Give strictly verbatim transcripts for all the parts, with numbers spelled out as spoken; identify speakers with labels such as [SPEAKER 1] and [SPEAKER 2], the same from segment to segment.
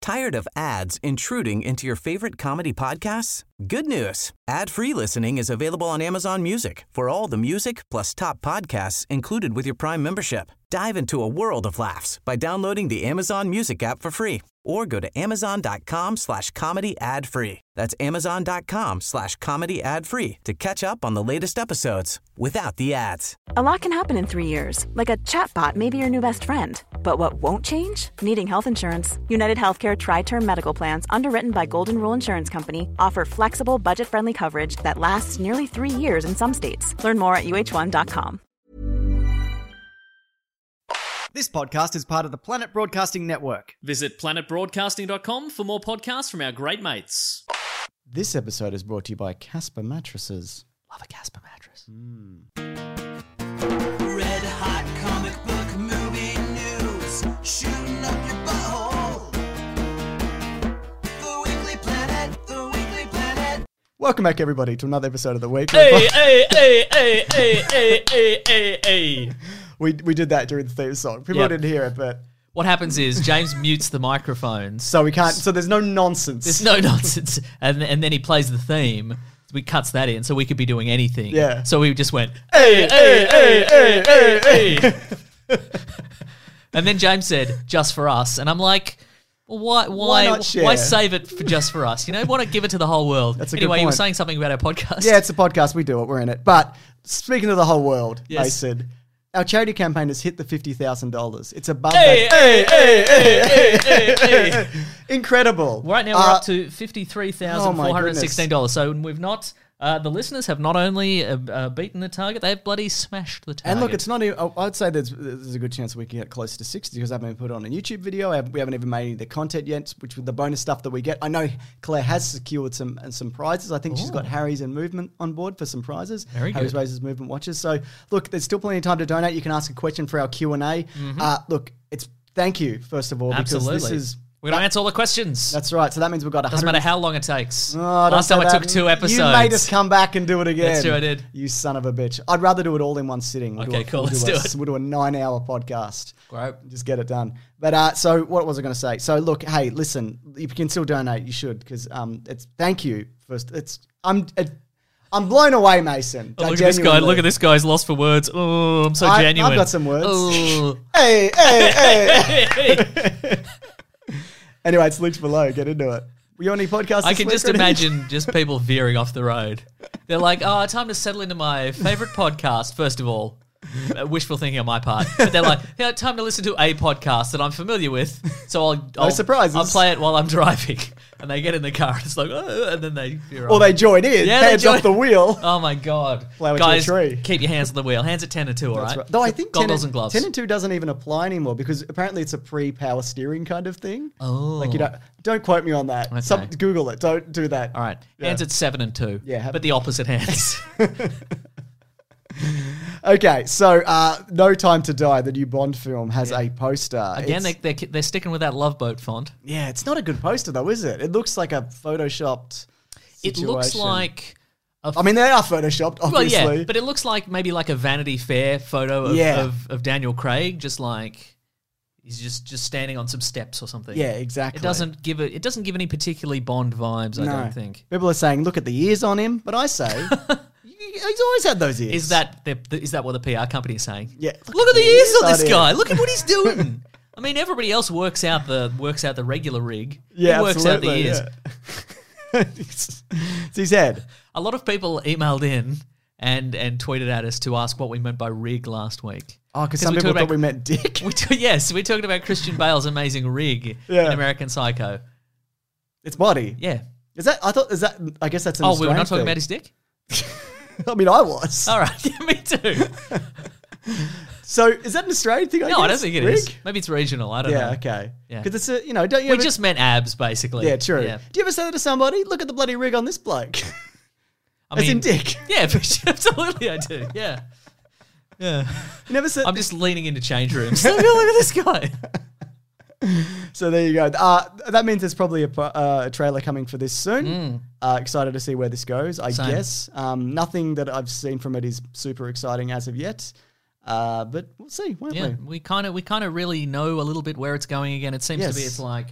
[SPEAKER 1] Tired of ads intruding into your favorite comedy podcasts? Good news. Ad-free listening is available on Amazon Music for all the music plus top podcasts included with your Prime membership. Dive into a world of laughs by downloading the Amazon Music app for free or go to amazon.com slash comedy ad free. That's amazon.com slash comedy ad free to catch up on the latest episodes without the ads.
[SPEAKER 2] A lot can happen in three years, like a chatbot may be your new best friend. But what won't change? Needing health insurance. United Healthcare Tri-Term Medical Plans, underwritten by Golden Rule Insurance Company, offer flexible, budget-friendly coverage that lasts nearly three years in some states. Learn more at U H one dot com.
[SPEAKER 3] This podcast is part of the Planet Broadcasting Network.
[SPEAKER 4] Visit planet broadcasting dot com for more podcasts from our great mates.
[SPEAKER 3] This episode is brought to you by Casper Mattresses.
[SPEAKER 5] Love a Casper mattress.
[SPEAKER 3] Mm.
[SPEAKER 6] Red hot comic book movie news, shooting up your butthole. The Weekly Planet, the Weekly Planet.
[SPEAKER 3] Welcome back, everybody, to another episode of The Weekly
[SPEAKER 4] Hey, hey, hey, hey, hey, hey, hey, hey, hey.
[SPEAKER 3] We we did that during the theme song. People
[SPEAKER 5] Yep.
[SPEAKER 3] didn't hear it, but
[SPEAKER 5] What happens is James mutes the microphones.
[SPEAKER 3] so we can't. So there's no nonsense.
[SPEAKER 5] There's no nonsense. And and then he plays the theme. We cuts that in, so we could be doing anything.
[SPEAKER 3] Yeah.
[SPEAKER 5] So we just went, hey, hey, hey, hey, hey, hey. And then James said, just for us. And I'm like, well, why, why,
[SPEAKER 3] not share?
[SPEAKER 5] why save it for just for us? You know, why not give it to the whole world?
[SPEAKER 3] That's a good
[SPEAKER 5] anyway, you were
[SPEAKER 3] point.
[SPEAKER 5] saying something about our podcast.
[SPEAKER 3] Yeah, it's a podcast. We do it. We're in it. But speaking of the whole world,
[SPEAKER 5] Yes.
[SPEAKER 3] Mason, our charity campaign has hit the fifty thousand dollars. It's above
[SPEAKER 5] Hey,
[SPEAKER 3] that.
[SPEAKER 5] hey, hey, hey, hey, hey.
[SPEAKER 3] Incredible.
[SPEAKER 5] Right now we're
[SPEAKER 3] Uh,
[SPEAKER 5] up to fifty-three
[SPEAKER 3] oh
[SPEAKER 5] thousand
[SPEAKER 3] my
[SPEAKER 5] four hundred sixteen dollars. So we've not, uh, the listeners have not only uh, uh, beaten the target, they've bloody smashed the target.
[SPEAKER 3] And look, it's not even, I would say there's, there's a good chance we can get closer to sixty because I haven't put on a YouTube video. I haven't- We haven't even made any of the content yet, which with the bonus stuff that we get. I know Claire has secured some and some prizes. I think she's got Harry's and Movement on board for some prizes.
[SPEAKER 5] Very
[SPEAKER 3] Harry's
[SPEAKER 5] good.
[SPEAKER 3] Raises Movement watches. So look, there's still plenty of time to donate. You can ask a question for our Q and A. Uh, look, it's thank you, first of all, because
[SPEAKER 5] Absolutely.
[SPEAKER 3] this is...
[SPEAKER 5] We're going to answer all the questions.
[SPEAKER 3] That's right. So that means we've got one
[SPEAKER 5] Doesn't
[SPEAKER 3] hundred...
[SPEAKER 5] matter how long it takes.
[SPEAKER 3] Oh, don't
[SPEAKER 5] Last
[SPEAKER 3] say
[SPEAKER 5] time I
[SPEAKER 3] that.
[SPEAKER 5] took two episodes.
[SPEAKER 3] You made us come back and do it again.
[SPEAKER 5] That's true, I did.
[SPEAKER 3] You son of a bitch. I'd rather do it all in one sitting. We'll
[SPEAKER 5] Okay,
[SPEAKER 3] do a,
[SPEAKER 5] cool,
[SPEAKER 3] We'll
[SPEAKER 5] let's
[SPEAKER 3] do,
[SPEAKER 5] do
[SPEAKER 3] a,
[SPEAKER 5] it.
[SPEAKER 3] We'll do a nine-hour podcast.
[SPEAKER 5] Great.
[SPEAKER 3] Just get it done. But uh, so what was I going to say? So look, hey, listen, you can still donate. You should because um, it's thank you first. It's I'm it, I'm blown away, Mason.
[SPEAKER 5] Oh, look at this guy. Look at this guy's lost for words. Oh, I'm so
[SPEAKER 3] I-
[SPEAKER 5] genuine.
[SPEAKER 3] I've got some words.
[SPEAKER 5] Oh.
[SPEAKER 3] Hey, hey, hey.
[SPEAKER 5] Hey, hey.
[SPEAKER 3] Anyway, it's linked below. Get into it. Were you on any podcast?
[SPEAKER 5] I
[SPEAKER 3] this
[SPEAKER 5] can
[SPEAKER 3] week
[SPEAKER 5] just
[SPEAKER 3] or anything?
[SPEAKER 5] imagine just people veering off the road. They're like, oh, time to settle into my favorite podcast, first of all. Uh, wishful thinking on my part. But they're like, yeah, time to listen to a podcast that I'm familiar with. So I'll, I'll,
[SPEAKER 3] surprises.
[SPEAKER 5] I'll play it while I'm driving. And they get in the car and it's like, oh, and then they veer
[SPEAKER 3] Or
[SPEAKER 5] off.
[SPEAKER 3] they join in.
[SPEAKER 5] Yeah, they
[SPEAKER 3] hands
[SPEAKER 5] join-
[SPEAKER 3] off the wheel.
[SPEAKER 5] Oh my God.
[SPEAKER 3] Blow into a
[SPEAKER 5] Guys,
[SPEAKER 3] tree.
[SPEAKER 5] keep your hands on the wheel. Hands at ten and two, all
[SPEAKER 3] That's
[SPEAKER 5] right?
[SPEAKER 3] right. Though I think
[SPEAKER 5] Goggles
[SPEAKER 3] ten
[SPEAKER 5] and gloves.
[SPEAKER 3] ten and two doesn't even apply anymore because apparently it's a pre-power steering kind of thing.
[SPEAKER 5] Oh.
[SPEAKER 3] Like you don't don't quote me on that.
[SPEAKER 5] Okay.
[SPEAKER 3] Some, Google it. Don't do that.
[SPEAKER 5] All right.
[SPEAKER 3] Yeah.
[SPEAKER 5] Hands at seven and two.
[SPEAKER 3] Yeah, have-
[SPEAKER 5] But the opposite hands.
[SPEAKER 3] Okay, so uh, No Time to Die, the new Bond film, has a poster.
[SPEAKER 5] Again,
[SPEAKER 3] It's-
[SPEAKER 5] they, they're, they're sticking with that Love Boat font.
[SPEAKER 3] yeah, it's not a good poster though, is it? It looks like a photoshopped
[SPEAKER 5] It looks
[SPEAKER 3] situation.
[SPEAKER 5] like... A
[SPEAKER 3] I mean, they are photoshopped,
[SPEAKER 5] Well,
[SPEAKER 3] obviously.
[SPEAKER 5] yeah, but it looks like maybe like a Vanity Fair photo of,
[SPEAKER 3] Yeah.
[SPEAKER 5] of, of Daniel Craig, just like he's just, just standing on some steps or something.
[SPEAKER 3] yeah, exactly.
[SPEAKER 5] It doesn't give it. It doesn't give any particularly Bond vibes. I
[SPEAKER 3] No.
[SPEAKER 5] don't think.
[SPEAKER 3] People are saying, look at the ears on him, but I say, he's always had those ears.
[SPEAKER 5] Is that the, the, is that what the P R company is saying?
[SPEAKER 3] Yeah.
[SPEAKER 5] Look at the ears on this
[SPEAKER 3] him.
[SPEAKER 5] guy. Look at what he's doing. I mean, everybody else works out the works out the regular rig.
[SPEAKER 3] Yeah,
[SPEAKER 5] he works
[SPEAKER 3] absolutely,
[SPEAKER 5] out the ears.
[SPEAKER 3] yeah. it's, it's his head.
[SPEAKER 5] A lot of people emailed in and and tweeted at us to ask what we meant by rig last week.
[SPEAKER 3] Oh, because some
[SPEAKER 5] we
[SPEAKER 3] people
[SPEAKER 5] talked
[SPEAKER 3] thought
[SPEAKER 5] about-
[SPEAKER 3] we meant dick.
[SPEAKER 5] We t- yes, we talked about Christian Bale's amazing rig
[SPEAKER 3] Yeah.
[SPEAKER 5] in American Psycho.
[SPEAKER 3] It's body.
[SPEAKER 5] Yeah.
[SPEAKER 3] Is that? I thought. Is that? I guess that's. An
[SPEAKER 5] Oh, we were not
[SPEAKER 3] Australian
[SPEAKER 5] talking
[SPEAKER 3] thing.
[SPEAKER 5] about his dick?
[SPEAKER 3] I mean, I was.
[SPEAKER 5] All right. Yeah, me too.
[SPEAKER 3] So, is that an Australian thing? I
[SPEAKER 5] No,
[SPEAKER 3] guess?
[SPEAKER 5] I don't think it
[SPEAKER 3] Rig?
[SPEAKER 5] is. Maybe it's regional. I don't
[SPEAKER 3] Yeah.
[SPEAKER 5] know.
[SPEAKER 3] Okay.
[SPEAKER 5] Yeah.
[SPEAKER 3] Because it's a. You know, don't you?
[SPEAKER 5] We
[SPEAKER 3] ever,
[SPEAKER 5] just meant abs, basically.
[SPEAKER 3] Yeah. True.
[SPEAKER 5] Yeah.
[SPEAKER 3] Do you ever say that to somebody? Look at the bloody rig on this bloke.
[SPEAKER 5] I
[SPEAKER 3] As in dick.
[SPEAKER 5] Yeah, absolutely I do. Yeah. Yeah.
[SPEAKER 3] You never said.
[SPEAKER 5] I'm just leaning into change rooms. Look at this guy.
[SPEAKER 3] So there you go. Uh, that means there's probably a, pro- uh, a trailer coming for this soon. Uh, excited to see where this goes, I
[SPEAKER 5] Mm. Same.
[SPEAKER 3] guess. Um, nothing that I've seen from it is super exciting as of yet. Uh, but we'll see, won't
[SPEAKER 5] Yeah,
[SPEAKER 3] we?
[SPEAKER 5] we kind of we kind of really know a little bit where it's going again. It seems to be
[SPEAKER 3] Yes.
[SPEAKER 5] it's like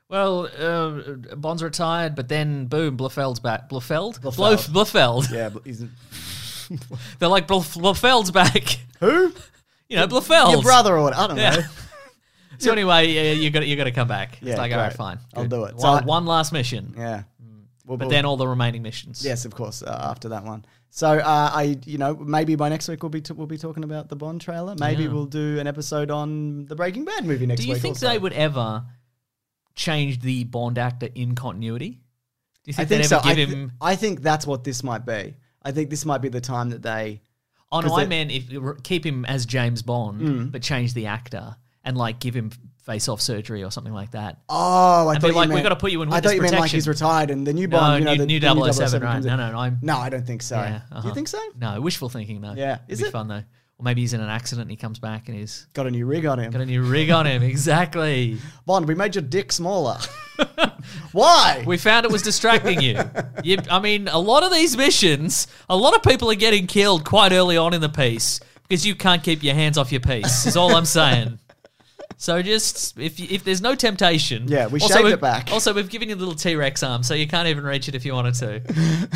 [SPEAKER 5] well, uh, Bond's retired, but then boom, Blofeld's back. Blofeld?
[SPEAKER 3] Blofeld.
[SPEAKER 5] Blof- Blofeld.
[SPEAKER 3] Yeah, but isn't
[SPEAKER 5] They're like, Blof- Blofeld's back.
[SPEAKER 3] who?
[SPEAKER 5] You know, Blofeld.
[SPEAKER 3] Your brother or what? I don't know.
[SPEAKER 5] Yeah. So anyway, yeah, you got you got to come back.
[SPEAKER 3] Yeah,
[SPEAKER 5] It's like, all right,
[SPEAKER 3] great.
[SPEAKER 5] fine.
[SPEAKER 3] I'll
[SPEAKER 5] Good.
[SPEAKER 3] do it.
[SPEAKER 5] One,
[SPEAKER 3] So I-
[SPEAKER 5] one last mission,
[SPEAKER 3] Yeah. We'll-
[SPEAKER 5] but
[SPEAKER 3] we'll-
[SPEAKER 5] then all the remaining missions.
[SPEAKER 3] yes, of course. Uh, after that one, so uh, I, you know, maybe by next week we'll be t- we'll be talking about the Bond trailer. Maybe
[SPEAKER 5] Yeah.
[SPEAKER 3] we'll do an episode on the Breaking Bad movie next
[SPEAKER 5] Do you
[SPEAKER 3] week.
[SPEAKER 5] think
[SPEAKER 3] also.
[SPEAKER 5] they would ever change the Bond actor in continuity? Do you
[SPEAKER 3] I
[SPEAKER 5] think,
[SPEAKER 3] think
[SPEAKER 5] they'd
[SPEAKER 3] so.
[SPEAKER 5] ever
[SPEAKER 3] I,
[SPEAKER 5] give
[SPEAKER 3] th-
[SPEAKER 5] him?
[SPEAKER 3] I think that's what this might be. I think this might be the time that they.
[SPEAKER 5] Oh no,
[SPEAKER 3] 'cause
[SPEAKER 5] I
[SPEAKER 3] they-
[SPEAKER 5] meant if you keep him as James Bond,
[SPEAKER 3] Mm.
[SPEAKER 5] but change the actor and like give him face-off surgery or something like that.
[SPEAKER 3] Oh, I
[SPEAKER 5] And
[SPEAKER 3] thought
[SPEAKER 5] be
[SPEAKER 3] you
[SPEAKER 5] like,
[SPEAKER 3] meant,
[SPEAKER 5] we got to put you in
[SPEAKER 3] I
[SPEAKER 5] witness
[SPEAKER 3] thought you meant like
[SPEAKER 5] protection.
[SPEAKER 3] he's retired and the new
[SPEAKER 5] No,
[SPEAKER 3] Bond, you know,
[SPEAKER 5] new,
[SPEAKER 3] the
[SPEAKER 5] new
[SPEAKER 3] the
[SPEAKER 5] double oh seven, right?
[SPEAKER 3] comes in.
[SPEAKER 5] No, no, no, I'm
[SPEAKER 3] No, I don't think so.
[SPEAKER 5] yeah.
[SPEAKER 3] Do
[SPEAKER 5] uh-huh.
[SPEAKER 3] you think so?
[SPEAKER 5] No, wishful thinking though.
[SPEAKER 3] Yeah.
[SPEAKER 5] It'd
[SPEAKER 3] Is
[SPEAKER 5] be
[SPEAKER 3] it?
[SPEAKER 5] fun though. Or maybe he's in an accident and he comes back and he's
[SPEAKER 3] Got a new rig on him.
[SPEAKER 5] got a new rig on him. Exactly.
[SPEAKER 3] Bond, we made your dick smaller. Why?
[SPEAKER 5] We found it was distracting you. you. I mean, a lot of these missions, a lot of people are getting killed quite early on in the piece because you can't keep your hands off your piece, is all I'm saying. So just, if you, if there's no temptation...
[SPEAKER 3] Yeah, we
[SPEAKER 5] also
[SPEAKER 3] shaved
[SPEAKER 5] we've-
[SPEAKER 3] it back.
[SPEAKER 5] Also, we've given you a little T-Rex arm, so you can't even reach it if you wanted to.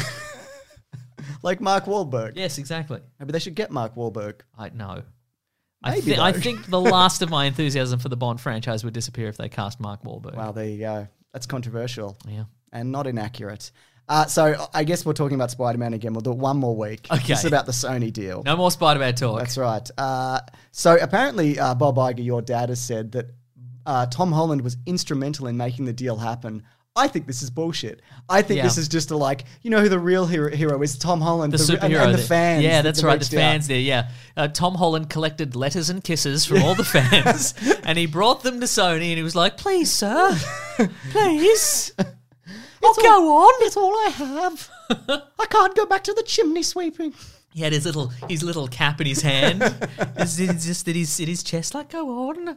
[SPEAKER 3] Like Mark Wahlberg.
[SPEAKER 5] Yes, exactly.
[SPEAKER 3] Maybe they should get Mark Wahlberg.
[SPEAKER 5] I know. I,
[SPEAKER 3] Maybe,
[SPEAKER 5] thi- I
[SPEAKER 3] though.
[SPEAKER 5] think the last of my enthusiasm for the Bond franchise would disappear if they cast Mark Wahlberg.
[SPEAKER 3] Wow, there you go. That's controversial
[SPEAKER 5] Yeah.
[SPEAKER 3] and not inaccurate. Uh, so I guess we're talking about Spider-Man again. We'll do it one more week.
[SPEAKER 5] Okay.
[SPEAKER 3] This is about the Sony deal.
[SPEAKER 5] No more Spider-Man talk.
[SPEAKER 3] That's right. Uh, so apparently, uh, Bob Iger, your dad, has said that uh, Tom Holland was instrumental in making the deal happen. I think this is bullshit. I think
[SPEAKER 5] Yeah.
[SPEAKER 3] this is just a like, you know who the real hero, hero is? Tom Holland,
[SPEAKER 5] The
[SPEAKER 3] the,
[SPEAKER 5] superhero.
[SPEAKER 3] and, and the
[SPEAKER 5] that-
[SPEAKER 3] fans.
[SPEAKER 5] Yeah,
[SPEAKER 3] that-
[SPEAKER 5] that's
[SPEAKER 3] that
[SPEAKER 5] right. The
[SPEAKER 3] reached out.
[SPEAKER 5] fans there, yeah. Uh, Tom Holland collected letters and kisses from all the fans and he brought them to Sony and he was like, please, sir, please. I'll go on.
[SPEAKER 3] It's all I have. I can't go back to the chimney sweeping.
[SPEAKER 5] He had his little his little cap in his hand. It's, it's just at his, at his chest, like, go on.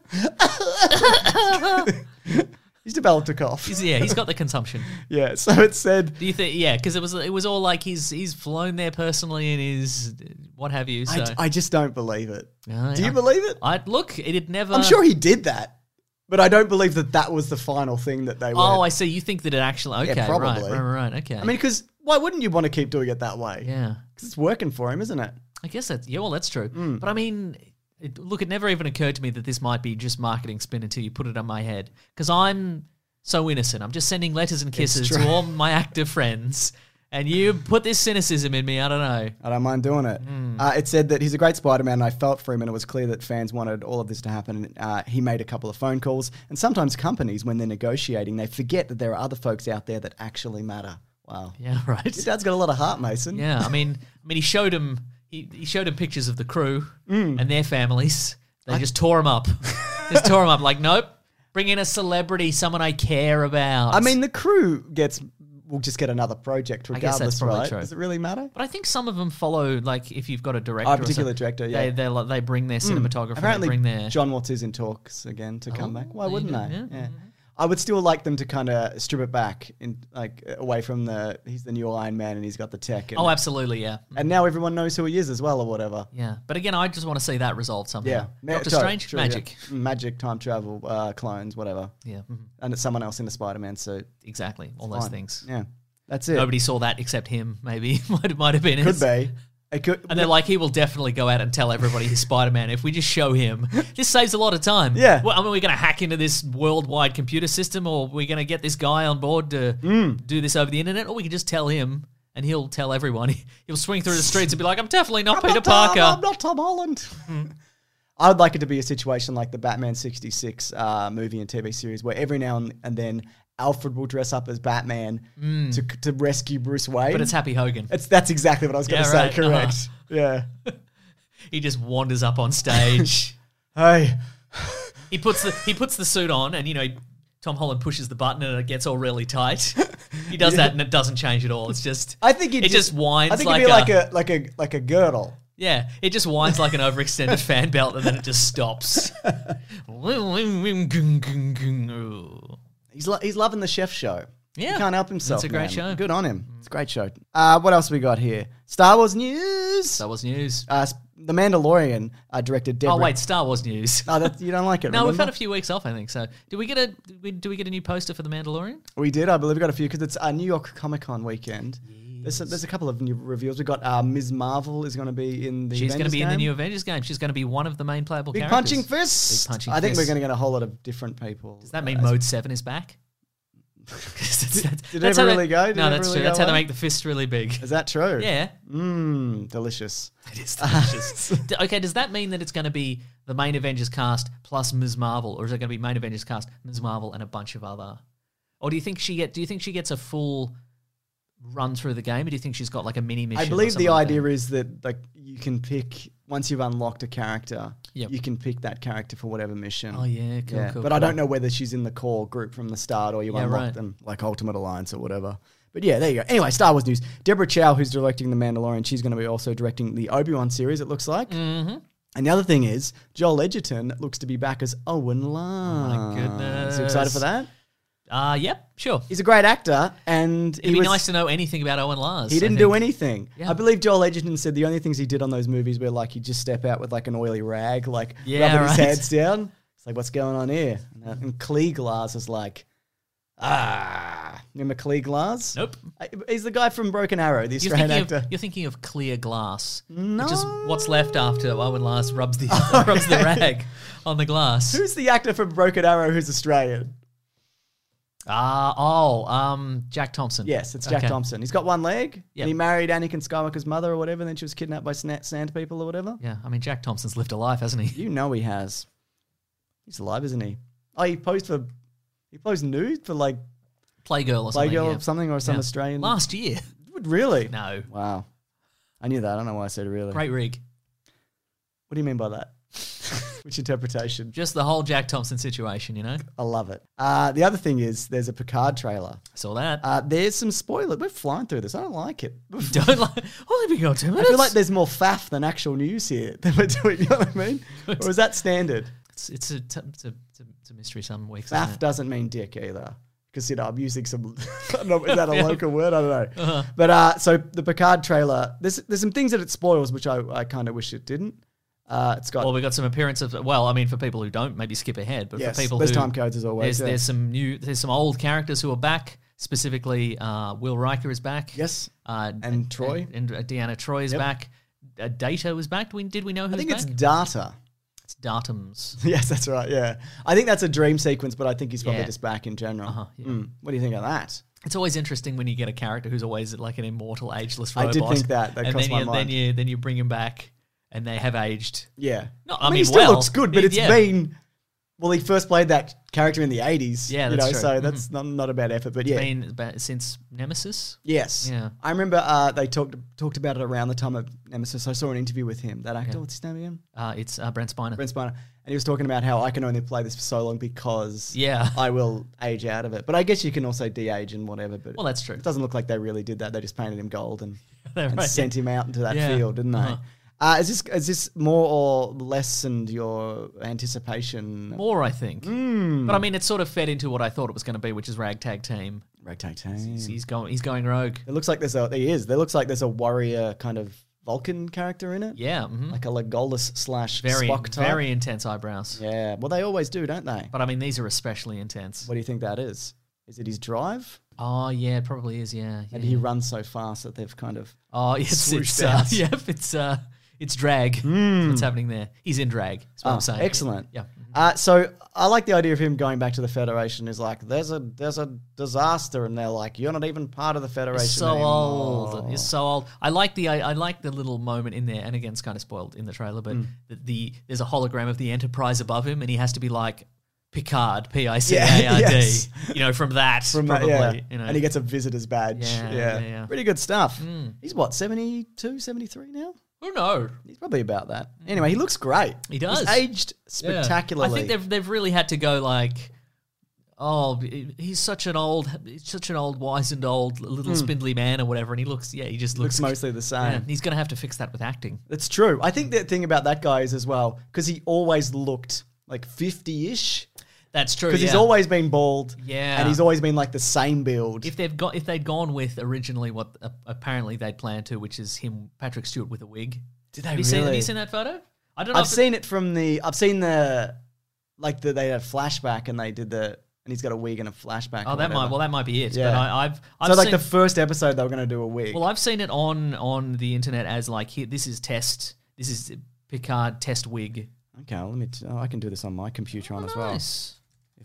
[SPEAKER 3] He's developed a cough.
[SPEAKER 5] He's, yeah, he's got the consumption.
[SPEAKER 3] Yeah, so it said...
[SPEAKER 5] Do you think? Yeah, because it was it was all like he's he's flown there personally and he's what have you. So
[SPEAKER 3] I, I just don't believe it.
[SPEAKER 5] Uh,
[SPEAKER 3] Do you
[SPEAKER 5] I-
[SPEAKER 3] believe it?
[SPEAKER 5] I look, it had never.
[SPEAKER 3] I'm sure he did that, but I don't believe that that was the final thing that they were.
[SPEAKER 5] Oh, I see. You think that it actually? Okay,
[SPEAKER 3] probably.
[SPEAKER 5] right, right, right, right. Okay.
[SPEAKER 3] I mean, because why wouldn't you want to keep doing it that way?
[SPEAKER 5] yeah.
[SPEAKER 3] Because it's working for him, isn't it?
[SPEAKER 5] I guess that's yeah. Well, that's true.
[SPEAKER 3] Hmm.
[SPEAKER 5] But I mean, it, look, it never even occurred to me that this might be just marketing spin until you put it on my head. Because I'm so innocent. I'm just sending letters and kisses
[SPEAKER 3] true.
[SPEAKER 5] to all my active friends, and you put this cynicism in me. I don't know.
[SPEAKER 3] I don't mind doing it.
[SPEAKER 5] Hmm.
[SPEAKER 3] Uh, it said that he's a great Spider-Man, and I felt for him, and it was clear that fans wanted all of this to happen. Uh, he made a couple of phone calls, and sometimes companies, when they're negotiating, they forget that there are other folks out there that actually matter. Wow.
[SPEAKER 5] Yeah, right.
[SPEAKER 3] Your dad's got a lot of heart, Mason.
[SPEAKER 5] Yeah, I mean, I mean, he showed him. He, he showed him pictures of the crew
[SPEAKER 3] Hmm.
[SPEAKER 5] and their families. They just tore him up. just tore him up. Like, nope. Bring in a celebrity, someone I care about.
[SPEAKER 3] I mean, the crew gets will just get another project
[SPEAKER 5] I guess
[SPEAKER 3] regardless,
[SPEAKER 5] that's probably
[SPEAKER 3] right?
[SPEAKER 5] true.
[SPEAKER 3] Does it really matter?
[SPEAKER 5] but I think some of them follow. Like, if you've got a director,
[SPEAKER 3] Oh, a
[SPEAKER 5] or
[SPEAKER 3] particular
[SPEAKER 5] something,
[SPEAKER 3] director, yeah.
[SPEAKER 5] they they like, they bring their cinematographer.
[SPEAKER 3] Apparently,
[SPEAKER 5] they bring their
[SPEAKER 3] John Watts is in talks again to come
[SPEAKER 5] Oh,
[SPEAKER 3] back. Why
[SPEAKER 5] there you
[SPEAKER 3] wouldn't
[SPEAKER 5] go,
[SPEAKER 3] they?
[SPEAKER 5] yeah.
[SPEAKER 3] Yeah. I would still like them to kind of strip it back, in like away from the. He's the new Iron Man, and he's got the tech. And,
[SPEAKER 5] Oh, absolutely, yeah,
[SPEAKER 3] and now everyone knows who he is as well, or whatever.
[SPEAKER 5] yeah. But again, I just want to see that resolved somehow.
[SPEAKER 3] Yeah, Ma-
[SPEAKER 5] Doctor
[SPEAKER 3] sorry,
[SPEAKER 5] Strange,
[SPEAKER 3] true, yeah.
[SPEAKER 5] magic.
[SPEAKER 3] magic, time travel, uh, clones, whatever,
[SPEAKER 5] Yeah, mhm.
[SPEAKER 3] and it's someone else in the Spider-Man suit.
[SPEAKER 5] exactly. All those
[SPEAKER 3] Fine.
[SPEAKER 5] things.
[SPEAKER 3] Yeah, that's it.
[SPEAKER 5] Nobody saw that except him. Maybe might might have been.
[SPEAKER 3] could
[SPEAKER 5] his.
[SPEAKER 3] be. It could.
[SPEAKER 5] And they're like, he will definitely go out and tell everybody he's Spider-Man. If we just show him, this saves a lot of time.
[SPEAKER 3] Yeah.
[SPEAKER 5] Well, I mean, we're going to hack into this worldwide computer system, or we're going to get this guy on board to
[SPEAKER 3] Mm.
[SPEAKER 5] do this over the internet, or we can just tell him, and he'll tell everyone. He'll swing through the streets and be like, I'm definitely not
[SPEAKER 3] I'm
[SPEAKER 5] Peter
[SPEAKER 3] not Tom,
[SPEAKER 5] Parker.
[SPEAKER 3] I'm not Tom Holland. I would like it to be a situation like the Batman sixty-six uh, movie and T V series, where every now and, and then Alfred will dress up as Batman to to rescue Bruce Wayne.
[SPEAKER 5] But it's Happy Hogan.
[SPEAKER 3] It's that's exactly what I was going to
[SPEAKER 5] Yeah,
[SPEAKER 3] say.
[SPEAKER 5] right,
[SPEAKER 3] Correct. Yeah.
[SPEAKER 5] He just wanders up on stage.
[SPEAKER 3] Hey.
[SPEAKER 5] he puts the he puts the suit on, and you know, Tom Holland pushes the button, and it gets all really tight. He does that, and it doesn't change at all. It's just
[SPEAKER 3] I think
[SPEAKER 5] it just, whines
[SPEAKER 3] I think
[SPEAKER 5] like,
[SPEAKER 3] it'd be like
[SPEAKER 5] a,
[SPEAKER 3] a like a like a girdle.
[SPEAKER 5] yeah. It just whines like an overextended fan belt, and then it just stops.
[SPEAKER 3] He's lo- he's loving the chef show.
[SPEAKER 5] Yeah.
[SPEAKER 3] He can't help himself.
[SPEAKER 5] It's a great
[SPEAKER 3] man.
[SPEAKER 5] show.
[SPEAKER 3] Good on him. It's a great show. Uh, what else we got here? Star Wars news.
[SPEAKER 5] That was news.
[SPEAKER 3] Uh, sp- The Mandalorian uh, directed Deborah.
[SPEAKER 5] Oh wait, Star Wars news.
[SPEAKER 3] Oh, that, you don't like it?
[SPEAKER 5] No, we've
[SPEAKER 3] remember?
[SPEAKER 5] had a few weeks off, I think. So, do we get a do we, do we get a new poster for the Mandalorian?
[SPEAKER 3] We did, I believe we got a few because it's a New York Comic Con weekend. There's a, there's a couple of new reveals. We got uh, Miz Marvel is going to be in the.
[SPEAKER 5] She's going to
[SPEAKER 3] Avengers
[SPEAKER 5] be in the
[SPEAKER 3] game.
[SPEAKER 5] new Avengers game. She's going to be one of the main playable
[SPEAKER 3] Big
[SPEAKER 5] characters.
[SPEAKER 3] punching fist.
[SPEAKER 5] Big punching
[SPEAKER 3] I think
[SPEAKER 5] fist.
[SPEAKER 3] we're going to get a whole lot of different people.
[SPEAKER 5] Does that mean
[SPEAKER 3] uh,
[SPEAKER 5] Mode Seven is back? that's, that's,
[SPEAKER 3] did it
[SPEAKER 5] that's
[SPEAKER 3] ever
[SPEAKER 5] how they-
[SPEAKER 3] really go? Did
[SPEAKER 5] no,
[SPEAKER 3] it ever
[SPEAKER 5] that's
[SPEAKER 3] really
[SPEAKER 5] true. That's
[SPEAKER 3] go
[SPEAKER 5] how they
[SPEAKER 3] on?
[SPEAKER 5] make the fist really big.
[SPEAKER 3] Is that true?
[SPEAKER 5] Yeah,
[SPEAKER 3] Mmm, delicious.
[SPEAKER 5] it is delicious. D- okay, does that mean that it's going to be the main Avengers cast plus Miz Marvel, or is it going to be main Avengers cast, Miz Marvel, and a bunch of other? Or do you think she get? Do you think she gets a full run through the game, or do you think she's got like a mini mission?
[SPEAKER 3] I
[SPEAKER 5] or
[SPEAKER 3] believe
[SPEAKER 5] something
[SPEAKER 3] the
[SPEAKER 5] like
[SPEAKER 3] idea
[SPEAKER 5] that?
[SPEAKER 3] is that like you can pick once you've unlocked a character,
[SPEAKER 5] Yep.
[SPEAKER 3] you can pick that character for whatever mission.
[SPEAKER 5] Oh yeah, cool,
[SPEAKER 3] Yeah,
[SPEAKER 5] cool.
[SPEAKER 3] but
[SPEAKER 5] cool.
[SPEAKER 3] I don't know whether she's in the core group from the start or you
[SPEAKER 5] Yeah,
[SPEAKER 3] unlock
[SPEAKER 5] right.
[SPEAKER 3] them like Ultimate Alliance or whatever. But yeah, there you go. Anyway, Star Wars news. Deborah Chow, who's directing The Mandalorian, she's going to be also directing the Obi-Wan series, it looks like. Mm-hmm. And the other thing is, Joel Edgerton looks to be back as Owen Lars.
[SPEAKER 5] Oh my goodness.
[SPEAKER 3] You excited for that?
[SPEAKER 5] Uh, yep, sure.
[SPEAKER 3] He's a great actor, and
[SPEAKER 5] It'd
[SPEAKER 3] he
[SPEAKER 5] be
[SPEAKER 3] was,
[SPEAKER 5] nice to know anything about Owen Lars.
[SPEAKER 3] he
[SPEAKER 5] I
[SPEAKER 3] didn't
[SPEAKER 5] think.
[SPEAKER 3] do anything.
[SPEAKER 5] Yeah.
[SPEAKER 3] I believe Joel Edgerton said the only things he did on those movies were like he'd just step out with like an oily rag, like
[SPEAKER 5] Yeah,
[SPEAKER 3] rubbing his
[SPEAKER 5] right.
[SPEAKER 3] hands down. It's like, what's going on here? And, uh, and Clee Glass is like, ah. Remember Clee Glass?
[SPEAKER 5] Nope.
[SPEAKER 3] Uh, He's the guy from Broken Arrow, the
[SPEAKER 5] You're
[SPEAKER 3] Australian
[SPEAKER 5] thinking,
[SPEAKER 3] actor.
[SPEAKER 5] of, you're thinking of clear glass,
[SPEAKER 3] No.
[SPEAKER 5] which is what's left after Owen Lars rubs the rubs the rag on the glass.
[SPEAKER 3] Who's the actor from Broken Arrow who's Australian?
[SPEAKER 5] Ah, oh, um, Jack Thompson.
[SPEAKER 3] Yes, it's Jack
[SPEAKER 5] Okay.
[SPEAKER 3] Thompson. He's got one leg,
[SPEAKER 5] Yep.
[SPEAKER 3] and he married Anakin Skywalker's mother or whatever, and then she was kidnapped by sna- sand people or whatever.
[SPEAKER 5] Yeah, I mean Jack Thompson's lived a life, hasn't he?
[SPEAKER 3] You know he has. He's alive, isn't he? Oh, he posed for, he posed nude for like
[SPEAKER 5] Playgirl or something.
[SPEAKER 3] Playgirl
[SPEAKER 5] yeah.
[SPEAKER 3] or something, or some
[SPEAKER 5] Yeah.
[SPEAKER 3] Australian.
[SPEAKER 5] Last year.
[SPEAKER 3] Really?
[SPEAKER 5] No.
[SPEAKER 3] Wow. I knew that. I don't know why I said really.
[SPEAKER 5] Great rig.
[SPEAKER 3] What do you mean by that? Which interpretation?
[SPEAKER 5] Just the whole Jack Thompson situation, you know?
[SPEAKER 3] I love it. Uh, the other thing is there's a Picard trailer.
[SPEAKER 5] Saw that.
[SPEAKER 3] Uh, there's some spoilers. We're flying through this. I don't like it.
[SPEAKER 5] Don't like. Oh, there we go. Two
[SPEAKER 3] I
[SPEAKER 5] minutes.
[SPEAKER 3] feel like there's more faff than actual news here that we're doing. You know what I mean? Or is that standard?
[SPEAKER 5] It's, it's, a, t- it's, a, it's, a, it's a mystery some weeks.
[SPEAKER 3] Faff
[SPEAKER 5] isn't it?
[SPEAKER 3] doesn't mean dick either. Because, you know, I'm using some, I don't know, is that a
[SPEAKER 5] Yeah.
[SPEAKER 3] local word? I don't know.
[SPEAKER 5] Uh-huh.
[SPEAKER 3] But uh, so the Picard trailer, there's there's some things that it spoils, which I, I kind of wish it didn't. Uh, it's got,
[SPEAKER 5] Well, we got some appearance of. Well, I mean, for people who don't, maybe skip ahead. But
[SPEAKER 3] yes,
[SPEAKER 5] for people
[SPEAKER 3] there's
[SPEAKER 5] who
[SPEAKER 3] time codes as always.
[SPEAKER 5] there's
[SPEAKER 3] yeah.
[SPEAKER 5] there's some new, there's some old characters who are back. Specifically, uh, Will Riker is back.
[SPEAKER 3] Yes.
[SPEAKER 5] uh,
[SPEAKER 3] And Troy.
[SPEAKER 5] and, and Deanna Troy is
[SPEAKER 3] Yep.
[SPEAKER 5] back. Uh, Data was back. Did we, did we know who
[SPEAKER 3] I think
[SPEAKER 5] was
[SPEAKER 3] it's
[SPEAKER 5] back?
[SPEAKER 3] Data.
[SPEAKER 5] It's Datums.
[SPEAKER 3] Yes, that's right. Yeah. I think that's a dream sequence, but I think he's probably
[SPEAKER 5] Yeah.
[SPEAKER 3] just back in general.
[SPEAKER 5] Uh-huh, yeah.
[SPEAKER 3] Mm. What do you think of that?
[SPEAKER 5] It's always interesting when you get a character who's always like an immortal, ageless
[SPEAKER 3] I
[SPEAKER 5] robot.
[SPEAKER 3] did think that. That
[SPEAKER 5] and
[SPEAKER 3] crossed
[SPEAKER 5] then
[SPEAKER 3] my
[SPEAKER 5] you,
[SPEAKER 3] mind.
[SPEAKER 5] Then you then you bring him back, and they have aged.
[SPEAKER 3] Yeah.
[SPEAKER 5] No,
[SPEAKER 3] I,
[SPEAKER 5] I
[SPEAKER 3] mean,
[SPEAKER 5] mean,
[SPEAKER 3] he still
[SPEAKER 5] well,
[SPEAKER 3] looks good, but
[SPEAKER 5] it-
[SPEAKER 3] it's
[SPEAKER 5] yeah.
[SPEAKER 3] been. Well, he first played that character in the eighties.
[SPEAKER 5] Yeah,
[SPEAKER 3] you
[SPEAKER 5] that's
[SPEAKER 3] know,
[SPEAKER 5] true.
[SPEAKER 3] so that's not, not a bad effort. But yeah,
[SPEAKER 5] Been about, since Nemesis.
[SPEAKER 3] yes.
[SPEAKER 5] Yeah.
[SPEAKER 3] I remember uh, they talked talked about it around the time of Nemesis. I saw an interview with him. That actor,
[SPEAKER 5] Yeah.
[SPEAKER 3] what's his name again?
[SPEAKER 5] Uh, it's uh, Brent Spiner.
[SPEAKER 3] Brent Spiner. And he was talking about how I can only play this for so long because
[SPEAKER 5] Yeah.
[SPEAKER 3] I will age out of it. But I guess you can also de-age and whatever. But
[SPEAKER 5] Well, that's true.
[SPEAKER 3] it doesn't look like they really did that. They just painted him gold and, and
[SPEAKER 5] Right.
[SPEAKER 3] sent him out into that
[SPEAKER 5] Yeah.
[SPEAKER 3] field, didn't they?
[SPEAKER 5] Uh-huh.
[SPEAKER 3] Uh, is this is this more or lessened your anticipation?
[SPEAKER 5] More, I think.
[SPEAKER 3] Mm.
[SPEAKER 5] But I mean, it sort of fed into what I thought it was going to be, which is Ragtag Team.
[SPEAKER 3] Ragtag Team.
[SPEAKER 5] He's, he's going. He's going rogue.
[SPEAKER 3] It looks like there's a. He is. There looks like there's a warrior kind of Vulcan character in it.
[SPEAKER 5] Yeah. mhm.
[SPEAKER 3] Like a Legolas slash
[SPEAKER 5] Very,
[SPEAKER 3] Spock type.
[SPEAKER 5] very intense eyebrows.
[SPEAKER 3] Yeah. Well, they always do, don't they?
[SPEAKER 5] But I mean, these are especially intense.
[SPEAKER 3] What do you think that is? Is it his drive?
[SPEAKER 5] Oh yeah, it probably is. Yeah. yeah
[SPEAKER 3] Maybe he
[SPEAKER 5] yeah.
[SPEAKER 3] runs so fast that they've kind of.
[SPEAKER 5] Oh, it's
[SPEAKER 3] swooshed
[SPEAKER 5] it's uh,
[SPEAKER 3] out.
[SPEAKER 5] yep, it's uh, it's drag. That's what's happening there. He's in drag. That's what
[SPEAKER 3] Oh,
[SPEAKER 5] I'm saying.
[SPEAKER 3] excellent.
[SPEAKER 5] Yeah.
[SPEAKER 3] Uh, so I like the idea of him going back to the Federation. Is like there's a there's a disaster, and they're like, you're not even part of the Federation.
[SPEAKER 5] You're so
[SPEAKER 3] anymore."
[SPEAKER 5] old. You're so old. I like the I, I like the little moment in there, and again, it's kind of spoiled in the trailer, but
[SPEAKER 3] Mm.
[SPEAKER 5] the, the there's a hologram of the Enterprise above him, and he has to be like Picard, P I C A R D.
[SPEAKER 3] Yeah, yes.
[SPEAKER 5] You know, from that
[SPEAKER 3] From that,
[SPEAKER 5] probably.
[SPEAKER 3] yeah.
[SPEAKER 5] You know,
[SPEAKER 3] And he gets a visitor's badge.
[SPEAKER 5] Yeah,
[SPEAKER 3] Yeah,
[SPEAKER 5] yeah, yeah.
[SPEAKER 3] Pretty good stuff.
[SPEAKER 5] Mm.
[SPEAKER 3] He's what, seventy-two, seventy-three now?
[SPEAKER 5] who knows?
[SPEAKER 3] He's probably about that. Anyway, he looks great.
[SPEAKER 5] He does.
[SPEAKER 3] He's aged
[SPEAKER 5] Yeah.
[SPEAKER 3] spectacularly.
[SPEAKER 5] I think they've they've really had to go like, oh, he's such an old, he's such an old, wizened old little spindly man or whatever, and he looks, yeah, he just
[SPEAKER 3] looks
[SPEAKER 5] looks,
[SPEAKER 3] mostly the same.
[SPEAKER 5] yeah, he's going to have to fix that with acting.
[SPEAKER 3] That's true. I think the thing about that guy is as well, because he always looked like fifty-ish.
[SPEAKER 5] That's true.
[SPEAKER 3] Because he's
[SPEAKER 5] yeah.
[SPEAKER 3] always been bald.
[SPEAKER 5] Yeah.
[SPEAKER 3] And he's always been like the same build.
[SPEAKER 5] If they've got, if they'd gone with originally what uh, apparently they'd planned to, which is him, Patrick Stewart with a wig.
[SPEAKER 3] Did they
[SPEAKER 5] Have you
[SPEAKER 3] really?
[SPEAKER 5] seen? Have you seen that photo? I don't know.
[SPEAKER 3] I've
[SPEAKER 5] if it-
[SPEAKER 3] seen it from the. I've seen the, like the they had a flashback and they did the and he's got a wig and a flashback.
[SPEAKER 5] Oh,
[SPEAKER 3] or
[SPEAKER 5] that might.
[SPEAKER 3] whatever.
[SPEAKER 5] Well, that might be it.
[SPEAKER 3] Yeah.
[SPEAKER 5] But I, I've. I've
[SPEAKER 3] so like
[SPEAKER 5] seen,
[SPEAKER 3] the first episode they were going to do a wig.
[SPEAKER 5] Well, I've seen it on on the internet as like here. This is test. This is Picard test wig.
[SPEAKER 3] okay, well, let me. T- oh, I can do this on my computer on as well.
[SPEAKER 5] Nice.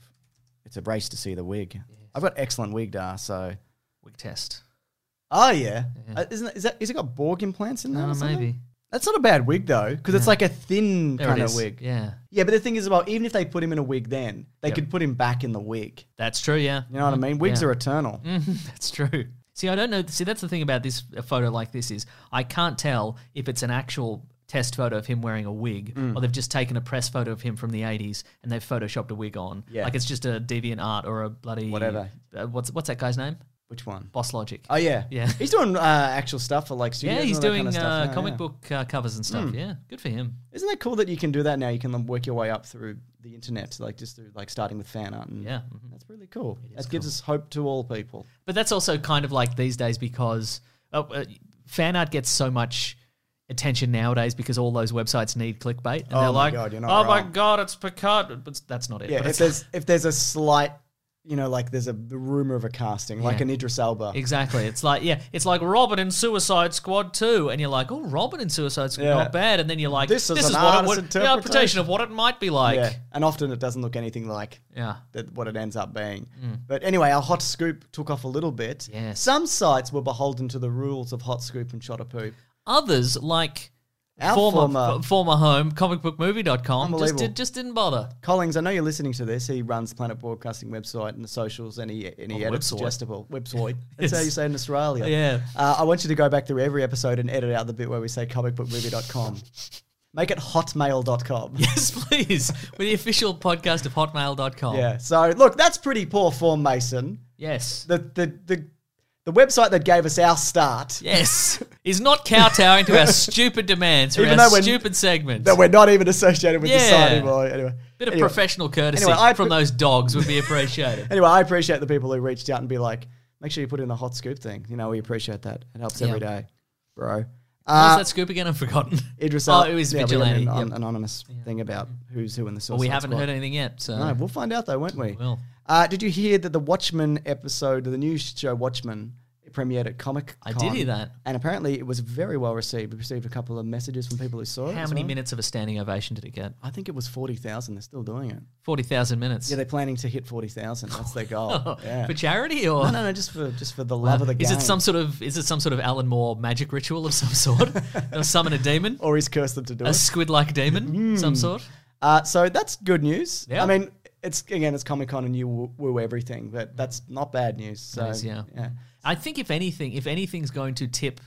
[SPEAKER 3] It's a race to see the wig. I've got excellent wig dar, so.
[SPEAKER 5] Wig test.
[SPEAKER 3] Oh yeah,
[SPEAKER 5] Yeah.
[SPEAKER 3] Uh, isn't it, is that is it got Borg implants in there?
[SPEAKER 5] No,
[SPEAKER 3] or something?
[SPEAKER 5] maybe.
[SPEAKER 3] That's not a bad wig though, because it's
[SPEAKER 5] Yeah.
[SPEAKER 3] like a thin
[SPEAKER 5] There
[SPEAKER 3] kind
[SPEAKER 5] it
[SPEAKER 3] of
[SPEAKER 5] is.
[SPEAKER 3] wig.
[SPEAKER 5] Yeah,
[SPEAKER 3] Yeah, but the thing is, about even if they put him in a wig, then they
[SPEAKER 5] Yep.
[SPEAKER 3] could put him back in the wig.
[SPEAKER 5] that's true. Yeah,
[SPEAKER 3] You know what I mean? Wigs
[SPEAKER 5] Yeah.
[SPEAKER 3] are eternal.
[SPEAKER 5] Mhm, that's true. See, I don't know. See, that's the thing about this a photo like this is I can't tell if it's an actual test photo of him wearing a wig
[SPEAKER 3] Mm.
[SPEAKER 5] or they've just taken a press photo of him from the eighties and they've photoshopped a wig on.
[SPEAKER 3] Yeah.
[SPEAKER 5] Like it's just a deviant art or a bloody
[SPEAKER 3] Whatever.
[SPEAKER 5] Uh, what's what's that guy's name?
[SPEAKER 3] Which one?
[SPEAKER 5] Boss Logic.
[SPEAKER 3] Oh yeah,
[SPEAKER 5] Yeah.
[SPEAKER 3] He's doing uh, actual stuff for like studios.
[SPEAKER 5] yeah,
[SPEAKER 3] and
[SPEAKER 5] he's
[SPEAKER 3] all that
[SPEAKER 5] doing
[SPEAKER 3] kind of stuff
[SPEAKER 5] uh,
[SPEAKER 3] now,
[SPEAKER 5] comic
[SPEAKER 3] yeah.
[SPEAKER 5] book uh, covers and stuff.
[SPEAKER 3] Mm.
[SPEAKER 5] Yeah, good for him.
[SPEAKER 3] Isn't that cool that you can do that now? You can work your way up through the internet, like just through like starting with fan art. And
[SPEAKER 5] Yeah. Mhm.
[SPEAKER 3] that's really cool.
[SPEAKER 5] is
[SPEAKER 3] That gives
[SPEAKER 5] cool.
[SPEAKER 3] us hope to all people.
[SPEAKER 5] But that's also kind of like these days because oh, uh, fan art gets so much attention nowadays because all those websites need clickbait. And
[SPEAKER 3] Oh
[SPEAKER 5] they're
[SPEAKER 3] my
[SPEAKER 5] like,
[SPEAKER 3] God, you're not
[SPEAKER 5] oh my
[SPEAKER 3] wrong."
[SPEAKER 5] God, it's Picard. But that's not it.
[SPEAKER 3] Yeah,
[SPEAKER 5] But
[SPEAKER 3] if
[SPEAKER 5] it's
[SPEAKER 3] there's if there's a slight, you know, like there's a the rumor of a casting, like
[SPEAKER 5] Yeah.
[SPEAKER 3] an Idris Elba.
[SPEAKER 5] Exactly. It's like, yeah, it's like Robin in Suicide Squad two. And you're like, oh, Robin in Suicide Squad,
[SPEAKER 3] Yeah.
[SPEAKER 5] not bad. And then you're like,
[SPEAKER 3] This
[SPEAKER 5] this,
[SPEAKER 3] is
[SPEAKER 5] is
[SPEAKER 3] an
[SPEAKER 5] what it
[SPEAKER 3] artist's
[SPEAKER 5] would, the interpretation
[SPEAKER 3] interpretation.
[SPEAKER 5] of what it might be like.
[SPEAKER 3] Yeah, and often it doesn't look anything like
[SPEAKER 5] Yeah.
[SPEAKER 3] that what it ends up being. But anyway, our hot scoop took off a little bit.
[SPEAKER 5] Yes.
[SPEAKER 3] Some sites were beholden to the rules of hot scoop and shot a poop.
[SPEAKER 5] Others, like
[SPEAKER 3] Our
[SPEAKER 5] former,
[SPEAKER 3] former-
[SPEAKER 5] f- former home, comic book movie dot com, just,
[SPEAKER 3] Unbelievable.
[SPEAKER 5] did, just didn't bother.
[SPEAKER 3] Collings, I know you're listening to this. He runs Planet Broadcasting website and the socials, and he, and he
[SPEAKER 5] Oh,
[SPEAKER 3] edits
[SPEAKER 5] website.
[SPEAKER 3] Suggestible. Website. That's how
[SPEAKER 5] Yes.
[SPEAKER 3] you say it in Australia.
[SPEAKER 5] Yeah.
[SPEAKER 3] Uh, I want you to go back through every episode and edit out the bit where we say comic book movie dot com. Make it hotmail dot com.
[SPEAKER 5] Yes, please. With the official podcast of hotmail dot com.
[SPEAKER 3] Yeah. So, look, that's pretty poor form, Mason.
[SPEAKER 5] Yes.
[SPEAKER 3] The, the, the, the website that gave us our start,
[SPEAKER 5] Yes. Is not kowtowing to our stupid demands for
[SPEAKER 3] Even
[SPEAKER 5] our
[SPEAKER 3] though we're-
[SPEAKER 5] stupid segments.
[SPEAKER 3] that we're not even associated with the
[SPEAKER 5] Yeah.
[SPEAKER 3] site anymore. Anyway.
[SPEAKER 5] Bit of
[SPEAKER 3] anyway.
[SPEAKER 5] professional courtesy
[SPEAKER 3] Anyway, I
[SPEAKER 5] from
[SPEAKER 3] put-
[SPEAKER 5] those dogs would be appreciated.
[SPEAKER 3] Anyway, I appreciate the people who reached out and be like, make sure you put in the hot scoop thing. You know, we appreciate that. It helps
[SPEAKER 5] Yeah.
[SPEAKER 3] every day, bro.
[SPEAKER 5] What
[SPEAKER 3] Uh,
[SPEAKER 5] was that scoop again? I've forgotten.
[SPEAKER 3] Idris
[SPEAKER 5] Oh,
[SPEAKER 3] Elba.
[SPEAKER 5] it was
[SPEAKER 3] yeah, we got
[SPEAKER 5] Vigilante.
[SPEAKER 3] an an-
[SPEAKER 5] Yep.
[SPEAKER 3] anonymous thing about who's who in the Suicide
[SPEAKER 5] Well, we haven't
[SPEAKER 3] Squad.
[SPEAKER 5] heard anything yet. So
[SPEAKER 3] No, we'll find out though, won't we?
[SPEAKER 5] will.
[SPEAKER 3] Uh, did you hear that the Watchmen episode, the new show Watchmen, premiered at Comic Con?
[SPEAKER 5] I did hear that.
[SPEAKER 3] And apparently it was very well received. We received a couple of messages from people who saw it.
[SPEAKER 5] How
[SPEAKER 3] as
[SPEAKER 5] many
[SPEAKER 3] well.
[SPEAKER 5] minutes of a standing ovation did it get?
[SPEAKER 3] I think it was forty thousand. They're still doing it.
[SPEAKER 5] forty thousand minutes.
[SPEAKER 3] Yeah, they're planning to hit forty thousand. That's their goal. Yeah.
[SPEAKER 5] For charity or?
[SPEAKER 3] No, no, no, just for just for the love of the game.
[SPEAKER 5] Is it some sort of is it some sort of Alan Moore magic ritual of some sort? Or summon a demon?
[SPEAKER 3] Or he's cursed them to do
[SPEAKER 5] A
[SPEAKER 3] it.
[SPEAKER 5] squid-like demon? Some sort?
[SPEAKER 3] Uh, so that's good news.
[SPEAKER 5] Yeah.
[SPEAKER 3] I mean, it's again, it's Comic Con and you woo, woo everything, but that's not bad news. So
[SPEAKER 5] It is, yeah.
[SPEAKER 3] yeah.
[SPEAKER 5] I think if anything, if anything's going to tip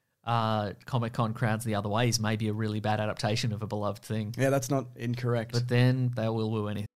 [SPEAKER 5] uh, Comic Con crowds the other way, is maybe a really bad adaptation of a beloved thing.
[SPEAKER 3] Yeah, that's not incorrect.
[SPEAKER 5] But then they will woo anything.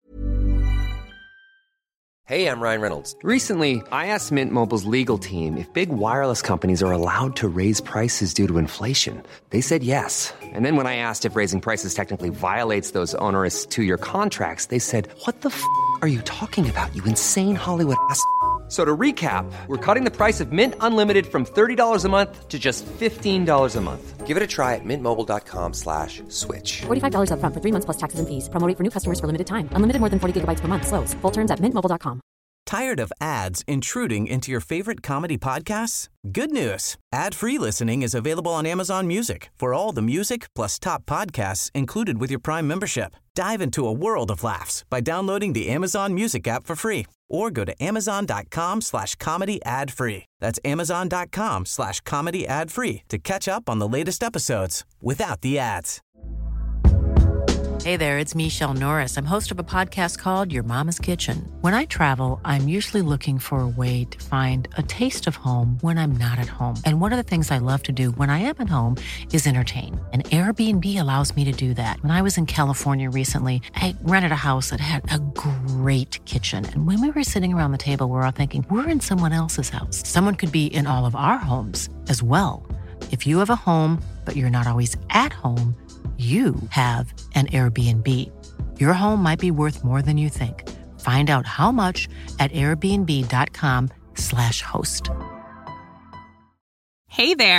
[SPEAKER 7] Hey, I'm Ryan Reynolds. Recently, I asked Mint Mobile's legal team if big wireless companies are allowed to raise prices due to inflation. They said yes. And then when I asked if raising prices technically violates those onerous two-year contracts, they said, "What the f*** are you talking about, you insane Hollywood ass?" So to recap, we're cutting the price of Mint Unlimited from thirty dollars a month to just fifteen dollars a month. Give it a try at mintmobile.com slash switch.
[SPEAKER 8] forty-five dollars up front for three months plus taxes and fees. Promo rate for new customers for limited time. Unlimited more than forty gigabytes per month. Slows full terms at mint mobile dot com.
[SPEAKER 1] Tired of ads intruding into your favorite comedy podcasts? Good news. Ad-free listening is available on Amazon Music for all the music plus top podcasts included with your Prime membership. Dive into a world of laughs by downloading the Amazon Music app for free or go to amazon.com slash comedy ad free. That's amazon.com slash comedy ad free to catch up on the latest episodes without the ads.
[SPEAKER 9] Hey there, it's Michelle Norris. I'm host of a podcast called Your Mama's Kitchen. When I travel, I'm usually looking for a way to find a taste of home when I'm not at home. And one of the things I love to do when I am at home is entertain. And Airbnb allows me to do that. When I was in California recently, I rented a house that had a great kitchen. And when we were sitting around the table, we were all thinking, we're in someone else's house. Someone could be in all of our homes as well. If you have a home, but you're not always at home, you have an Airbnb. Your home might be worth more than you think. Find out how much at airbnb.com slash host.
[SPEAKER 10] Hey there.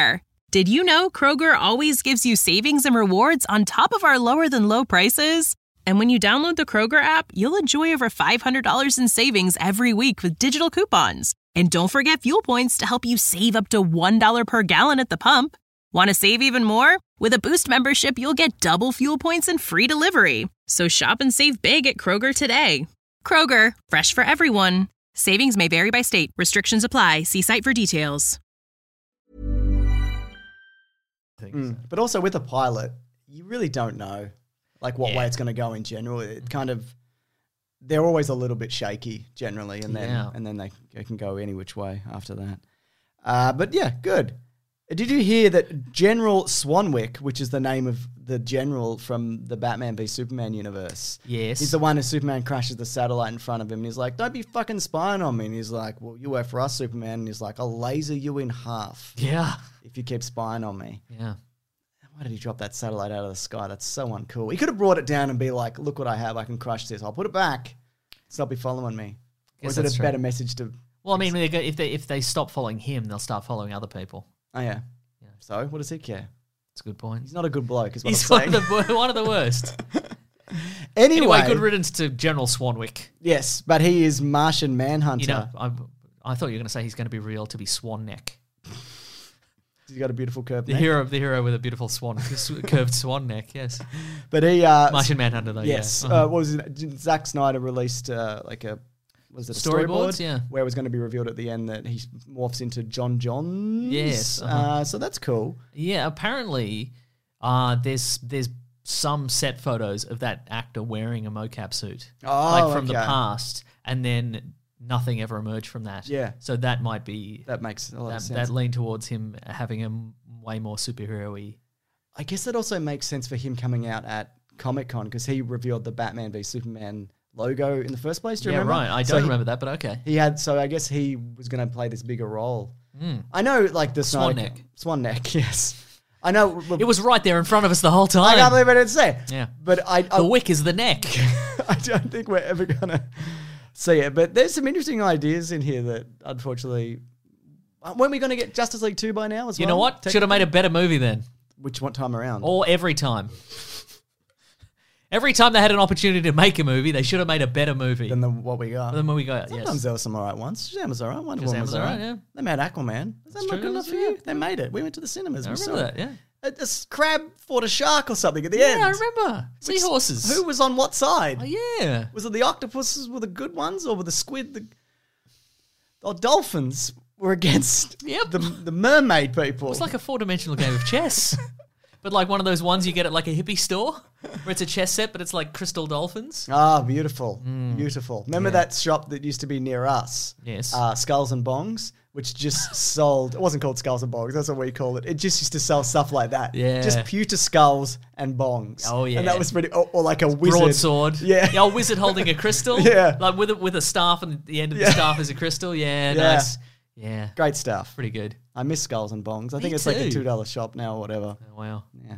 [SPEAKER 10] Did you know Kroger always gives you savings and rewards on top of our lower-than-low prices? And when you download the Kroger app, you'll enjoy over five hundred dollars in savings every week with digital coupons. And don't forget fuel points to help you save up to one dollar per gallon at the pump. Want to save even more? With a Boost membership, you'll get double fuel points and free delivery. So shop and save big at Kroger today. Kroger, fresh for everyone. Savings may vary by state. Restrictions apply. See site for details.
[SPEAKER 3] Mm. But also with a pilot, you really don't know like what
[SPEAKER 5] Yeah.
[SPEAKER 3] way it's going to go in general. It kind of, they're always a little bit shaky generally, and then
[SPEAKER 5] Yeah.
[SPEAKER 3] and then they, they can go any which way after that. Uh, but yeah, good. Did you hear that General Swanwick, which is the name of the general from the Batman v Superman universe?
[SPEAKER 5] Yes.
[SPEAKER 3] He's the one who Superman crashes the satellite in front of him, and he's like, "Don't be fucking spying on me." And he's like, "Well, you work for us, Superman." And he's like, "I'll laser you in half
[SPEAKER 5] Yeah.
[SPEAKER 3] if you keep spying on me."
[SPEAKER 5] Yeah.
[SPEAKER 3] Why did he drop that satellite out of the sky? That's so uncool. He could have brought it down and be like, "Look what I have. I can crush this. I'll put it back. Stop be following me." Or
[SPEAKER 5] Guess
[SPEAKER 3] is it a
[SPEAKER 5] that's true.
[SPEAKER 3] better message to?
[SPEAKER 5] Well, I mean, they go- if they if they stop following him, they'll start following other people.
[SPEAKER 3] Oh yeah. So what does he care?
[SPEAKER 5] That's a good point.
[SPEAKER 3] He's not a good bloke. Is what
[SPEAKER 5] He's
[SPEAKER 3] I'm
[SPEAKER 5] one of,
[SPEAKER 3] saying.
[SPEAKER 5] the, one of the worst.
[SPEAKER 3] Anyway,
[SPEAKER 5] Anyway, good riddance to General Swanwick.
[SPEAKER 3] yes, but he is Martian Manhunter.
[SPEAKER 5] You know, I, I thought you were going to say he's going to be real to be Swan Neck.
[SPEAKER 3] He's got a beautiful curved
[SPEAKER 5] The
[SPEAKER 3] neck.
[SPEAKER 5] hero, the hero with a beautiful swan, curved swan neck. Yes,
[SPEAKER 3] But he uh,
[SPEAKER 5] Martian Manhunter though.
[SPEAKER 3] Yes.
[SPEAKER 5] yeah. Uh-huh.
[SPEAKER 3] Uh, what was it? Zack Snyder released uh, like a was it a
[SPEAKER 5] Storyboards,
[SPEAKER 3] storyboard?
[SPEAKER 5] yeah.
[SPEAKER 3] Where it was going to be revealed at the end that he morphs into John Johns.
[SPEAKER 5] Yes, uh-huh.
[SPEAKER 3] Uh, so that's cool.
[SPEAKER 5] Yeah, apparently, uh, there's there's some set photos of that actor wearing a mocap suit,
[SPEAKER 3] Oh,
[SPEAKER 5] like from the
[SPEAKER 3] okay.
[SPEAKER 5] past, and then nothing ever emerged from that.
[SPEAKER 3] Yeah.
[SPEAKER 5] so that might be
[SPEAKER 3] That makes a lot
[SPEAKER 5] that,
[SPEAKER 3] of sense.
[SPEAKER 5] that lean towards him having a m- way more superhero-y.
[SPEAKER 3] I guess that also makes sense for him coming out at Comic-Con because he revealed the Batman v Superman logo in the first place. Do you
[SPEAKER 5] Yeah,
[SPEAKER 3] remember?
[SPEAKER 5] right. I
[SPEAKER 3] So
[SPEAKER 5] don't
[SPEAKER 3] he-
[SPEAKER 5] remember that, but okay.
[SPEAKER 3] He had, so I guess he was going to play this bigger role.
[SPEAKER 5] Mm.
[SPEAKER 3] I know, like the
[SPEAKER 5] Swan
[SPEAKER 3] Snyder-
[SPEAKER 5] neck.
[SPEAKER 3] Swan neck, yes. I know.
[SPEAKER 5] It was right there in front of us the whole time.
[SPEAKER 3] I can't believe I didn't say it.
[SPEAKER 5] Yeah.
[SPEAKER 3] But I, I
[SPEAKER 5] the wick is the neck.
[SPEAKER 3] I don't think we're ever going to see it. But there's some interesting ideas in here that, unfortunately, weren't we going to get Justice League two by now as
[SPEAKER 5] You
[SPEAKER 3] well?
[SPEAKER 5] know what? Should have made a better movie then.
[SPEAKER 3] Which one time around?
[SPEAKER 5] Or every time. Every time they had an opportunity to make a movie, they should have made a better movie
[SPEAKER 3] Than the, what we got.
[SPEAKER 5] than what we got.
[SPEAKER 3] Sometimes
[SPEAKER 5] Yes.
[SPEAKER 3] there were some alright ones. Shazam was alright. Wonder Woman
[SPEAKER 5] Shazam
[SPEAKER 3] was
[SPEAKER 5] was alright,
[SPEAKER 3] alright.
[SPEAKER 5] yeah.
[SPEAKER 3] They made Aquaman. Is that
[SPEAKER 5] That's
[SPEAKER 3] not
[SPEAKER 5] true,
[SPEAKER 3] good enough
[SPEAKER 5] that's
[SPEAKER 3] for you?
[SPEAKER 5] right.
[SPEAKER 3] They made it. We went to the cinemas.
[SPEAKER 5] I
[SPEAKER 3] we
[SPEAKER 5] remember
[SPEAKER 3] saw
[SPEAKER 5] that,
[SPEAKER 3] it.
[SPEAKER 5] yeah.
[SPEAKER 3] A, a s- crab fought a shark or something at the
[SPEAKER 5] Yeah,
[SPEAKER 3] end.
[SPEAKER 5] I remember.
[SPEAKER 3] Which-
[SPEAKER 5] Seahorses.
[SPEAKER 3] Who was on what side?
[SPEAKER 5] Oh, yeah.
[SPEAKER 3] Was it the octopuses were the good ones, or were the squid the? Or dolphins were against
[SPEAKER 5] Yep.
[SPEAKER 3] the the mermaid people.
[SPEAKER 5] It was like a four-dimensional game of chess. But like one of those ones you get at like a hippie store where it's a chess set, but it's like crystal dolphins.
[SPEAKER 3] Ah, beautiful, beautiful. Remember that shop that used to be near us?
[SPEAKER 5] Yes.
[SPEAKER 3] Uh, Skulls and Bongs, which just sold. It wasn't called Skulls and Bongs. That's what we call it. It just used to sell stuff like that.
[SPEAKER 5] Yeah.
[SPEAKER 3] Just pewter skulls and bongs.
[SPEAKER 5] Oh, yeah.
[SPEAKER 3] And that was pretty. Or, or like a wizard.
[SPEAKER 5] Broadsword.
[SPEAKER 3] Yeah.
[SPEAKER 5] Yeah, a wizard holding a crystal.
[SPEAKER 3] Yeah.
[SPEAKER 5] Like with a, with a staff, and the end of the
[SPEAKER 3] Yeah.
[SPEAKER 5] staff is a crystal. Yeah,
[SPEAKER 3] Yeah.
[SPEAKER 5] nice. Yeah.
[SPEAKER 3] Great stuff.
[SPEAKER 5] Pretty good.
[SPEAKER 3] I miss Skulls and Bongs. I
[SPEAKER 5] Me
[SPEAKER 3] think it's like a
[SPEAKER 5] too.
[SPEAKER 3] two dollar shop now or whatever.
[SPEAKER 5] Oh, wow.
[SPEAKER 3] Yeah.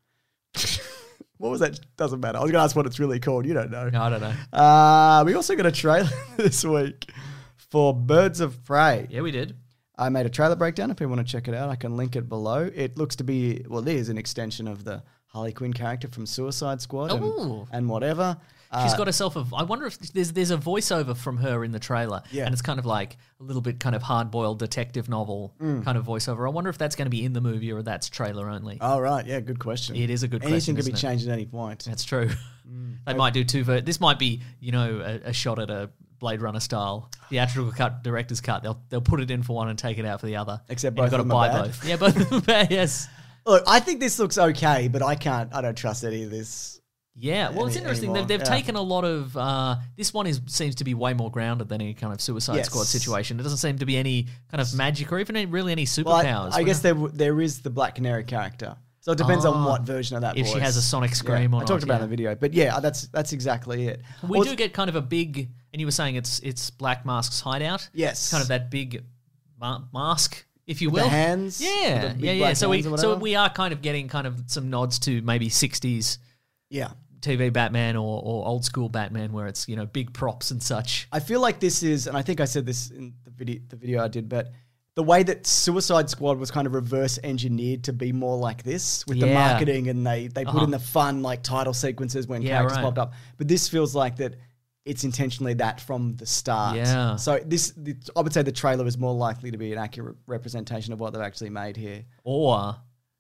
[SPEAKER 3] What was that? Doesn't matter. I was going to ask what it's really called. You don't know.
[SPEAKER 5] No, I don't know.
[SPEAKER 3] Uh, we also got a trailer this week for Birds of Prey.
[SPEAKER 5] Yeah, we did.
[SPEAKER 3] I made a trailer breakdown. If people want to check it out, I can link it below. It looks to be, well, it is an extension of the Harley Quinn character from Suicide Squad and,
[SPEAKER 5] Ooh.
[SPEAKER 3] and whatever.
[SPEAKER 5] She's
[SPEAKER 3] Uh,
[SPEAKER 5] got herself a. I wonder if there's there's a voiceover from her in the trailer,
[SPEAKER 3] Yeah.
[SPEAKER 5] and it's kind of like a little bit kind of hard boiled detective novel
[SPEAKER 3] Mm.
[SPEAKER 5] kind of voiceover. I wonder if that's going to be in the movie or that's trailer only.
[SPEAKER 3] Oh, right. Yeah, good question.
[SPEAKER 5] It is a good
[SPEAKER 3] Anything
[SPEAKER 5] question.
[SPEAKER 3] could be
[SPEAKER 5] isn't it?
[SPEAKER 3] changed at any point.
[SPEAKER 5] That's true. They might do two. Ver- this might be you know a, a shot at a Blade Runner style theatrical cut, director's cut. They'll they'll put it in for one and take it out for the other.
[SPEAKER 3] Except
[SPEAKER 5] And
[SPEAKER 3] both
[SPEAKER 5] you've got
[SPEAKER 3] of
[SPEAKER 5] to
[SPEAKER 3] them are
[SPEAKER 5] buy
[SPEAKER 3] bad.
[SPEAKER 5] both. Yeah, both of them are bad. Yes.
[SPEAKER 3] Look, I think this looks okay, but I can't, I don't trust any of this.
[SPEAKER 5] Yeah, well, it's
[SPEAKER 3] Any-
[SPEAKER 5] interesting.
[SPEAKER 3] anymore,
[SPEAKER 5] They've, they've
[SPEAKER 3] yeah.
[SPEAKER 5] taken a lot of. Uh, this one is seems to be way more grounded than any kind of Suicide
[SPEAKER 3] Yes.
[SPEAKER 5] Squad situation. It doesn't seem to be any kind of magic or even any, really any
[SPEAKER 3] Well, I,
[SPEAKER 5] superpowers.
[SPEAKER 3] I guess there w- there is the Black Canary character. So it depends on
[SPEAKER 5] Ah.
[SPEAKER 3] what version of that
[SPEAKER 5] If she
[SPEAKER 3] voice.
[SPEAKER 5] has a sonic scream
[SPEAKER 3] yeah,
[SPEAKER 5] or
[SPEAKER 3] I talked
[SPEAKER 5] not,
[SPEAKER 3] about it
[SPEAKER 5] yeah.
[SPEAKER 3] in the video. But yeah, that's that's exactly it.
[SPEAKER 5] we
[SPEAKER 3] Also-
[SPEAKER 5] do get kind of a big. And you were saying it's it's Black Mask's hideout.
[SPEAKER 3] Yes.
[SPEAKER 5] kind of that big ma- mask, if you
[SPEAKER 3] With
[SPEAKER 5] will.
[SPEAKER 3] the hands?
[SPEAKER 5] Yeah,
[SPEAKER 3] With the big
[SPEAKER 5] yeah, yeah.
[SPEAKER 3] black
[SPEAKER 5] So we
[SPEAKER 3] hands or
[SPEAKER 5] so
[SPEAKER 3] whatever?
[SPEAKER 5] we are kind of getting kind of some nods to maybe sixties.
[SPEAKER 3] Yeah.
[SPEAKER 5] T V Batman or, or old school Batman where it's, you know, big props and such.
[SPEAKER 3] I feel like this is, and I think I said this in the video, the video I did, but the way that Suicide Squad was kind of reverse engineered to be more like this with the
[SPEAKER 5] Yeah.
[SPEAKER 3] marketing, and they they put
[SPEAKER 5] Uh-huh.
[SPEAKER 3] in the fun like title sequences when
[SPEAKER 5] Yeah,
[SPEAKER 3] characters
[SPEAKER 5] right.
[SPEAKER 3] popped up. But this feels like that it's intentionally that from the start.
[SPEAKER 5] Yeah.
[SPEAKER 3] So this, the, I would say the trailer is more likely to be an accurate representation of what they've actually made here.
[SPEAKER 5] Or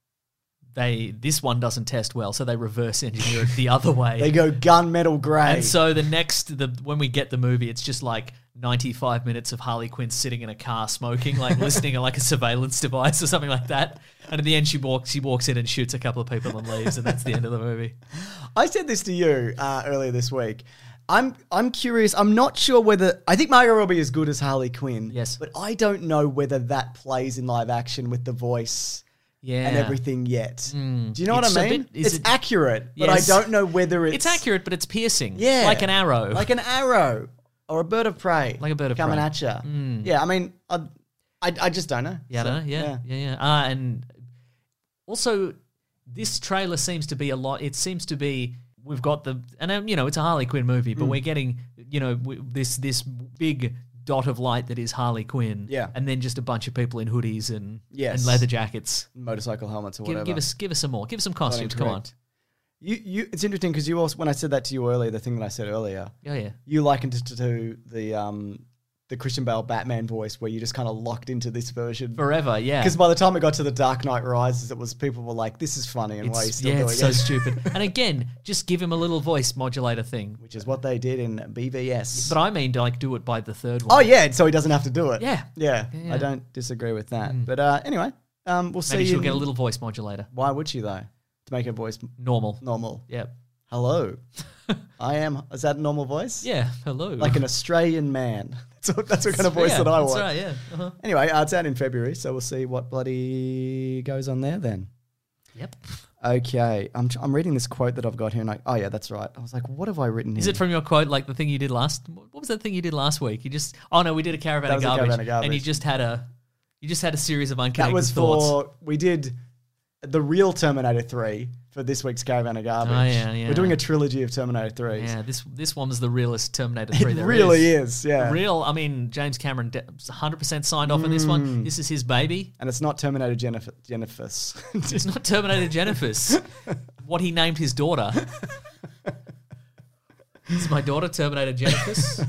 [SPEAKER 5] they this one doesn't test well, so they reverse engineer it the other way.
[SPEAKER 3] They go gunmetal grey.
[SPEAKER 5] And so the next, the when we get the movie, it's just like ninety-five minutes of Harley Quinn sitting in a car smoking, like listening to like a surveillance device or something like that. And at the end, she walks, she walks in and shoots a couple of people and leaves, and that's the end of the movie.
[SPEAKER 3] I said this to you uh, earlier this week. I'm I'm curious. I'm not sure whether I think Margot Robbie is good as Harley Quinn.
[SPEAKER 5] Yes,
[SPEAKER 3] but I don't know whether that plays in live action with the voice.
[SPEAKER 5] Yeah.
[SPEAKER 3] And everything yet.
[SPEAKER 5] Mm.
[SPEAKER 3] Do you know
[SPEAKER 5] It's
[SPEAKER 3] what
[SPEAKER 5] a
[SPEAKER 3] I mean?
[SPEAKER 5] bit- is
[SPEAKER 3] it's
[SPEAKER 5] it-
[SPEAKER 3] accurate, but
[SPEAKER 5] Yes.
[SPEAKER 3] I don't know whether it's...
[SPEAKER 5] It's accurate, but it's piercing.
[SPEAKER 3] Yeah.
[SPEAKER 5] Like an arrow.
[SPEAKER 3] Like an arrow. Or a bird of prey.
[SPEAKER 5] Like a bird of
[SPEAKER 3] coming
[SPEAKER 5] prey.
[SPEAKER 3] at you.
[SPEAKER 5] Mm.
[SPEAKER 3] Yeah, I mean, I, I, I just don't know.
[SPEAKER 5] Yeah,
[SPEAKER 3] So,
[SPEAKER 5] I don't know. Yeah, yeah, yeah. Uh, and also, this trailer seems to be a lot. It seems to be we've got the and um, you know it's a Harley Quinn movie, but
[SPEAKER 3] Mm.
[SPEAKER 5] we're getting you know w- this this big dot of light that is Harley Quinn.
[SPEAKER 3] Yeah.
[SPEAKER 5] and then just a bunch of people in hoodies and
[SPEAKER 3] Yes.
[SPEAKER 5] and leather jackets.
[SPEAKER 3] Motorcycle helmets or
[SPEAKER 5] Give,
[SPEAKER 3] whatever.
[SPEAKER 5] give us give us some more. Give us some
[SPEAKER 3] Not
[SPEAKER 5] costumes. Come on.
[SPEAKER 3] incorrect. You, you, it's interesting because you also, when I said that to you earlier, the thing that I said earlier,
[SPEAKER 5] Oh yeah.
[SPEAKER 3] you likened it to the um, the Christian Bale Batman voice, where you just kind of locked into this version
[SPEAKER 5] Forever, yeah.
[SPEAKER 3] Because by the time it got to the Dark Knight Rises, it was people were like, "This is funny," and why are you
[SPEAKER 5] It's,
[SPEAKER 3] still
[SPEAKER 5] yeah,
[SPEAKER 3] doing
[SPEAKER 5] it's so
[SPEAKER 3] it?
[SPEAKER 5] stupid. And again, just give him a little voice modulator thing,
[SPEAKER 3] which is what they did in B V S.
[SPEAKER 5] But I mean, like, do it by the third one.
[SPEAKER 3] Oh yeah, so he doesn't have to do it.
[SPEAKER 5] Yeah.
[SPEAKER 3] yeah.
[SPEAKER 5] Yeah.
[SPEAKER 3] I don't disagree with that. But uh, anyway, um, we'll see.
[SPEAKER 5] Maybe she'll
[SPEAKER 3] in-
[SPEAKER 5] get a little voice modulator.
[SPEAKER 3] Why would she though? To make her voice
[SPEAKER 5] Normal.
[SPEAKER 3] normal.
[SPEAKER 5] Yep.
[SPEAKER 3] Hello, I am. Is that a normal voice?
[SPEAKER 5] Yeah. Hello.
[SPEAKER 3] Like an Australian man. That's what, that's what kind of voice
[SPEAKER 5] Yeah,
[SPEAKER 3] that I
[SPEAKER 5] that's
[SPEAKER 3] want.
[SPEAKER 5] right, yeah. Uh-huh.
[SPEAKER 3] Anyway, uh, it's out in February, so we'll see what bloody goes on there then.
[SPEAKER 5] Yep.
[SPEAKER 3] Okay, I'm I'm reading this quote that I've got here, and I, oh yeah, that's right. I was like, what have I written here?
[SPEAKER 5] Is it from your quote, like the thing you did last? What was that thing you did last week? You just oh no, we did a caravan,
[SPEAKER 3] That
[SPEAKER 5] of
[SPEAKER 3] was a
[SPEAKER 5] garbage,
[SPEAKER 3] caravan of garbage.
[SPEAKER 5] and you just had a you just had a series of unconnected
[SPEAKER 3] That was
[SPEAKER 5] thoughts.
[SPEAKER 3] for we did the real Terminator three for this week's Caravan of Garbage.
[SPEAKER 5] Oh, yeah, yeah.
[SPEAKER 3] We're doing a trilogy of Terminator threes.
[SPEAKER 5] Yeah, this this one was the realest Terminator
[SPEAKER 3] It
[SPEAKER 5] three there
[SPEAKER 3] really
[SPEAKER 5] is.
[SPEAKER 3] is, yeah.
[SPEAKER 5] Real. I mean, James Cameron de- one hundred percent signed off on this one.
[SPEAKER 3] Mm.
[SPEAKER 5] This is his baby.
[SPEAKER 3] And it's not Terminator Jennifer Jennifer's.
[SPEAKER 5] It's not Terminator Jennifer's. What he named his daughter. This is my daughter, Terminator Jennifer's.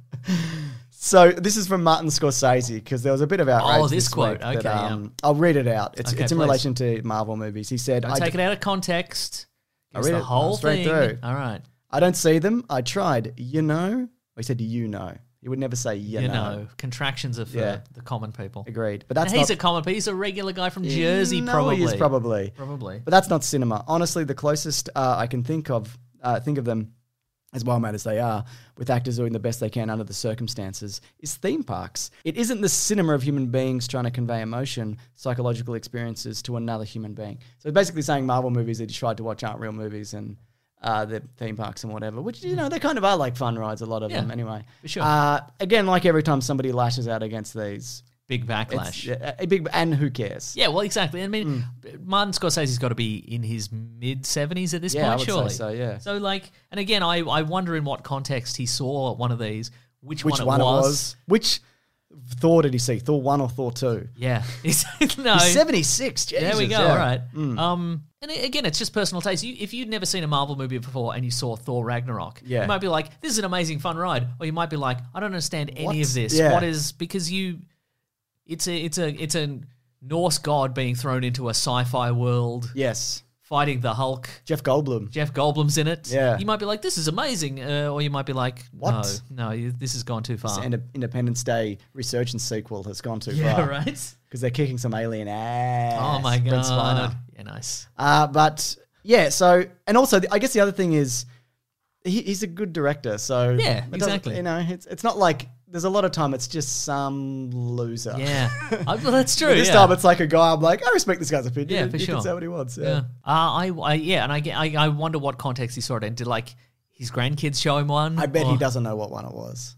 [SPEAKER 3] So this is from Martin Scorsese because there was a bit of outrage.
[SPEAKER 5] Oh, this quote.
[SPEAKER 3] week that,
[SPEAKER 5] Okay, yeah.
[SPEAKER 3] um, I'll read it out. It's
[SPEAKER 5] Okay,
[SPEAKER 3] it's in
[SPEAKER 5] please.
[SPEAKER 3] relation to Marvel movies. He said,
[SPEAKER 5] Don't
[SPEAKER 3] I
[SPEAKER 5] take
[SPEAKER 3] d-
[SPEAKER 5] it out of context.
[SPEAKER 3] I'll
[SPEAKER 5] Give us
[SPEAKER 3] read
[SPEAKER 5] the
[SPEAKER 3] it
[SPEAKER 5] whole
[SPEAKER 3] straight
[SPEAKER 5] thing.
[SPEAKER 3] through.
[SPEAKER 5] All right.
[SPEAKER 3] I don't see them. I tried. You know. He said, you know. He would never say, you,
[SPEAKER 5] You
[SPEAKER 3] know.
[SPEAKER 5] know, contractions are for
[SPEAKER 3] Yeah.
[SPEAKER 5] the common people.
[SPEAKER 3] Agreed. But that's
[SPEAKER 5] And he's
[SPEAKER 3] not-
[SPEAKER 5] a common. He's a regular guy from Jersey,
[SPEAKER 3] No,
[SPEAKER 5] probably.
[SPEAKER 3] he is probably.
[SPEAKER 5] Probably.
[SPEAKER 3] But that's not cinema. Honestly, the closest uh, I can think of, uh, think of them, as well made as they are, with actors doing the best they can under the circumstances, is theme parks. It isn't the cinema of human beings trying to convey emotion, psychological experiences to another human being. So basically saying Marvel movies that you tried to watch aren't real movies and uh, they're theme parks and whatever, which, you know, they kind of are like fun rides, a lot of
[SPEAKER 5] Yeah,
[SPEAKER 3] them anyway.
[SPEAKER 5] for sure.
[SPEAKER 3] Uh, again, like every time somebody lashes out against these,
[SPEAKER 5] Big backlash.
[SPEAKER 3] it's, uh, a big, and who cares?
[SPEAKER 5] Yeah, well, exactly. I mean, Martin Scorsese's got to be in his mid seventies at this
[SPEAKER 3] Yeah, I
[SPEAKER 5] point,
[SPEAKER 3] would say
[SPEAKER 5] surely.
[SPEAKER 3] so, yeah.
[SPEAKER 5] So, like, and again, I, I wonder in what context he saw one of these, which,
[SPEAKER 3] Which
[SPEAKER 5] one,
[SPEAKER 3] one
[SPEAKER 5] it
[SPEAKER 3] it
[SPEAKER 5] was.
[SPEAKER 3] was? Which Thor did he see? Thor one or Thor two?
[SPEAKER 5] Yeah, He's- no,
[SPEAKER 3] He's seventy-six.
[SPEAKER 5] There we
[SPEAKER 3] Jesus,
[SPEAKER 5] go.
[SPEAKER 3] yeah.
[SPEAKER 5] All right.
[SPEAKER 3] Mm.
[SPEAKER 5] Um, and a- again, it's just personal taste. You, if you'd never seen a Marvel movie before and you saw Thor Ragnarok,
[SPEAKER 3] Yeah.
[SPEAKER 5] you might be like, "This is an amazing fun ride," or you might be like, "I don't understand any
[SPEAKER 3] What?
[SPEAKER 5] of this.
[SPEAKER 3] Yeah.
[SPEAKER 5] What is?" Because you, it's a, it's a, it's a Norse god being thrown into a sci-fi world.
[SPEAKER 3] Yes.
[SPEAKER 5] Fighting the Hulk.
[SPEAKER 3] Jeff Goldblum.
[SPEAKER 5] Jeff Goldblum's in it.
[SPEAKER 3] Yeah.
[SPEAKER 5] You might be like, "This is amazing," uh, or you might be like,
[SPEAKER 3] What?
[SPEAKER 5] No, no, you- this has gone too
[SPEAKER 3] This
[SPEAKER 5] far."
[SPEAKER 3] Ind- Independence Day resurgence sequel has gone too
[SPEAKER 5] Yeah,
[SPEAKER 3] far.
[SPEAKER 5] right?
[SPEAKER 3] Because they're kicking some alien ass.
[SPEAKER 5] Oh my
[SPEAKER 3] Brent
[SPEAKER 5] god!
[SPEAKER 3] Spiner.
[SPEAKER 5] Yeah, nice.
[SPEAKER 3] Uh, but yeah, so and also the, I guess the other thing is he, he's a good director. So
[SPEAKER 5] Yeah,
[SPEAKER 3] it doesn't-
[SPEAKER 5] exactly.
[SPEAKER 3] You know, it's it's not like there's a lot of time it's just some loser.
[SPEAKER 5] Yeah, I, well, that's true.
[SPEAKER 3] But this
[SPEAKER 5] yeah.
[SPEAKER 3] time it's like a guy. I'm like, I respect this guy's opinion.
[SPEAKER 5] Yeah,
[SPEAKER 3] and
[SPEAKER 5] for
[SPEAKER 3] he
[SPEAKER 5] sure.
[SPEAKER 3] can say what he wants. Yeah.
[SPEAKER 5] Yeah. Uh, I, I, yeah, and I, get- I, I wonder what context he saw it in. Did like his grandkids show him one?
[SPEAKER 3] I bet
[SPEAKER 5] Or-
[SPEAKER 3] he doesn't know what one it was.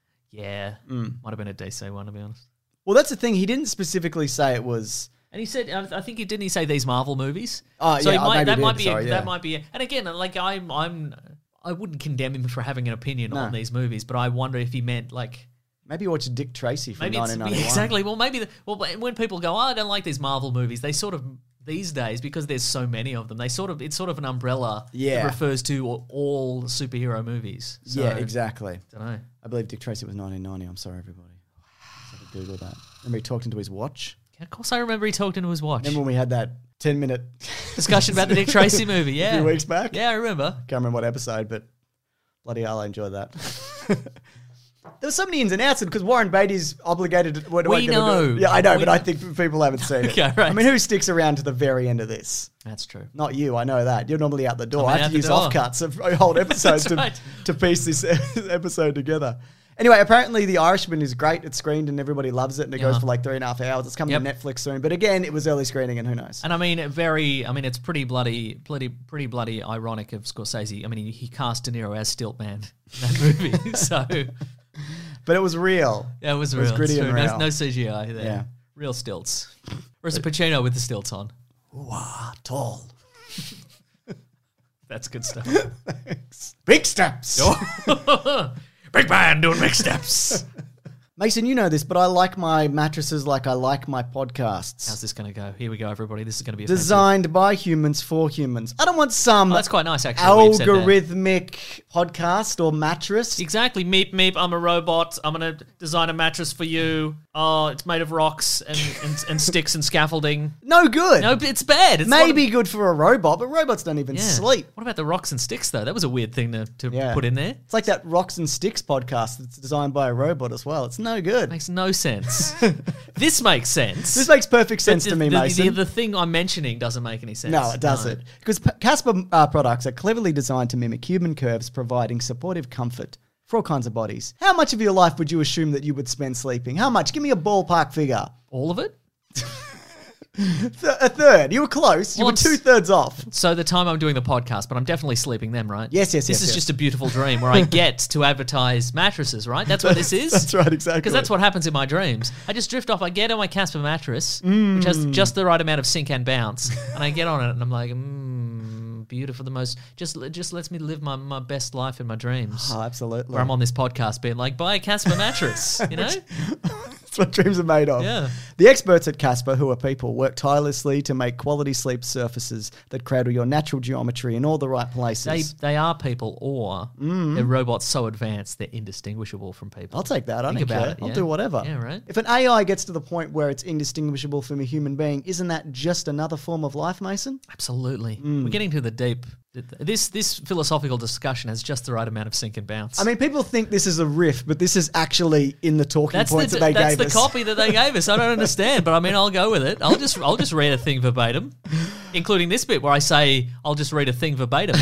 [SPEAKER 5] Yeah,
[SPEAKER 3] Mm.
[SPEAKER 5] might have been a D C one to be honest.
[SPEAKER 3] Well, that's the thing. He didn't specifically say it was.
[SPEAKER 5] And he said, I I think he didn't he say these Marvel movies.
[SPEAKER 3] Oh,
[SPEAKER 5] so
[SPEAKER 3] yeah,
[SPEAKER 5] he
[SPEAKER 3] oh,
[SPEAKER 5] might,
[SPEAKER 3] maybe
[SPEAKER 5] that
[SPEAKER 3] he
[SPEAKER 5] might
[SPEAKER 3] did,
[SPEAKER 5] be
[SPEAKER 3] sorry,
[SPEAKER 5] a,
[SPEAKER 3] yeah.
[SPEAKER 5] that might be. A, and again, like I'm, I'm, I wouldn't condemn him for having an opinion
[SPEAKER 3] No.
[SPEAKER 5] on these movies, but I wonder if he meant like
[SPEAKER 3] Maybe watch Dick Tracy from
[SPEAKER 5] Maybe it's
[SPEAKER 3] nineteen ninety-one.
[SPEAKER 5] exactly. Well, maybe the, well when people go, oh, I don't like these Marvel movies. They sort of these days because there's so many of them. They sort of it's sort of an umbrella
[SPEAKER 3] Yeah.
[SPEAKER 5] that refers to all, all superhero movies. So,
[SPEAKER 3] Yeah, exactly.
[SPEAKER 5] Don't know.
[SPEAKER 3] I believe Dick Tracy was nineteen ninety. I'm sorry, everybody. I had to Google that. Remember he talked into his watch?
[SPEAKER 5] Yeah, of course, I remember he talked into his watch.
[SPEAKER 3] Remember when we had that ten minute
[SPEAKER 5] discussion about the Dick Tracy movie?
[SPEAKER 3] a
[SPEAKER 5] Yeah,
[SPEAKER 3] few weeks back?
[SPEAKER 5] Yeah, I remember.
[SPEAKER 3] Can't remember what episode, but bloody hell, I enjoyed that. There was so many ins and outs because Warren Beatty's obligated to. What,
[SPEAKER 5] We
[SPEAKER 3] what,
[SPEAKER 5] know.
[SPEAKER 3] Yeah, I know,
[SPEAKER 5] We
[SPEAKER 3] but
[SPEAKER 5] know.
[SPEAKER 3] I think people haven't seen it.
[SPEAKER 5] Okay, right.
[SPEAKER 3] I mean, who sticks around to the very end of this?
[SPEAKER 5] That's true.
[SPEAKER 3] Not you, I know that. You're normally out the door.
[SPEAKER 5] I'm
[SPEAKER 3] I have
[SPEAKER 5] out
[SPEAKER 3] to
[SPEAKER 5] the
[SPEAKER 3] use
[SPEAKER 5] door.
[SPEAKER 3] offcuts of whole episodes
[SPEAKER 5] That's
[SPEAKER 3] to,
[SPEAKER 5] right.
[SPEAKER 3] to piece this episode together. Anyway, apparently The Irishman is great. It's screened and everybody loves it and it goes
[SPEAKER 5] Uh-huh.
[SPEAKER 3] for like three and a half hours. It's coming
[SPEAKER 5] Yep.
[SPEAKER 3] to Netflix soon. But again, it was early screening and who knows?
[SPEAKER 5] And I mean, very. I mean, it's pretty bloody, pretty, pretty bloody ironic of Scorsese. I mean, he, he cast De Niro as Stiltman in that movie, so
[SPEAKER 3] But it was real.
[SPEAKER 5] yeah, it was
[SPEAKER 3] It
[SPEAKER 5] real.
[SPEAKER 3] was gritty
[SPEAKER 5] It's
[SPEAKER 3] and
[SPEAKER 5] true.
[SPEAKER 3] real.
[SPEAKER 5] No, no C G I there.
[SPEAKER 3] Yeah.
[SPEAKER 5] Real stilts. Or is it Pacino with the stilts on?
[SPEAKER 3] Wow, tall.
[SPEAKER 5] That's good stuff.
[SPEAKER 3] Big steps.
[SPEAKER 5] Big man doing big steps.
[SPEAKER 3] Mason, you know this, but I like my mattresses like I like my podcasts.
[SPEAKER 5] How's this going to go? Here we go, everybody. This is going to be offensive.
[SPEAKER 3] Designed by humans for humans. I don't want some
[SPEAKER 5] Oh, that's quite nice, actually. what you've said there.
[SPEAKER 3] algorithmic podcast or mattress.
[SPEAKER 5] Exactly. Meep, meep. I'm a robot. I'm going to design a mattress for you. Oh, it's made of rocks and, and, and sticks and scaffolding.
[SPEAKER 3] No good.
[SPEAKER 5] No, it's bad. It's
[SPEAKER 3] Maybe good for a robot, but robots don't even
[SPEAKER 5] Yeah.
[SPEAKER 3] sleep.
[SPEAKER 5] What about the rocks and sticks, though? That was a weird thing to, to
[SPEAKER 3] Yeah.
[SPEAKER 5] put in there.
[SPEAKER 3] It's like that Rocks and Sticks podcast that's designed by a robot as well. It's no good.
[SPEAKER 5] Makes no sense. This makes sense.
[SPEAKER 3] This makes perfect sense
[SPEAKER 5] But
[SPEAKER 3] to
[SPEAKER 5] the-
[SPEAKER 3] me,
[SPEAKER 5] the,
[SPEAKER 3] Mason.
[SPEAKER 5] The, the thing I'm mentioning doesn't make any sense.
[SPEAKER 3] No, it doesn't. Because Casper uh, products are cleverly designed to mimic human curves, providing supportive comfort for all kinds of bodies. How much of your life would you assume that you would spend sleeping? How much? Give me a ballpark figure.
[SPEAKER 5] All of it?
[SPEAKER 3] Th- a third. You were close. You
[SPEAKER 5] Well,
[SPEAKER 3] were
[SPEAKER 5] I'm s-
[SPEAKER 3] two thirds off.
[SPEAKER 5] So the time I'm doing the podcast, but I'm definitely sleeping then, right?
[SPEAKER 3] Yes, yes,
[SPEAKER 5] This
[SPEAKER 3] yes,
[SPEAKER 5] is
[SPEAKER 3] yes.
[SPEAKER 5] just a beautiful dream where I get to advertise mattresses, right? That's what this is?
[SPEAKER 3] That's right, exactly.
[SPEAKER 5] Because that's what happens in my dreams. I just drift off. I get on my Casper mattress, which
[SPEAKER 3] Mm.
[SPEAKER 5] has just the right amount of sink and bounce, and I get on it, and I'm like, mmm, beautiful, the most, just just lets me live my, my best life in my dreams.
[SPEAKER 3] Oh, absolutely.
[SPEAKER 5] Where I'm on this podcast being like, buy a Casper mattress, you know?
[SPEAKER 3] That's what dreams are made of.
[SPEAKER 5] Yeah.
[SPEAKER 3] The experts at Casper, who are people, work tirelessly to make quality sleep surfaces that cradle your natural geometry in all the right places.
[SPEAKER 5] They they are people, or they're robots so advanced they're indistinguishable from people.
[SPEAKER 3] I'll take that. I
[SPEAKER 5] Think
[SPEAKER 3] don't
[SPEAKER 5] about
[SPEAKER 3] care.
[SPEAKER 5] it,
[SPEAKER 3] I'll
[SPEAKER 5] yeah.
[SPEAKER 3] do whatever.
[SPEAKER 5] Yeah, right.
[SPEAKER 3] If an A I gets to the point where it's indistinguishable from a human being, isn't that just another form of life, Mason?
[SPEAKER 5] Absolutely.
[SPEAKER 3] Mm.
[SPEAKER 5] We're getting to the deep. This this philosophical discussion has just the right amount of sink and bounce.
[SPEAKER 3] I mean, people think this is a riff, but this is actually in the talking
[SPEAKER 5] that's
[SPEAKER 3] points
[SPEAKER 5] the,
[SPEAKER 3] that they
[SPEAKER 5] that's
[SPEAKER 3] gave
[SPEAKER 5] the
[SPEAKER 3] us.
[SPEAKER 5] copy that they gave us. I don't understand, but I mean, I'll go with it. I'll just I'll just read a thing verbatim, including this bit where I say I'll just read a thing verbatim.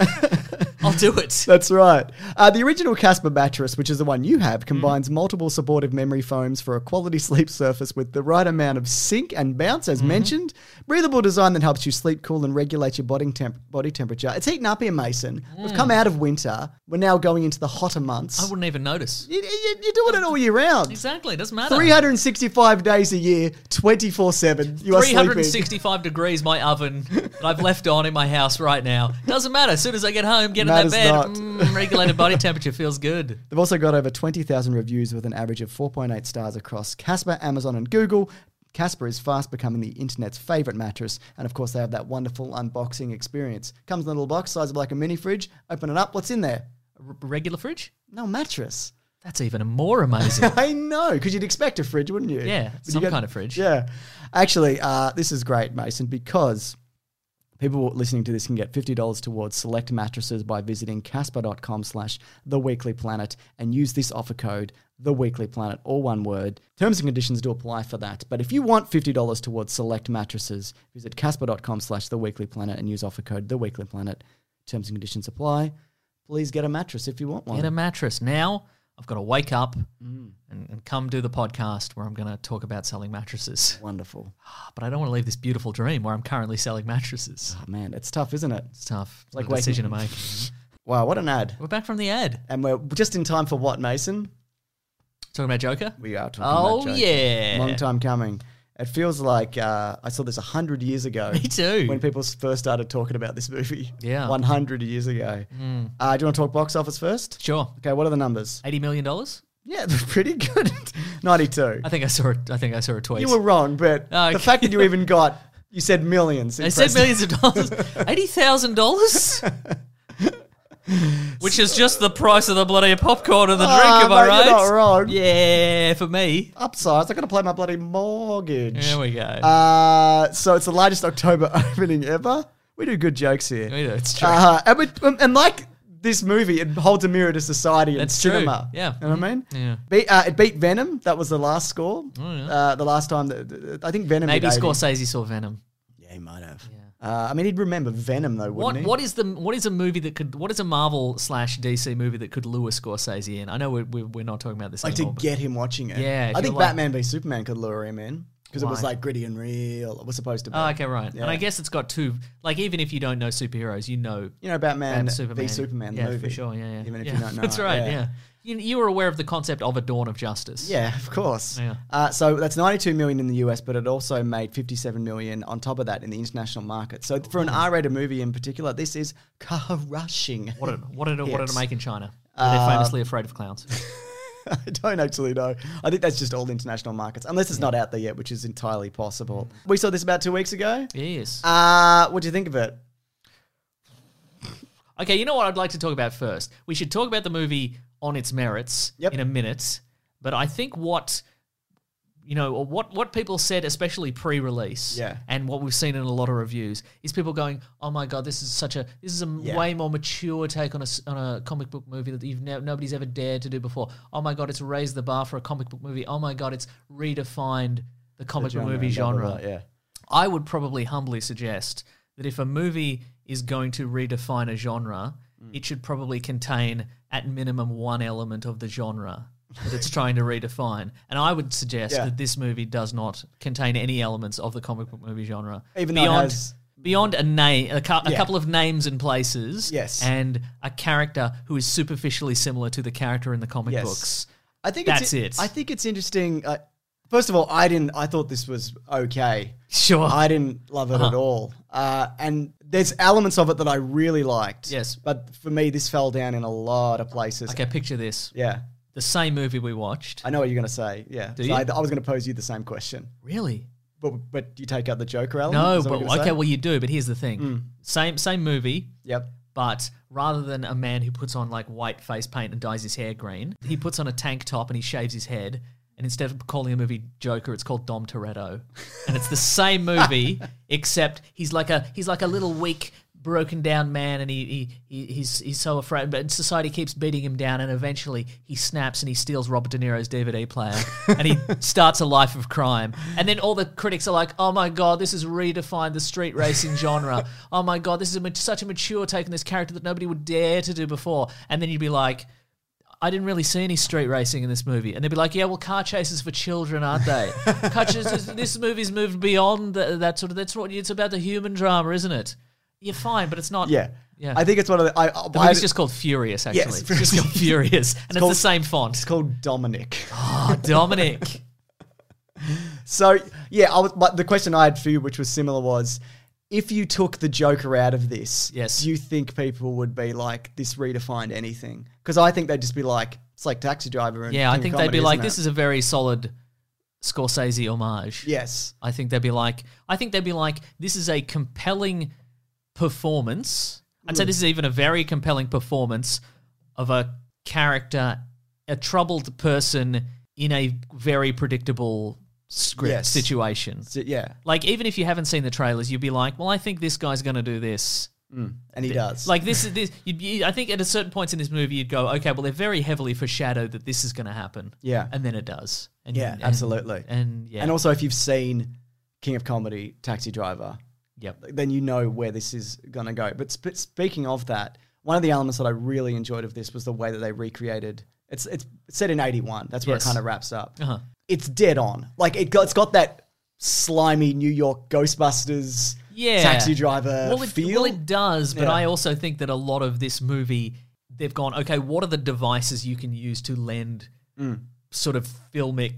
[SPEAKER 5] I'll do it.
[SPEAKER 3] That's right. Uh, the original Casper mattress, which is the one you have, combines multiple supportive memory foams for a quality sleep surface with the right amount of sink and bounce, as mentioned. Breathable design that helps you sleep cool and regulate your body, temp- body temperature. It's heating up here, Mason. We've come out of winter. We're now going into the hotter months.
[SPEAKER 5] I wouldn't even notice.
[SPEAKER 3] You, you, you're doing it all year round.
[SPEAKER 5] Exactly. It doesn't matter.
[SPEAKER 3] three hundred sixty-five days a year, twenty-four seven. You are
[SPEAKER 5] three hundred
[SPEAKER 3] sleeping.
[SPEAKER 5] sixty-five degrees, my oven that I've left on in my house right now. Doesn't matter. As soon as I get home, get
[SPEAKER 3] Matters
[SPEAKER 5] in that
[SPEAKER 3] not.
[SPEAKER 5] bed, mm, regulated body temperature feels good.
[SPEAKER 3] They've also got over twenty thousand reviews with an average of four point eight stars across Casper, Amazon, and Google. Casper is fast becoming the internet's favourite mattress. And of course, they have that wonderful unboxing experience. Comes in a little box, size of like a mini fridge. Open it up. What's in there?
[SPEAKER 5] R- regular fridge?
[SPEAKER 3] No, mattress.
[SPEAKER 5] That's even more amazing.
[SPEAKER 3] I know, because you'd expect a fridge, wouldn't you?
[SPEAKER 5] Yeah,
[SPEAKER 3] But you
[SPEAKER 5] some
[SPEAKER 3] get-
[SPEAKER 5] kind of fridge.
[SPEAKER 3] Yeah. Actually, uh, this is great, Mason, because people listening to this can get fifty dollars towards select mattresses by visiting casper.com slash theweeklyplanet and use this offer code, theweeklyplanet, all one word. Terms and conditions do apply for that. But if you want fifty dollars towards select mattresses, visit casper.com slash theweeklyplanet and use offer code, theweeklyplanet. Terms and conditions apply. Please get a mattress if you want one.
[SPEAKER 5] Get a mattress. Now I've got to wake up and, and come do the podcast where I'm going to talk about selling mattresses.
[SPEAKER 3] Wonderful.
[SPEAKER 5] But I don't want to leave this beautiful dream where I'm currently selling mattresses.
[SPEAKER 3] Oh, man, it's tough, isn't it?
[SPEAKER 5] It's tough. It's
[SPEAKER 3] like
[SPEAKER 5] like a decision to
[SPEAKER 3] waking-
[SPEAKER 5] make.
[SPEAKER 3] Wow, what an ad.
[SPEAKER 5] We're back from the ad.
[SPEAKER 3] And we're just in time for what, Mason?
[SPEAKER 5] Talking about Joker?
[SPEAKER 3] We are talking
[SPEAKER 5] Oh,
[SPEAKER 3] about Joker.
[SPEAKER 5] yeah.
[SPEAKER 3] Long time coming. It feels like uh, I saw this one hundred years ago.
[SPEAKER 5] Me too.
[SPEAKER 3] When people s- first started talking about this movie.
[SPEAKER 5] Yeah.
[SPEAKER 3] one hundred years ago.
[SPEAKER 5] Mm.
[SPEAKER 3] Uh, do you want to talk box office first?
[SPEAKER 5] Sure.
[SPEAKER 3] Okay, what are the numbers?
[SPEAKER 5] eighty million dollars?
[SPEAKER 3] Yeah, pretty good. ninety-two.
[SPEAKER 5] I think I saw it. I think I saw a tweet.
[SPEAKER 3] You were wrong, but
[SPEAKER 5] Oh,
[SPEAKER 3] the
[SPEAKER 5] okay.
[SPEAKER 3] fact that you even got, you said millions.
[SPEAKER 5] I said
[SPEAKER 3] impressed.
[SPEAKER 5] millions of dollars. Eighty thousand dollars. Which is just the price of the bloody popcorn and the drink,
[SPEAKER 3] Ah,
[SPEAKER 5] am I
[SPEAKER 3] mate,
[SPEAKER 5] right?
[SPEAKER 3] you're not wrong.
[SPEAKER 5] Yeah, for me.
[SPEAKER 3] Upsides. I got to play my bloody mortgage.
[SPEAKER 5] There we go.
[SPEAKER 3] Uh, so it's the largest October opening ever. We do good jokes here.
[SPEAKER 5] We do, it's true.
[SPEAKER 3] Uh, and, we, um, and like this movie, it holds a mirror to society and
[SPEAKER 5] That's true.
[SPEAKER 3] cinema.
[SPEAKER 5] Yeah.
[SPEAKER 3] You know what I mean?
[SPEAKER 5] Yeah.
[SPEAKER 3] Beat, uh, it beat Venom. That was the last score.
[SPEAKER 5] Oh, yeah.
[SPEAKER 3] uh, the last time that, that- I think Venom.
[SPEAKER 5] Maybe
[SPEAKER 3] did eighty.
[SPEAKER 5] Scorsese saw Venom.
[SPEAKER 3] Yeah, he might have. Uh, I mean, he'd remember Venom though, wouldn't
[SPEAKER 5] What
[SPEAKER 3] he?
[SPEAKER 5] what is the what is a movie that could what is a Marvel slash D C movie that could lure Scorsese in? I know we're we're, we're not talking about this
[SPEAKER 3] like to
[SPEAKER 5] anymore. but-
[SPEAKER 3] get him watching it.
[SPEAKER 5] Yeah, if
[SPEAKER 3] I
[SPEAKER 5] you're
[SPEAKER 3] think
[SPEAKER 5] like-
[SPEAKER 3] Batman v Superman could lure him in because it was
[SPEAKER 5] Why?
[SPEAKER 3] like gritty and real. It was supposed to be.
[SPEAKER 5] Oh, okay, right.
[SPEAKER 3] Yeah.
[SPEAKER 5] And I guess it's got two. Like, even if you don't know superheroes, you know.
[SPEAKER 3] You know Batman
[SPEAKER 5] Bat-
[SPEAKER 3] v
[SPEAKER 5] Superman.
[SPEAKER 3] Superman, the
[SPEAKER 5] yeah,
[SPEAKER 3] movie.
[SPEAKER 5] for sure. Yeah, yeah.
[SPEAKER 3] Even if
[SPEAKER 5] yeah.
[SPEAKER 3] you don't know
[SPEAKER 5] That's
[SPEAKER 3] it,
[SPEAKER 5] right.
[SPEAKER 3] yeah.
[SPEAKER 5] Yeah. You you were aware of the concept of a Dawn of Justice.
[SPEAKER 3] Yeah, of course.
[SPEAKER 5] Yeah.
[SPEAKER 3] Uh, so that's ninety-two million in the U S, but it also made fifty-seven million on top of that in the international market. So for an R-rated movie in particular, this is crushing.
[SPEAKER 5] What did what did it, what did it
[SPEAKER 3] hits.
[SPEAKER 5] make in China?
[SPEAKER 3] Uh,
[SPEAKER 5] They're famously afraid of clowns.
[SPEAKER 3] I don't actually know. I think that's just all international markets, unless it's not out there yet, which is entirely possible. We saw this about two weeks ago.
[SPEAKER 5] Yes.
[SPEAKER 3] Uh, what do you think of it?
[SPEAKER 5] Okay, you know what I'd like to talk about first? We should talk about the movie on its merits
[SPEAKER 3] Yep.
[SPEAKER 5] in a minute. But I think what you know, or what what people said, especially pre-release,
[SPEAKER 3] Yeah.
[SPEAKER 5] and what we've seen in a lot of reviews, is people going, "Oh my god, this is such a this is a
[SPEAKER 3] Yeah.
[SPEAKER 5] way more mature take on a s- on a comic book movie that you've ne- nobody's ever dared to do before. Oh my god, it's raised the bar for a comic book movie. Oh my god, it's redefined the comic book
[SPEAKER 3] genre
[SPEAKER 5] movie
[SPEAKER 3] and blah, blah,
[SPEAKER 5] genre."
[SPEAKER 3] blah, yeah.
[SPEAKER 5] I would probably humbly suggest that if a movie is going to redefine a genre,
[SPEAKER 3] Mm.
[SPEAKER 5] it should probably contain at minimum one element of the genre that it's trying to redefine. And I would suggest
[SPEAKER 3] Yeah.
[SPEAKER 5] that this movie does not contain any elements of the comic book movie genre.
[SPEAKER 3] Even though it
[SPEAKER 5] beyond,
[SPEAKER 3] has-
[SPEAKER 5] beyond a name, a, cou- a
[SPEAKER 3] Yeah.
[SPEAKER 5] couple of names and places,
[SPEAKER 3] Yes.
[SPEAKER 5] and a character who is superficially similar to the character in the comic
[SPEAKER 3] Yes.
[SPEAKER 5] books.
[SPEAKER 3] I think
[SPEAKER 5] That's
[SPEAKER 3] it's,
[SPEAKER 5] it.
[SPEAKER 3] I think it's interesting. Uh, first of all, I didn't. I thought this was okay.
[SPEAKER 5] Sure.
[SPEAKER 3] I didn't love it
[SPEAKER 5] Uh-huh.
[SPEAKER 3] at all. Uh, and there's elements of it that I really liked.
[SPEAKER 5] Yes.
[SPEAKER 3] But for me, this fell down in a lot of places.
[SPEAKER 5] Okay, picture this.
[SPEAKER 3] Yeah.
[SPEAKER 5] The same movie we watched.
[SPEAKER 3] I know what you're going to say. Yeah.
[SPEAKER 5] Do
[SPEAKER 3] So
[SPEAKER 5] you?
[SPEAKER 3] I, I was going to pose you the same question.
[SPEAKER 5] Really?
[SPEAKER 3] But but you take out the Joker element?
[SPEAKER 5] No,
[SPEAKER 3] Is that what
[SPEAKER 5] but
[SPEAKER 3] you're gonna
[SPEAKER 5] okay,
[SPEAKER 3] say?
[SPEAKER 5] well you do, but here's the thing.
[SPEAKER 3] Mm.
[SPEAKER 5] Same same movie,
[SPEAKER 3] Yep.
[SPEAKER 5] but rather than a man who puts on like white face paint and dyes his hair green, he puts on a tank top and he shaves his head. And instead of calling the movie Joker, it's called Dom Toretto. And it's the same movie, except he's like a he's like a little weak, broken down man, and he, he, he he's he's so afraid, but society keeps beating him down, and eventually he snaps and he steals Robert De Niro's D V D player, and he starts a life of crime. And then all the critics are like, "Oh my god, this has redefined the street racing genre. Oh my god, this is a, mat- such a mature take on this character that nobody would dare to do before." And then you'd be like, I didn't really see any street racing in this movie. And they'd be like, yeah, well, car chases for children, aren't they? Car chases, this movie's moved beyond the, that sort of, that's what, it's about the human drama, isn't it? You're fine, but it's not.
[SPEAKER 3] Yeah.
[SPEAKER 5] Yeah.
[SPEAKER 3] I think it's one of the. I, I,
[SPEAKER 5] The movie's just called Furious, actually.
[SPEAKER 3] Yes,
[SPEAKER 5] it's just called Furious. And it's,
[SPEAKER 3] called-
[SPEAKER 5] the same font.
[SPEAKER 3] It's called Dominic.
[SPEAKER 5] Oh, Dominic.
[SPEAKER 3] So yeah, I was, but the question I had for you, which was similar, was if you took the Joker out of this,
[SPEAKER 5] Yes.
[SPEAKER 3] do you think people would be like, this redefined anything? Because I think they'd just be like, it's like Taxi Driver. And
[SPEAKER 5] Yeah, I
[SPEAKER 3] King of
[SPEAKER 5] think they'd be
[SPEAKER 3] Comedy,
[SPEAKER 5] like,
[SPEAKER 3] isn't
[SPEAKER 5] this
[SPEAKER 3] it?
[SPEAKER 5] is a very solid Scorsese homage.
[SPEAKER 3] Yes.
[SPEAKER 5] I think they'd be like, I think they'd be like, this is a compelling performance. I'd say this is even a very compelling performance of a character, a troubled person in a very predictable script
[SPEAKER 3] Yes.
[SPEAKER 5] situation.
[SPEAKER 3] So, yeah.
[SPEAKER 5] Like, even if you haven't seen the trailers, you'd be like, well, I think this guy's going to do this.
[SPEAKER 3] Mm. And he does.
[SPEAKER 5] Like, this is this. You'd, you, I think at a certain points in this movie, you'd go, okay, well, they're very heavily foreshadowed that this is going to happen.
[SPEAKER 3] Yeah.
[SPEAKER 5] And then it does. And,
[SPEAKER 3] yeah,
[SPEAKER 5] and-
[SPEAKER 3] absolutely.
[SPEAKER 5] And, yeah.
[SPEAKER 3] And also, if you've seen King of Comedy, Taxi Driver,
[SPEAKER 5] Yep.
[SPEAKER 3] then you know where this is going to go. But sp- speaking of that, one of the elements that I really enjoyed of this was the way that they recreated. It's it's set in eighty-one. That's where
[SPEAKER 5] Yes.
[SPEAKER 3] it kind of wraps up.
[SPEAKER 5] Uh-huh.
[SPEAKER 3] It's dead on. Like it got, it's got that slimy New York Ghostbusters
[SPEAKER 5] Yeah.
[SPEAKER 3] Taxi Driver
[SPEAKER 5] well, it,
[SPEAKER 3] feel.
[SPEAKER 5] Well, it does, but
[SPEAKER 3] Yeah.
[SPEAKER 5] I also think that a lot of this movie, they've gone, okay, what are the devices you can use to lend
[SPEAKER 3] Mm.
[SPEAKER 5] sort of filmic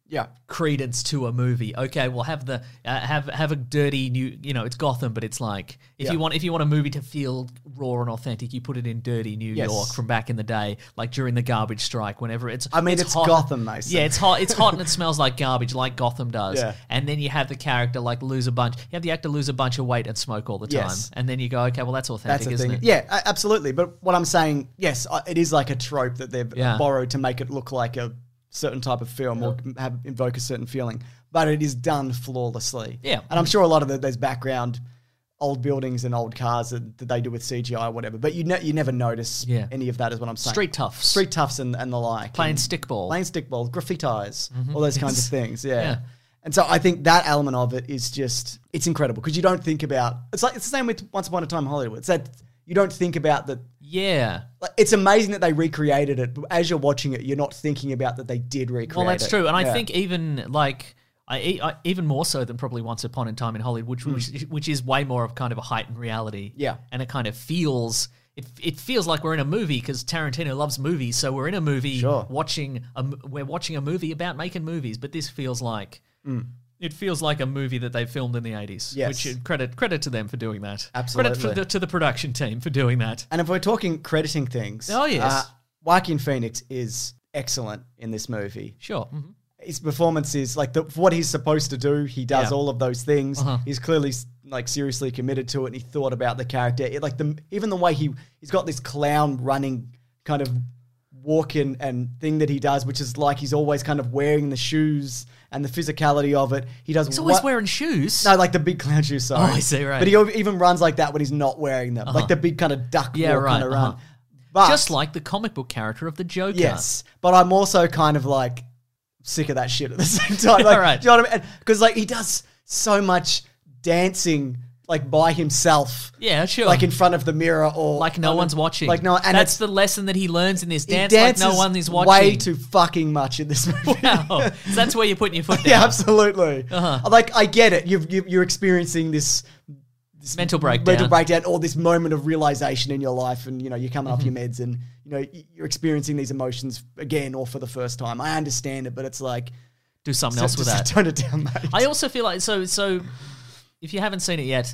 [SPEAKER 3] Yeah.
[SPEAKER 5] credence to a movie. Okay, well have the uh, have have a dirty new, you know, it's Gotham, but it's like if
[SPEAKER 3] Yeah.
[SPEAKER 5] you want if you want a movie to feel raw and authentic, you put it in dirty New
[SPEAKER 3] Yes.
[SPEAKER 5] York from back in the day, like during the garbage strike, whenever it's
[SPEAKER 3] I mean, it's
[SPEAKER 5] hot.
[SPEAKER 3] Gotham, Mason.
[SPEAKER 5] Yeah, it's hot. It's hot and it smells like garbage, like Gotham does.
[SPEAKER 3] Yeah.
[SPEAKER 5] And then you have the character like lose a bunch. You have the actor lose a bunch of weight and smoke all the time,
[SPEAKER 3] Yes.
[SPEAKER 5] and then you go, okay, well that's authentic,
[SPEAKER 3] That's the
[SPEAKER 5] isn't
[SPEAKER 3] thing.
[SPEAKER 5] it?
[SPEAKER 3] Yeah, a- absolutely. But what I'm saying, yes, I- it is like a trope that they've
[SPEAKER 5] Yeah.
[SPEAKER 3] borrowed to make it look like a certain type of film or have invoke a certain feeling. But it is done flawlessly.
[SPEAKER 5] Yeah.
[SPEAKER 3] And I'm sure a lot of the, those background old buildings and old cars that, that they do with C G I or whatever. But you ne- you never notice
[SPEAKER 5] Yeah.
[SPEAKER 3] any of that is what I'm saying.
[SPEAKER 5] Street toughs.
[SPEAKER 3] Street toughs and, and the like.
[SPEAKER 5] Playing
[SPEAKER 3] And
[SPEAKER 5] stickball.
[SPEAKER 3] Playing stickball, graffitize, all those kinds of things. Yeah.
[SPEAKER 5] Yeah.
[SPEAKER 3] And so I think that element of it is just, it's incredible because you don't think about, it's like, it's the same with Once Upon a Time in Hollywood. It's that you don't think about that.
[SPEAKER 5] Yeah.
[SPEAKER 3] Like, it's amazing that they recreated it, but as you're watching it, you're not thinking about that they did recreate it.
[SPEAKER 5] Well, that's true, and I
[SPEAKER 3] Yeah.
[SPEAKER 5] think even like I, I even more so than probably Once Upon a Time in Hollywood, which which, which is way more of kind of a heightened reality.
[SPEAKER 3] Yeah.
[SPEAKER 5] and it kind of feels it it feels like we're in a movie because Tarantino loves movies, so we're in a movie
[SPEAKER 3] Sure.
[SPEAKER 5] watching a, m- we're watching a movie about making movies, but this feels like. It feels like a movie that they filmed in the eighties.
[SPEAKER 3] Yes.
[SPEAKER 5] Which uh, credit credit to them for doing that.
[SPEAKER 3] Absolutely.
[SPEAKER 5] Credit for the, to the production team for doing that.
[SPEAKER 3] And if we're talking crediting things,
[SPEAKER 5] Oh, yes.
[SPEAKER 3] uh, Joaquin Phoenix is excellent in this movie.
[SPEAKER 5] Sure. Mhm.
[SPEAKER 3] His performance is like the, for what he's supposed to do. He does
[SPEAKER 5] Yeah.
[SPEAKER 3] all of those things.
[SPEAKER 5] Uh-huh.
[SPEAKER 3] He's clearly like seriously committed to it, and he thought about the character. It, like the even the way he he's got this clown running kind of walk in and thing that he does, which is like he's always kind of wearing the shoes and the physicality of it. He does.
[SPEAKER 5] He's always
[SPEAKER 3] what-
[SPEAKER 5] wearing shoes.
[SPEAKER 3] No, like the big clown shoes. Sorry.
[SPEAKER 5] Oh, I see, right.
[SPEAKER 3] But he even runs like that when he's not wearing them, like the big kind of duck
[SPEAKER 5] Yeah,
[SPEAKER 3] walk
[SPEAKER 5] right,
[SPEAKER 3] kind of run.
[SPEAKER 5] uh-huh.
[SPEAKER 3] But
[SPEAKER 5] Just like the comic book character of the Joker.
[SPEAKER 3] yes, but I'm also kind of like sick of that shit at the same time. Like,
[SPEAKER 5] Right.
[SPEAKER 3] do you know what I mean? Because like he does so much dancing like by himself.
[SPEAKER 5] Yeah, sure.
[SPEAKER 3] Like in front of the mirror or
[SPEAKER 5] Like no
[SPEAKER 3] on
[SPEAKER 5] one's
[SPEAKER 3] a-
[SPEAKER 5] watching.
[SPEAKER 3] Like no, and
[SPEAKER 5] that's
[SPEAKER 3] it's,
[SPEAKER 5] the lesson that he learns in this
[SPEAKER 3] he
[SPEAKER 5] dance. Like no
[SPEAKER 3] dances
[SPEAKER 5] one is watching.
[SPEAKER 3] way too fucking much in this movie.
[SPEAKER 5] Wow. So that's where you're putting your foot down.
[SPEAKER 3] Yeah, absolutely.
[SPEAKER 5] Uh-huh.
[SPEAKER 3] Like I get it. You've, you you're experiencing this, this
[SPEAKER 5] Mental breakdown.
[SPEAKER 3] mental breakdown, or this moment of realization in your life, and you know you're coming off your meds, and you know y- you're experiencing these emotions again or for the first time. I understand it, but it's like
[SPEAKER 5] Do something else with
[SPEAKER 3] just
[SPEAKER 5] that.
[SPEAKER 3] Tone it down, mate.
[SPEAKER 5] I also feel like so so. If you haven't seen it yet,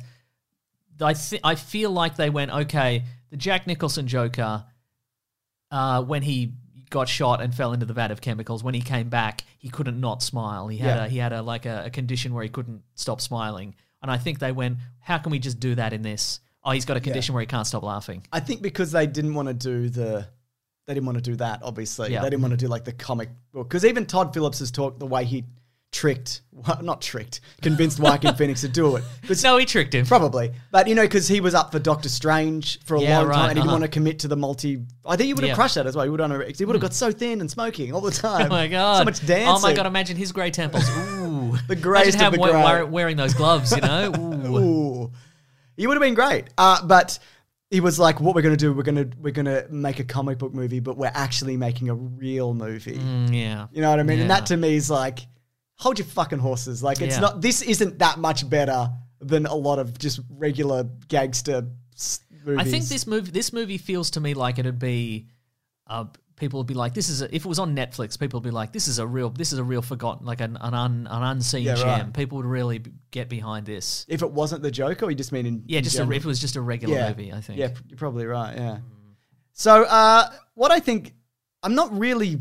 [SPEAKER 5] I th- I feel like they went okay. The Jack Nicholson Joker, uh, when he got shot and fell into the vat of chemicals, when he came back, he couldn't not smile. He had
[SPEAKER 3] Yeah.
[SPEAKER 5] a he had a like a, a condition where he couldn't stop smiling, and I think they went, how can we just do that in this? Oh, he's got a condition where he can't stop laughing.
[SPEAKER 3] I think because they didn't want to do the, they didn't want to do that. Obviously,
[SPEAKER 5] Yeah.
[SPEAKER 3] they didn't want to do like the comic book because even Todd Phillips has talked the way he tricked, well, not tricked, convinced Joaquin Phoenix to do it. 'Cause
[SPEAKER 5] No, he tricked him.
[SPEAKER 3] Probably. But, you know, because he was up for Doctor Strange for a
[SPEAKER 5] Yeah,
[SPEAKER 3] long
[SPEAKER 5] right,
[SPEAKER 3] time and he didn't
[SPEAKER 5] uh-huh.
[SPEAKER 3] want to commit to the multi... I think he would have
[SPEAKER 5] Yeah.
[SPEAKER 3] crushed that as well. He would have, he would have got so thin and smoking all the time.
[SPEAKER 5] Oh my god!
[SPEAKER 3] So much dancing.
[SPEAKER 5] Oh my god! Imagine his grey temples. Ooh,
[SPEAKER 3] The greatest
[SPEAKER 5] Imagine
[SPEAKER 3] of the
[SPEAKER 5] him
[SPEAKER 3] grey.
[SPEAKER 5] wear- wearing those gloves. You know. Ooh.
[SPEAKER 3] Ooh. He would have been great. Uh, but he was like, what we're going to do, we're going to we're going to make a comic book movie, but we're actually making a real movie.
[SPEAKER 5] Mm, yeah.
[SPEAKER 3] You know what I mean? And
[SPEAKER 5] Yeah.
[SPEAKER 3] that to me is like, hold your fucking horses. Like, it's
[SPEAKER 5] Yeah.
[SPEAKER 3] not, this isn't that much better than a lot of just regular gangster s- movies.
[SPEAKER 5] I think this movie this movie feels to me like it'd be uh, people would be like, this is a, if it was on Netflix, people would be like, this is a real this is a real forgotten, like an an, un, an unseen
[SPEAKER 3] Yeah,
[SPEAKER 5] gem.
[SPEAKER 3] right.
[SPEAKER 5] People would really b- get behind this.
[SPEAKER 3] If it wasn't the Joker, or you just mean in
[SPEAKER 5] Yeah,
[SPEAKER 3] in
[SPEAKER 5] just a,
[SPEAKER 3] general?
[SPEAKER 5] if it was just a regular
[SPEAKER 3] yeah.
[SPEAKER 5] movie, I think.
[SPEAKER 3] Yeah, you're probably right. Yeah. So, uh, what I think, I'm not really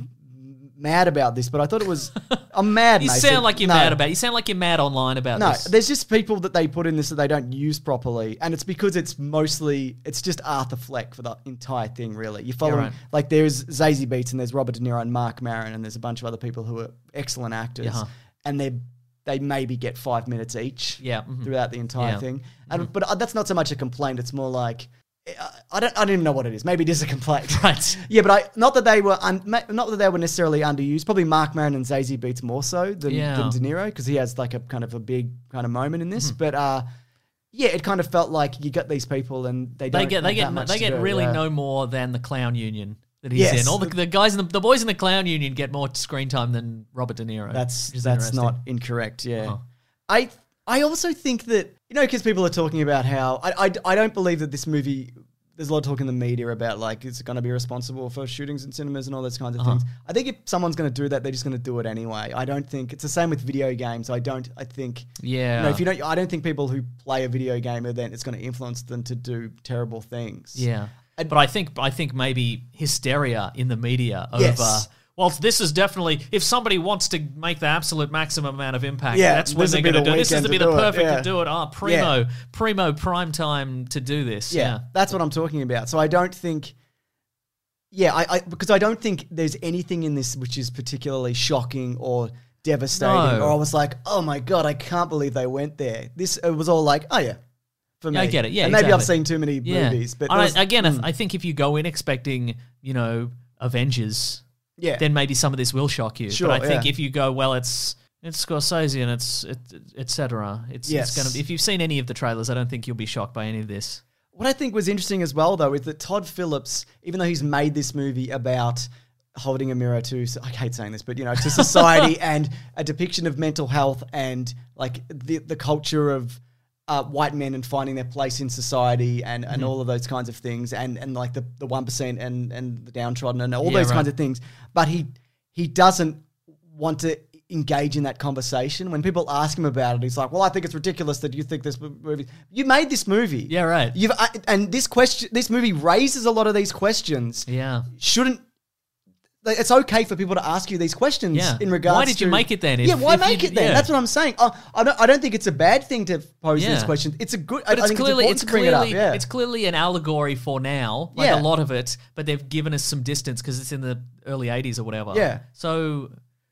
[SPEAKER 3] mad about this, but I thought it was. I'm mad.
[SPEAKER 5] You
[SPEAKER 3] Mason.
[SPEAKER 5] sound like you're
[SPEAKER 3] No.
[SPEAKER 5] mad about. You sound like you're mad online about
[SPEAKER 3] No,
[SPEAKER 5] this.
[SPEAKER 3] there's just people that they put in this that they don't use properly, and it's because it's mostly it's just Arthur Fleck for the entire thing. Really, you're following
[SPEAKER 5] right.
[SPEAKER 3] like there's Zazie Beetz and there's Robert De Niro and Mark Maron, and there's a bunch of other people who are excellent actors,
[SPEAKER 5] Yeah.
[SPEAKER 3] and they they maybe get five minutes each.
[SPEAKER 5] Yeah, mhm.
[SPEAKER 3] throughout the entire
[SPEAKER 5] Yeah.
[SPEAKER 3] thing, and but uh, that's not so much a complaint. It's more like. uh, I don't. I don't even know what it is. Maybe it is a complaint.
[SPEAKER 5] Right.
[SPEAKER 3] Yeah, but I not that they were un, ma- not that they were necessarily underused. Probably Mark Maron and Zazie Beetz more so than,
[SPEAKER 5] Yeah.
[SPEAKER 3] than De Niro because he has like a kind of a big kind of moment in
[SPEAKER 5] Mm-hmm.
[SPEAKER 3] this. But uh, yeah, it kind of felt like you got these people and they don't
[SPEAKER 5] They get they
[SPEAKER 3] have that
[SPEAKER 5] get
[SPEAKER 3] much
[SPEAKER 5] they
[SPEAKER 3] to
[SPEAKER 5] get
[SPEAKER 3] do,
[SPEAKER 5] really
[SPEAKER 3] yeah.
[SPEAKER 5] no more than the clown union that he's
[SPEAKER 3] Yes.
[SPEAKER 5] in. All the, the guys in the, the boys in the clown union get more screen time than Robert De Niro.
[SPEAKER 3] That's
[SPEAKER 5] which is
[SPEAKER 3] that's
[SPEAKER 5] interesting.
[SPEAKER 3] not incorrect. Yeah,
[SPEAKER 5] Uh-huh.
[SPEAKER 3] I I also think that you know because people are talking about how I, I I don't believe that this movie there's a lot of talk in the media about like it's going to be responsible for shootings in cinemas and all those kinds of
[SPEAKER 5] Uh-huh.
[SPEAKER 3] things. I think if someone's going to do that, they're just going to do it anyway. I don't think it's the same with video games. I don't. I think
[SPEAKER 5] Yeah.
[SPEAKER 3] You know, if you don't, I don't think people who play a video game event it's going to influence them to do terrible things.
[SPEAKER 5] Yeah.
[SPEAKER 3] And-
[SPEAKER 5] But I think I think maybe hysteria in the media over
[SPEAKER 3] Yes.
[SPEAKER 5] well, this is definitely if somebody wants to make the absolute maximum amount of impact,
[SPEAKER 3] Yeah,
[SPEAKER 5] that's when
[SPEAKER 3] this
[SPEAKER 5] they're
[SPEAKER 3] would be
[SPEAKER 5] going to
[SPEAKER 3] the
[SPEAKER 5] do. This is
[SPEAKER 3] weekend
[SPEAKER 5] to be
[SPEAKER 3] to
[SPEAKER 5] the
[SPEAKER 3] do it,
[SPEAKER 5] perfect
[SPEAKER 3] yeah.
[SPEAKER 5] to do it. Ah, primo, primo prime time to do this.
[SPEAKER 3] Yeah,
[SPEAKER 5] Yeah.
[SPEAKER 3] that's what I'm talking about. So I don't think, yeah, I, I because I don't think there's anything in this which is particularly shocking or devastating,
[SPEAKER 5] No.
[SPEAKER 3] or I was like, oh my god, I can't believe they went there. This it was all like, oh yeah, for me.
[SPEAKER 5] Yeah, I get it. Yeah,
[SPEAKER 3] and maybe I've
[SPEAKER 5] exactly.
[SPEAKER 3] seen too many
[SPEAKER 5] Yeah.
[SPEAKER 3] movies, but
[SPEAKER 5] And I-
[SPEAKER 3] there was-
[SPEAKER 5] again, I th-
[SPEAKER 3] mm,
[SPEAKER 5] I think if you go in expecting, you know, Avengers,
[SPEAKER 3] yeah,
[SPEAKER 5] then maybe some of this will shock you.
[SPEAKER 3] Sure,
[SPEAKER 5] but I think
[SPEAKER 3] yeah.
[SPEAKER 5] if you go, well, it's it's Scorsese and it's it, et cetera. It's
[SPEAKER 3] Yes.
[SPEAKER 5] it's gonna. If you've seen any of the trailers, I don't think you'll be shocked by any of this.
[SPEAKER 3] What I think was interesting as well, though, is that Todd Phillips, even though he's made this movie about holding a mirror to, I hate saying this, but, you know, to society and a depiction of mental health and, like, the the culture of uh, white men and finding their place in society and, and
[SPEAKER 5] Mhm.
[SPEAKER 3] all of those kinds of things and, and like, the, the one percent and, and the downtrodden and all
[SPEAKER 5] Yeah,
[SPEAKER 3] those
[SPEAKER 5] right.
[SPEAKER 3] kinds of things. But he he doesn't want to engage in that conversation. When people ask him about it, he's like, well, I think it's ridiculous that you think this movie... You made this movie.
[SPEAKER 5] Yeah, right.
[SPEAKER 3] You've I, and this question, this movie raises a lot of these questions.
[SPEAKER 5] Yeah.
[SPEAKER 3] Shouldn't like, it's okay for people to ask you these questions
[SPEAKER 5] Yeah.
[SPEAKER 3] in regards?
[SPEAKER 5] Why did you
[SPEAKER 3] to-
[SPEAKER 5] make it then? If-
[SPEAKER 3] yeah, why
[SPEAKER 5] if
[SPEAKER 3] make
[SPEAKER 5] you-
[SPEAKER 3] it then?
[SPEAKER 5] yeah.
[SPEAKER 3] That's what I'm saying. I, I don't. I don't think it's a bad thing to pose
[SPEAKER 5] Yeah.
[SPEAKER 3] these questions. It's a good.
[SPEAKER 5] But
[SPEAKER 3] I,
[SPEAKER 5] it's
[SPEAKER 3] I think
[SPEAKER 5] clearly
[SPEAKER 3] it's
[SPEAKER 5] it's,
[SPEAKER 3] important to bring
[SPEAKER 5] clearly
[SPEAKER 3] it up. Yeah.
[SPEAKER 5] it's clearly an allegory for now, like
[SPEAKER 3] Yeah.
[SPEAKER 5] a lot of it. But they've given us some distance because it's in the early eighties or whatever.
[SPEAKER 3] Yeah.
[SPEAKER 5] So,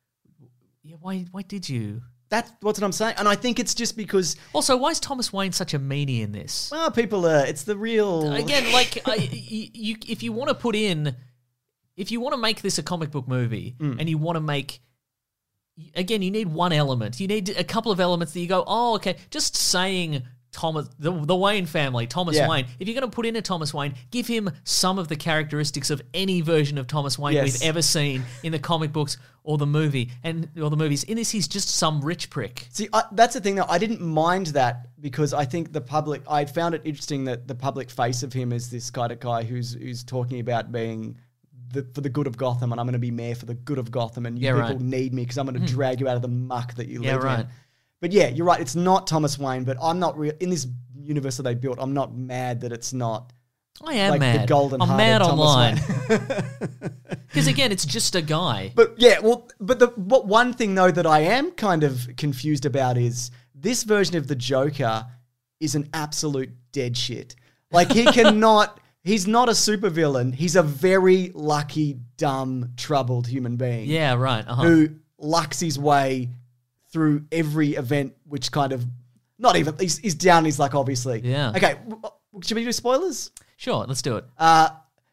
[SPEAKER 5] yeah, why why did you?
[SPEAKER 3] That's what's what I'm saying, and I think it's just because
[SPEAKER 5] Also, why is Thomas Wayne such a meanie in this?
[SPEAKER 3] well, people are. It's the real
[SPEAKER 5] Again, like I, you, you, if you want to put in, if you want to make this a comic book movie,
[SPEAKER 3] Mm.
[SPEAKER 5] and you want to make, again, you need one element. You need a couple of elements that you go, oh, okay. Just saying Thomas, the, the Wayne family, Thomas
[SPEAKER 3] Yeah.
[SPEAKER 5] Wayne. If you're going to put in a Thomas Wayne, give him some of the characteristics of any version of Thomas Wayne
[SPEAKER 3] Yes.
[SPEAKER 5] we've ever seen in the comic books or the movie, and or the movies. In this, he's just some rich prick.
[SPEAKER 3] See, I, that's the thing, though. I didn't mind that because I think the public. I found it interesting that the public face of him is this kind of guy who's who's talking about being the, for the good of Gotham, and I'm going to be mayor for the good of Gotham, and you
[SPEAKER 5] Yeah,
[SPEAKER 3] people
[SPEAKER 5] right.
[SPEAKER 3] need me because I'm going to
[SPEAKER 5] Mm.
[SPEAKER 3] drag you out of the muck that you
[SPEAKER 5] Yeah,
[SPEAKER 3] live
[SPEAKER 5] right.
[SPEAKER 3] in. But yeah, you're right. It's not Thomas Wayne, but I'm not real in this universe that they built. I'm not mad that it's not.
[SPEAKER 5] I am
[SPEAKER 3] like
[SPEAKER 5] mad.
[SPEAKER 3] The golden
[SPEAKER 5] I'm mad
[SPEAKER 3] Thomas
[SPEAKER 5] online.
[SPEAKER 3] Wayne.
[SPEAKER 5] Because again, it's just a guy.
[SPEAKER 3] But yeah, well, but the what one thing though that I am kind of confused about is this version of the Joker is an absolute dead shit. Like he cannot. He's not a supervillain. He's a very lucky, dumb, troubled human being.
[SPEAKER 5] Yeah, right. Uh-huh.
[SPEAKER 3] Who lucks his way through every event, which kind of not even he's, he's down his luck, obviously.
[SPEAKER 5] Yeah.
[SPEAKER 3] Okay, w- should we do spoilers?
[SPEAKER 5] Sure, let's do it.
[SPEAKER 3] Uh,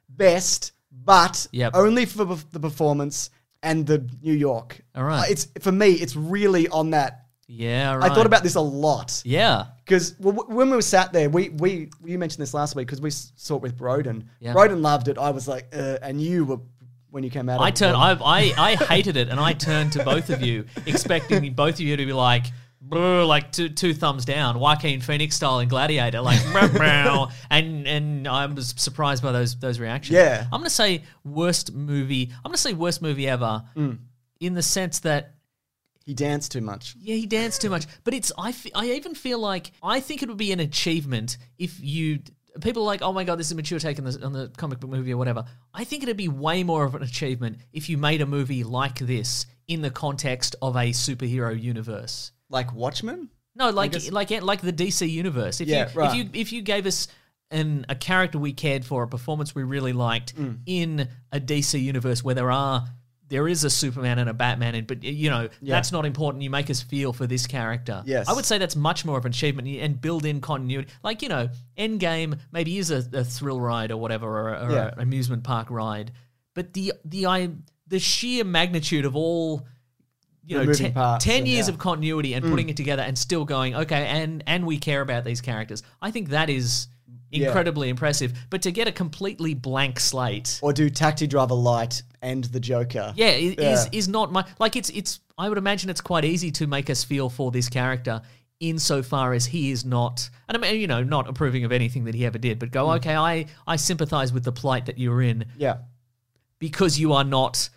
[SPEAKER 3] best, but
[SPEAKER 5] Yep.
[SPEAKER 3] only for the the performance and the New York.
[SPEAKER 5] All right.
[SPEAKER 3] Uh, It's for me. It's really on that.
[SPEAKER 5] Yeah, right.
[SPEAKER 3] I thought about this a lot
[SPEAKER 5] Yeah.
[SPEAKER 3] because w- when we were sat there, we we you mentioned this last week because we s- saw it with Broden.
[SPEAKER 5] Yeah.
[SPEAKER 3] Broden loved it. I was like, uh, and you were when you came out.
[SPEAKER 5] I
[SPEAKER 3] of it,
[SPEAKER 5] turned.
[SPEAKER 3] well,
[SPEAKER 5] I, I I hated it, and I turned to both of you, expecting both of you to be like, "Brr," like two two thumbs down, Joaquin Phoenix style in Gladiator, like, "Meow, meow," and and I was surprised by those those reactions.
[SPEAKER 3] Yeah.
[SPEAKER 5] I'm gonna say worst movie. I'm gonna say worst movie ever,
[SPEAKER 3] Mm.
[SPEAKER 5] in the sense that.
[SPEAKER 3] he danced too much.
[SPEAKER 5] Yeah, he danced too much. But it's I, fe- I even feel like I think it would be an achievement if you people are like, oh my god, this is a mature take on the on the comic book movie or whatever. I think it'd be way more of an achievement if you made a movie like this in the context of a superhero universe.
[SPEAKER 3] Like Watchmen.
[SPEAKER 5] No, like
[SPEAKER 3] guess-
[SPEAKER 5] like like the D C universe. If
[SPEAKER 3] Yeah,
[SPEAKER 5] you
[SPEAKER 3] right.
[SPEAKER 5] if you if you gave us an a character we cared for, a performance we really liked
[SPEAKER 3] Mm.
[SPEAKER 5] in a D C universe where there are there is a Superman and a Batman, in, but you know
[SPEAKER 3] Yeah.
[SPEAKER 5] that's not important. You make us feel for this character.
[SPEAKER 3] Yes.
[SPEAKER 5] I would say that's much more of an achievement and build in continuity. Like you know, Endgame maybe is a, a thrill ride or whatever, or, or
[SPEAKER 3] Yeah.
[SPEAKER 5] an amusement park ride, but the the I the sheer magnitude of all. You
[SPEAKER 3] The
[SPEAKER 5] know,
[SPEAKER 3] moving
[SPEAKER 5] ten,
[SPEAKER 3] parts
[SPEAKER 5] ten
[SPEAKER 3] and-
[SPEAKER 5] years
[SPEAKER 3] yeah.
[SPEAKER 5] of continuity and
[SPEAKER 3] Mm.
[SPEAKER 5] putting it together and still going, okay, and and we care about these characters. I think that is incredibly impressive. But to get a completely blank slate,
[SPEAKER 3] Or do Taxi Driver Light and the Joker.
[SPEAKER 5] yeah, i-
[SPEAKER 3] Yeah.
[SPEAKER 5] is is not my like. It's it's. I would imagine it's quite easy to make us feel for this character insofar as he is not, and I mean, you know, not approving of anything that he ever did, but go,
[SPEAKER 3] Mm.
[SPEAKER 5] okay, I, I sympathize with the plight that you're in
[SPEAKER 3] Yeah.
[SPEAKER 5] because you are not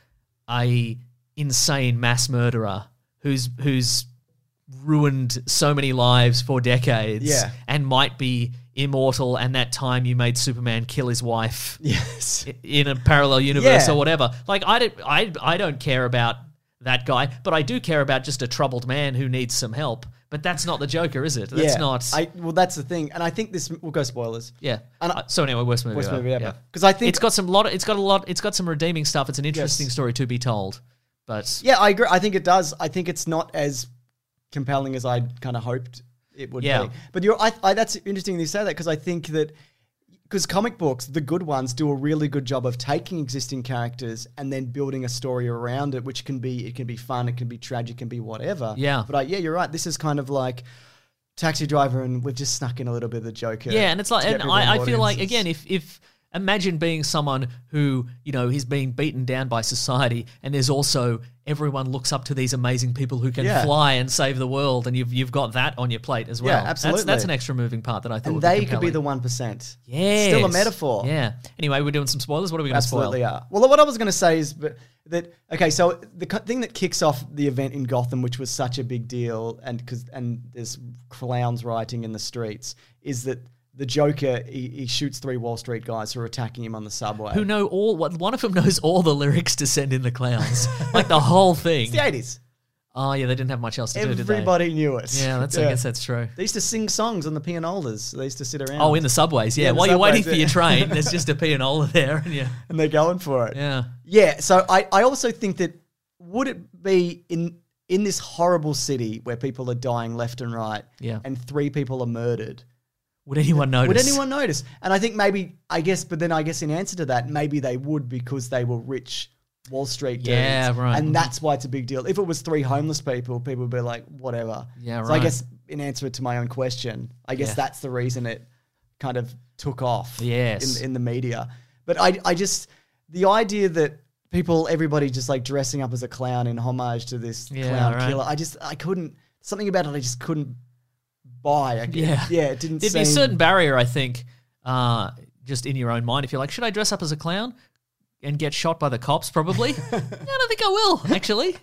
[SPEAKER 5] a insane mass murderer who's who's ruined so many lives for decades
[SPEAKER 3] Yeah.
[SPEAKER 5] and might be immortal, and that time you made Superman kill his wife
[SPEAKER 3] Yes.
[SPEAKER 5] i- in a parallel universe
[SPEAKER 3] Yeah.
[SPEAKER 5] or whatever. Like, I don't, I, I don't care about that guy, but I do care about just a troubled man who needs some help. But that's not the Joker, is it? That's
[SPEAKER 3] yeah.
[SPEAKER 5] not...
[SPEAKER 3] I, well, that's the thing. And I think this... We'll go spoilers.
[SPEAKER 5] yeah.
[SPEAKER 3] And I-
[SPEAKER 5] Uh, so anyway, worst movie
[SPEAKER 3] Worst
[SPEAKER 5] ever.
[SPEAKER 3] movie ever.
[SPEAKER 5] Yeah.
[SPEAKER 3] 'Cause I think-
[SPEAKER 5] it's got some lot. It's got a lot. It's got some redeeming stuff. It's an interesting
[SPEAKER 3] Yes.
[SPEAKER 5] story to be told. But
[SPEAKER 3] Yeah, I agree. I think it does. I think it's not as compelling as I kind of hoped it would
[SPEAKER 5] Yeah.
[SPEAKER 3] be. But you're, I, I, that's interesting you say that because I think that because comic books, the good ones, do a really good job of taking existing characters and then building a story around it, which can be it can be fun, it can be tragic, it can be whatever.
[SPEAKER 5] Yeah.
[SPEAKER 3] But I, yeah, you're right. This is kind of like Taxi Driver, and we've just snuck in a little bit of the Joker.
[SPEAKER 5] yeah, and it's like,
[SPEAKER 3] to get
[SPEAKER 5] and
[SPEAKER 3] people in
[SPEAKER 5] I, I feel like
[SPEAKER 3] audiences.
[SPEAKER 5] again, if if imagine being someone who, you know, he's being beaten down by society, and there's also everyone looks up to these amazing people who can
[SPEAKER 3] Yeah.
[SPEAKER 5] fly and save the world, and you've you've got that on your plate as well.
[SPEAKER 3] Yeah, absolutely.
[SPEAKER 5] That's, that's an extra moving part that I thought
[SPEAKER 3] and
[SPEAKER 5] would
[SPEAKER 3] they
[SPEAKER 5] be
[SPEAKER 3] could be the
[SPEAKER 5] compelling.
[SPEAKER 3] one percent.
[SPEAKER 5] Yes.
[SPEAKER 3] Still a metaphor.
[SPEAKER 5] Yeah. Anyway, we're doing some spoilers. What are we going to spoil?
[SPEAKER 3] Absolutely are. Well, what I was going to say is but, that okay. So the co- thing that kicks off the event in Gotham, which was such a big deal, and because and there's clowns rioting in the streets, is that the Joker he, he shoots three Wall Street guys who are attacking him on the subway.
[SPEAKER 5] Who know all? What one of them knows all the lyrics to Send in the Clowns, like the whole thing.
[SPEAKER 3] It's the eighties.
[SPEAKER 5] Oh yeah, they didn't have much else to do, did they?
[SPEAKER 3] Everybody knew it.
[SPEAKER 5] Yeah, that's I guess that's true.
[SPEAKER 3] They used to sing songs on the pianolas. They used to sit around.
[SPEAKER 5] Oh, in the subways, yeah.
[SPEAKER 3] Yeah, in the
[SPEAKER 5] While you're waiting
[SPEAKER 3] subways,
[SPEAKER 5] for your
[SPEAKER 3] yeah.
[SPEAKER 5] train, there's just a pianola there, and yeah,
[SPEAKER 3] and they're going for it.
[SPEAKER 5] yeah.
[SPEAKER 3] Yeah, so I, I also think that would it be in in this horrible city where people are dying left and right,
[SPEAKER 5] Yeah.
[SPEAKER 3] and three people are murdered,
[SPEAKER 5] Would anyone notice?
[SPEAKER 3] would anyone notice? And I think maybe, I guess, but then I guess in answer to that, maybe they would because they were rich Wall Street dudes.
[SPEAKER 5] Yeah, right.
[SPEAKER 3] And that's why it's a big deal. If it was three homeless people, people would be like, whatever.
[SPEAKER 5] Yeah,
[SPEAKER 3] So I
[SPEAKER 5] right.
[SPEAKER 3] guess in answer to my own question, I guess
[SPEAKER 5] Yeah.
[SPEAKER 3] that's the reason it kind of took off
[SPEAKER 5] Yes.
[SPEAKER 3] in, in the media. But I, I just, the idea that people, everybody just like dressing up as a clown in homage to this
[SPEAKER 5] Yeah,
[SPEAKER 3] clown
[SPEAKER 5] right.
[SPEAKER 3] killer, I just, I couldn't, something about it I just couldn't buy. I,
[SPEAKER 5] Yeah,
[SPEAKER 3] yeah, it didn't
[SPEAKER 5] There'd
[SPEAKER 3] seem...
[SPEAKER 5] be a certain barrier, I think, uh, just in your own mind. If you're like, should I dress up as a clown and get shot by the cops? Probably. Yeah, I don't think I will. Actually.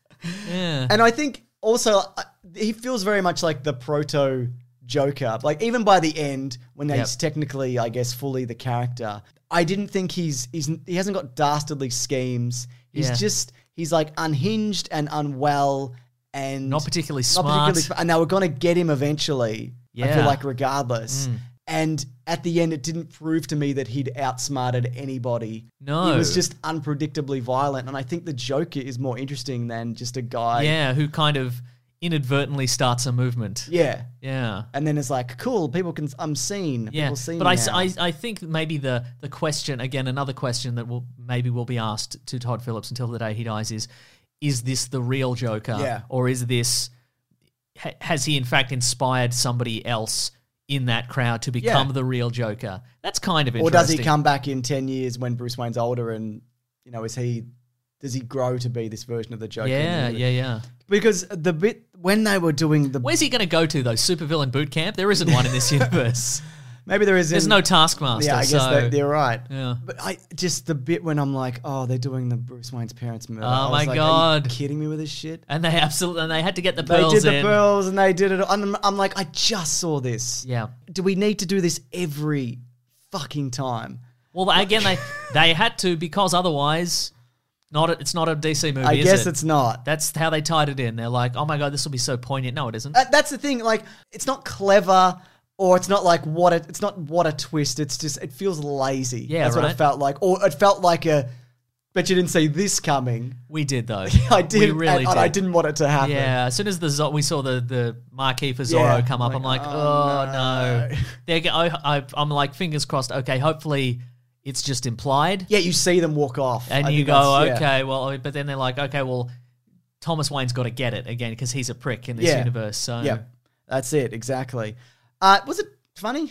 [SPEAKER 5] Yeah.
[SPEAKER 3] And I think also uh, he feels very much like the proto Joker. Like even by the end, when
[SPEAKER 5] Yep.
[SPEAKER 3] he's technically, I guess, fully the character, I didn't think he's he's he hasn't got dastardly schemes. He's
[SPEAKER 5] Yeah.
[SPEAKER 3] just he's like unhinged and unwell and
[SPEAKER 5] Not particularly
[SPEAKER 3] not
[SPEAKER 5] smart.
[SPEAKER 3] particularly sm- and they were going to get him eventually. I
[SPEAKER 5] Yeah.
[SPEAKER 3] feel like regardless.
[SPEAKER 5] Mm.
[SPEAKER 3] And at the end, it didn't prove to me that he'd outsmarted anybody.
[SPEAKER 5] No.
[SPEAKER 3] He was just unpredictably violent. And I think the Joker is more interesting than just a guy.
[SPEAKER 5] Yeah, who kind of inadvertently starts a movement.
[SPEAKER 3] Yeah.
[SPEAKER 5] Yeah.
[SPEAKER 3] And then it's like, cool, people can, I'm seen.
[SPEAKER 5] Yeah,
[SPEAKER 3] People see
[SPEAKER 5] but
[SPEAKER 3] me
[SPEAKER 5] I,
[SPEAKER 3] now.
[SPEAKER 5] I, I think maybe the, the question, again, another question that will maybe will be asked to Todd Phillips until the day he dies is, is this the real Joker?
[SPEAKER 3] Yeah.
[SPEAKER 5] Or is this, ha, has he in fact inspired somebody else in that crowd to become
[SPEAKER 3] Yeah.
[SPEAKER 5] the real Joker? That's kind of
[SPEAKER 3] Or
[SPEAKER 5] interesting.
[SPEAKER 3] does he come back in ten years when Bruce Wayne's older and, you know, is he, does he grow to be this version of the Joker?
[SPEAKER 5] Yeah, yeah, yeah.
[SPEAKER 3] Because the bit, when they were doing the,
[SPEAKER 5] Where's he going to go to, though? Supervillain boot camp? There isn't one in this universe.
[SPEAKER 3] maybe there is.
[SPEAKER 5] There's
[SPEAKER 3] in-
[SPEAKER 5] no Taskmaster.
[SPEAKER 3] Yeah, I guess
[SPEAKER 5] so,
[SPEAKER 3] they, they're right.
[SPEAKER 5] Yeah.
[SPEAKER 3] But I just the bit when I'm like, oh, they're doing the Bruce Wayne's parents murder.
[SPEAKER 5] Oh
[SPEAKER 3] I was
[SPEAKER 5] my
[SPEAKER 3] like, are you
[SPEAKER 5] God.
[SPEAKER 3] kidding me with this shit?
[SPEAKER 5] And they absolutely, and they had to get the
[SPEAKER 3] They
[SPEAKER 5] pearls
[SPEAKER 3] did the
[SPEAKER 5] in.
[SPEAKER 3] pearls and they did it. I'm, I'm like, I just saw this.
[SPEAKER 5] Yeah.
[SPEAKER 3] Do we need to do this every fucking time?
[SPEAKER 5] Well, again, they they had to because otherwise, not a, it's not a D C movie.
[SPEAKER 3] I
[SPEAKER 5] is
[SPEAKER 3] guess
[SPEAKER 5] it?
[SPEAKER 3] it's not.
[SPEAKER 5] That's how they tied it in. They're like, oh my god, this will be so poignant. No, it isn't.
[SPEAKER 3] Uh, that's the thing. Like, it's not clever, or it's not like what a, it's not what a twist. It's just it feels lazy.
[SPEAKER 5] Yeah,
[SPEAKER 3] that's what
[SPEAKER 5] right.
[SPEAKER 3] it felt like. Or it felt like a. Bet you didn't see this coming.
[SPEAKER 5] We did though.
[SPEAKER 3] I did,
[SPEAKER 5] We really
[SPEAKER 3] and,
[SPEAKER 5] did.
[SPEAKER 3] and I didn't want it to happen.
[SPEAKER 5] Yeah, as soon as the Zo- we saw the the marquee for Zorro
[SPEAKER 3] Yeah.
[SPEAKER 5] come up,
[SPEAKER 3] Like,
[SPEAKER 5] I'm like,
[SPEAKER 3] oh,
[SPEAKER 5] oh, no.
[SPEAKER 3] no.
[SPEAKER 5] They're go- I, I, I'm like, fingers crossed. Okay, hopefully it's just implied.
[SPEAKER 3] Yeah, you see them walk off,
[SPEAKER 5] And
[SPEAKER 3] I
[SPEAKER 5] you
[SPEAKER 3] think
[SPEAKER 5] go,
[SPEAKER 3] that's- yeah.
[SPEAKER 5] okay, well, but then they're like, okay, well, Thomas Wayne's got to get it again because he's a prick in this
[SPEAKER 3] Yeah.
[SPEAKER 5] universe. So
[SPEAKER 3] Yeah, that's it exactly. Uh, was it funny?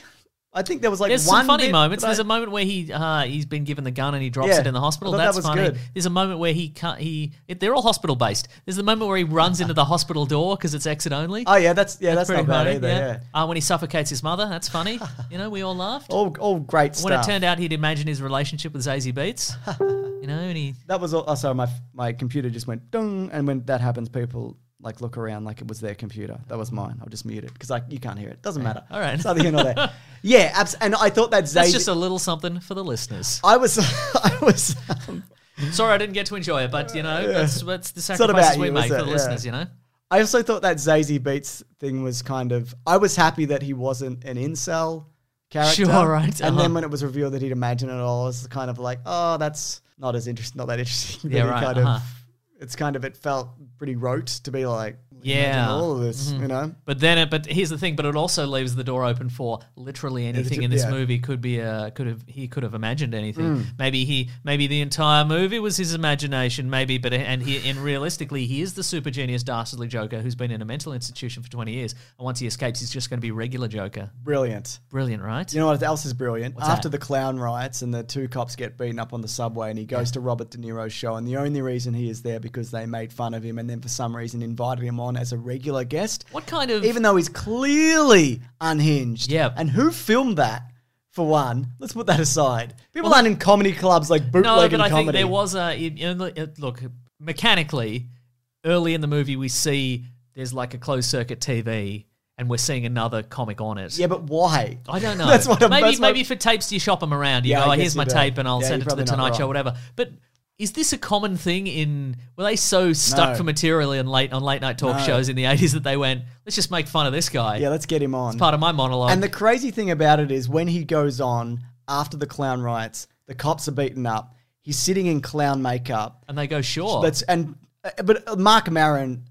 [SPEAKER 3] I think there was like
[SPEAKER 5] There's
[SPEAKER 3] one
[SPEAKER 5] some funny
[SPEAKER 3] bit
[SPEAKER 5] moments.
[SPEAKER 3] that
[SPEAKER 5] There's
[SPEAKER 3] I-
[SPEAKER 5] a moment where he uh, he's been given the gun and he drops
[SPEAKER 3] Yeah,
[SPEAKER 5] it in the hospital.
[SPEAKER 3] I thought that
[SPEAKER 5] That's
[SPEAKER 3] was
[SPEAKER 5] funny.
[SPEAKER 3] good.
[SPEAKER 5] There's a moment where he can't. He it, they're all hospital based. There's the moment where he runs into the hospital door because it's exit only.
[SPEAKER 3] Oh yeah, that's yeah, that's,
[SPEAKER 5] pretty
[SPEAKER 3] not bad
[SPEAKER 5] funny,
[SPEAKER 3] either. Yeah,
[SPEAKER 5] Uh, when he suffocates his mother, that's funny. You know, we all laughed.
[SPEAKER 3] all all great stuff.
[SPEAKER 5] When it turned out he'd imagined his relationship with Zazie Beetz, you know, and he
[SPEAKER 3] that was all, oh, sorry, my my computer just went dung, and when that happens, people like look around like it was their computer. That was mine. I'll just mute it because like you can't hear it. Doesn't matter.
[SPEAKER 5] All right.
[SPEAKER 3] it's either here nor there. Yeah, abs- and I thought that
[SPEAKER 5] that's
[SPEAKER 3] Zazie.
[SPEAKER 5] just a little something for the listeners.
[SPEAKER 3] I was, I was. Um,
[SPEAKER 5] Sorry, I didn't get to enjoy it, but you know, that's, that's the
[SPEAKER 3] not about
[SPEAKER 5] sacrifices we
[SPEAKER 3] you,
[SPEAKER 5] make
[SPEAKER 3] is
[SPEAKER 5] for
[SPEAKER 3] it?
[SPEAKER 5] the
[SPEAKER 3] Yeah.
[SPEAKER 5] listeners. You know.
[SPEAKER 3] I also thought that Zazie Beetz thing was kind of. I was happy that he wasn't an incel character.
[SPEAKER 5] Sure, right,
[SPEAKER 3] And
[SPEAKER 5] uh-huh.
[SPEAKER 3] then when it was revealed that he'd imagined it all, it was kind of like, oh, that's not as interesting, not that interesting.
[SPEAKER 5] Yeah,
[SPEAKER 3] That he
[SPEAKER 5] right,
[SPEAKER 3] Kind
[SPEAKER 5] uh-huh.
[SPEAKER 3] of, it's kind of. It felt pretty rote to be like,
[SPEAKER 5] Yeah.
[SPEAKER 3] imagine all of this,
[SPEAKER 5] Mhm.
[SPEAKER 3] you know.
[SPEAKER 5] But then, it, but here's the thing. But it also leaves the door open for literally anything
[SPEAKER 3] ju-
[SPEAKER 5] in this
[SPEAKER 3] yeah.
[SPEAKER 5] movie. Could be a could have he could have imagined anything.
[SPEAKER 3] Mm.
[SPEAKER 5] Maybe he maybe the entire movie was his imagination. Maybe, but and he and realistically, he is the super genius, dastardly Joker who's been in a mental institution for twenty years. And once he escapes, he's just going to be regular Joker.
[SPEAKER 3] Brilliant.
[SPEAKER 5] Brilliant, right?
[SPEAKER 3] You know what else is brilliant?
[SPEAKER 5] What's
[SPEAKER 3] After
[SPEAKER 5] that?
[SPEAKER 3] the clown riots and the two cops get beaten up on the subway and he goes to Robert De Niro's show, and the only reason he is there because they made fun of him and then for some reason invited him on as a regular guest.
[SPEAKER 5] What kind of
[SPEAKER 3] Even though he's clearly unhinged.
[SPEAKER 5] Yeah.
[SPEAKER 3] And who filmed that, for one? Let's put that aside. People aren't in comedy clubs like bootlegging
[SPEAKER 5] No, but I
[SPEAKER 3] comedy.
[SPEAKER 5] think there was a you know, it- look mechanically. Early in the movie, we see there's like a closed circuit T V, and we're seeing another comic on it.
[SPEAKER 3] Yeah, but why?
[SPEAKER 5] I don't know.
[SPEAKER 3] That's what I'm-
[SPEAKER 5] maybe
[SPEAKER 3] that's what-
[SPEAKER 5] maybe for tapes you shop them around. You
[SPEAKER 3] Yeah,
[SPEAKER 5] go,
[SPEAKER 3] I
[SPEAKER 5] oh,
[SPEAKER 3] guess
[SPEAKER 5] here's
[SPEAKER 3] you
[SPEAKER 5] my
[SPEAKER 3] do.
[SPEAKER 5] tape, and I'll
[SPEAKER 3] Yeah,
[SPEAKER 5] send
[SPEAKER 3] you're
[SPEAKER 5] it to the
[SPEAKER 3] probably not
[SPEAKER 5] Tonight Show,
[SPEAKER 3] wrong.
[SPEAKER 5] whatever. But is this a common thing in? Were they so stuck
[SPEAKER 3] No.
[SPEAKER 5] for material in late on late night talk
[SPEAKER 3] No.
[SPEAKER 5] shows in the eighties that they went, let's just make fun of this guy?
[SPEAKER 3] Yeah, let's get him on.
[SPEAKER 5] It's part of my monologue.
[SPEAKER 3] And the crazy thing about it is when he goes on after the clown riots, the cops are beaten up. He's sitting in clown makeup.
[SPEAKER 5] And they go, sure.
[SPEAKER 3] That's and uh, but Mark Maron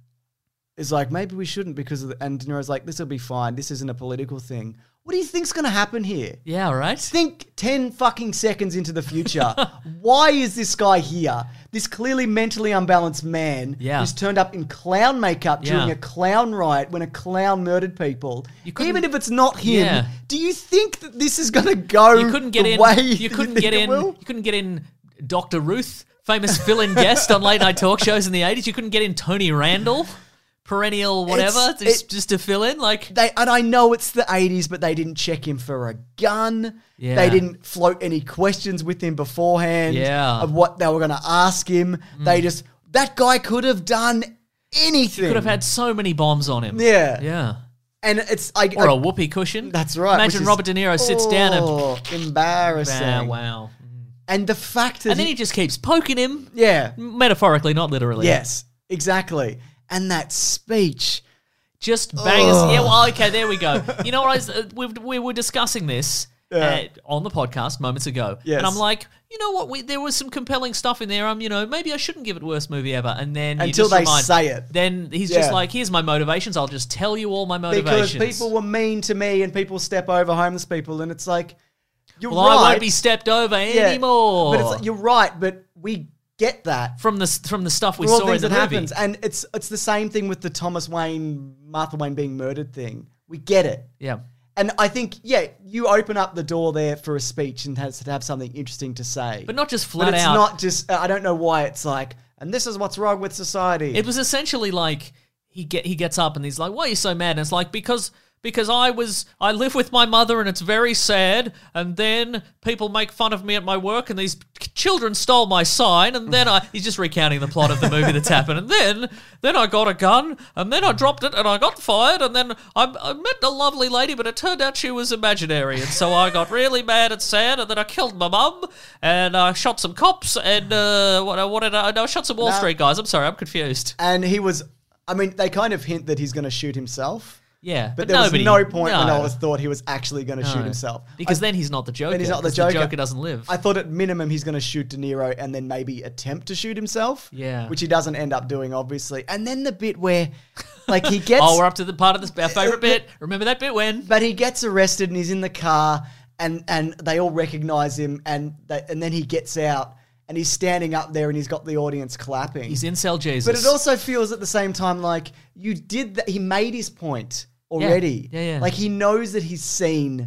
[SPEAKER 3] is like, maybe we shouldn't because of the, and De Niro's like, this will be fine. This isn't a political thing. What do you think's going to happen here?
[SPEAKER 5] Yeah, right.
[SPEAKER 3] Think ten fucking seconds into the future. Why is this guy here? This clearly mentally unbalanced man
[SPEAKER 5] Yeah.
[SPEAKER 3] who's turned up in clown makeup during
[SPEAKER 5] Yeah.
[SPEAKER 3] a clown riot when a clown murdered people.
[SPEAKER 5] couldn't-
[SPEAKER 3] Even if it's not him,
[SPEAKER 5] Yeah.
[SPEAKER 3] do you think that this is going to go
[SPEAKER 5] You couldn't get
[SPEAKER 3] the
[SPEAKER 5] in.
[SPEAKER 3] way
[SPEAKER 5] You couldn't
[SPEAKER 3] think
[SPEAKER 5] get
[SPEAKER 3] it
[SPEAKER 5] in.
[SPEAKER 3] will?
[SPEAKER 5] You couldn't get in. Doctor Ruth, famous fill-in guest on late night talk shows in the eighties. You couldn't get in Tony Randall, perennial whatever,
[SPEAKER 3] It's-
[SPEAKER 5] just,
[SPEAKER 3] it-
[SPEAKER 5] just to fill in. Like
[SPEAKER 3] They and I know it's the eighties, but they didn't check him for a gun.
[SPEAKER 5] Yeah.
[SPEAKER 3] They didn't float any questions with him beforehand
[SPEAKER 5] Yeah.
[SPEAKER 3] of what they were going to ask him. They just that guy could have done anything.
[SPEAKER 5] could have had so many bombs on him.
[SPEAKER 3] Yeah.
[SPEAKER 5] yeah.
[SPEAKER 3] and it's I,
[SPEAKER 5] Or
[SPEAKER 3] I-
[SPEAKER 5] a whoopee cushion.
[SPEAKER 3] That's right. which
[SPEAKER 5] Imagine
[SPEAKER 3] is-
[SPEAKER 5] Robert De Niro sits down and
[SPEAKER 3] Oh, embarrassing.
[SPEAKER 5] wow, wow.
[SPEAKER 3] And the fact that
[SPEAKER 5] And then he just keeps poking him,
[SPEAKER 3] yeah,
[SPEAKER 5] metaphorically, not literally.
[SPEAKER 3] yes, exactly. And that speech.
[SPEAKER 5] Just bangers. Yeah, well, okay, there we go. You know what? I was, uh, we, we were discussing this
[SPEAKER 3] Yeah.
[SPEAKER 5] uh, on the podcast moments ago.
[SPEAKER 3] Yes.
[SPEAKER 5] And I'm like, you know what? We, there was some compelling stuff in there. Um, you know, maybe I shouldn't give it worst movie ever. And then you
[SPEAKER 3] Until
[SPEAKER 5] just
[SPEAKER 3] they
[SPEAKER 5] remind-
[SPEAKER 3] say it.
[SPEAKER 5] Then he's just
[SPEAKER 3] Yeah.
[SPEAKER 5] like, here's my motivations. I'll just tell you all my
[SPEAKER 3] Because
[SPEAKER 5] motivations.
[SPEAKER 3] people were mean to me and people step over homeless people, and it's like, you're
[SPEAKER 5] well,
[SPEAKER 3] right.
[SPEAKER 5] I won't be stepped over
[SPEAKER 3] Yeah,
[SPEAKER 5] anymore.
[SPEAKER 3] But it's like, you're right, but we get that.
[SPEAKER 5] from the from the stuff we
[SPEAKER 3] For all
[SPEAKER 5] saw in
[SPEAKER 3] things
[SPEAKER 5] the
[SPEAKER 3] that
[SPEAKER 5] movie.
[SPEAKER 3] happens. And it's it's the same thing with the Thomas Wayne, Martha Wayne being murdered thing. We get it.
[SPEAKER 5] Yeah.
[SPEAKER 3] And I think, yeah, you open up the door there for a speech and has to have something interesting to say.
[SPEAKER 5] But not just
[SPEAKER 3] But
[SPEAKER 5] flat
[SPEAKER 3] it's
[SPEAKER 5] out.
[SPEAKER 3] not just, I don't know why it's like, and this is what's wrong with society.
[SPEAKER 5] It was essentially like he get he gets up and he's like, "Why are you so mad?" And it's like because because I was I live with my mother and it's very sad. And then people make fun of me at my work, and these children stole my sign. And then I he's just recounting the plot of the movie that's happened. And then then I got a gun, and then I dropped it, and I got fired. And then I, I met a lovely lady, but it turned out she was imaginary. And so I got really mad and sad, and then I killed my mum, and I shot some cops, and uh, what what did I? No, I shot some Wall
[SPEAKER 3] No.
[SPEAKER 5] Street guys. I'm sorry, I'm confused.
[SPEAKER 3] and he was, I mean, they kind of hint that he's going to shoot himself.
[SPEAKER 5] Yeah,
[SPEAKER 3] But,
[SPEAKER 5] but
[SPEAKER 3] there
[SPEAKER 5] nobody-
[SPEAKER 3] was no point when
[SPEAKER 5] no.
[SPEAKER 3] I was thought he was actually going to shoot
[SPEAKER 5] No.
[SPEAKER 3] himself.
[SPEAKER 5] Because
[SPEAKER 3] I-
[SPEAKER 5] then he's not the Joker.
[SPEAKER 3] then he's not the
[SPEAKER 5] 'cause
[SPEAKER 3] Joker.
[SPEAKER 5] The Joker doesn't live.
[SPEAKER 3] I thought at minimum he's going to shoot De Niro and then maybe attempt to shoot himself.
[SPEAKER 5] Yeah.
[SPEAKER 3] Which he doesn't end up doing, obviously. And then the bit where, like, he gets...
[SPEAKER 5] oh, we're up to the part of this our favorite bit. Remember that bit when?
[SPEAKER 3] But he gets arrested and he's in the car and, and they all recognize him and they, and then he gets out and he's standing up there and he's got the audience clapping.
[SPEAKER 5] He's incel Jesus.
[SPEAKER 3] But it also feels at the same time like you did that. He made his point already.
[SPEAKER 5] Yeah, yeah.
[SPEAKER 3] Like he knows that he's seen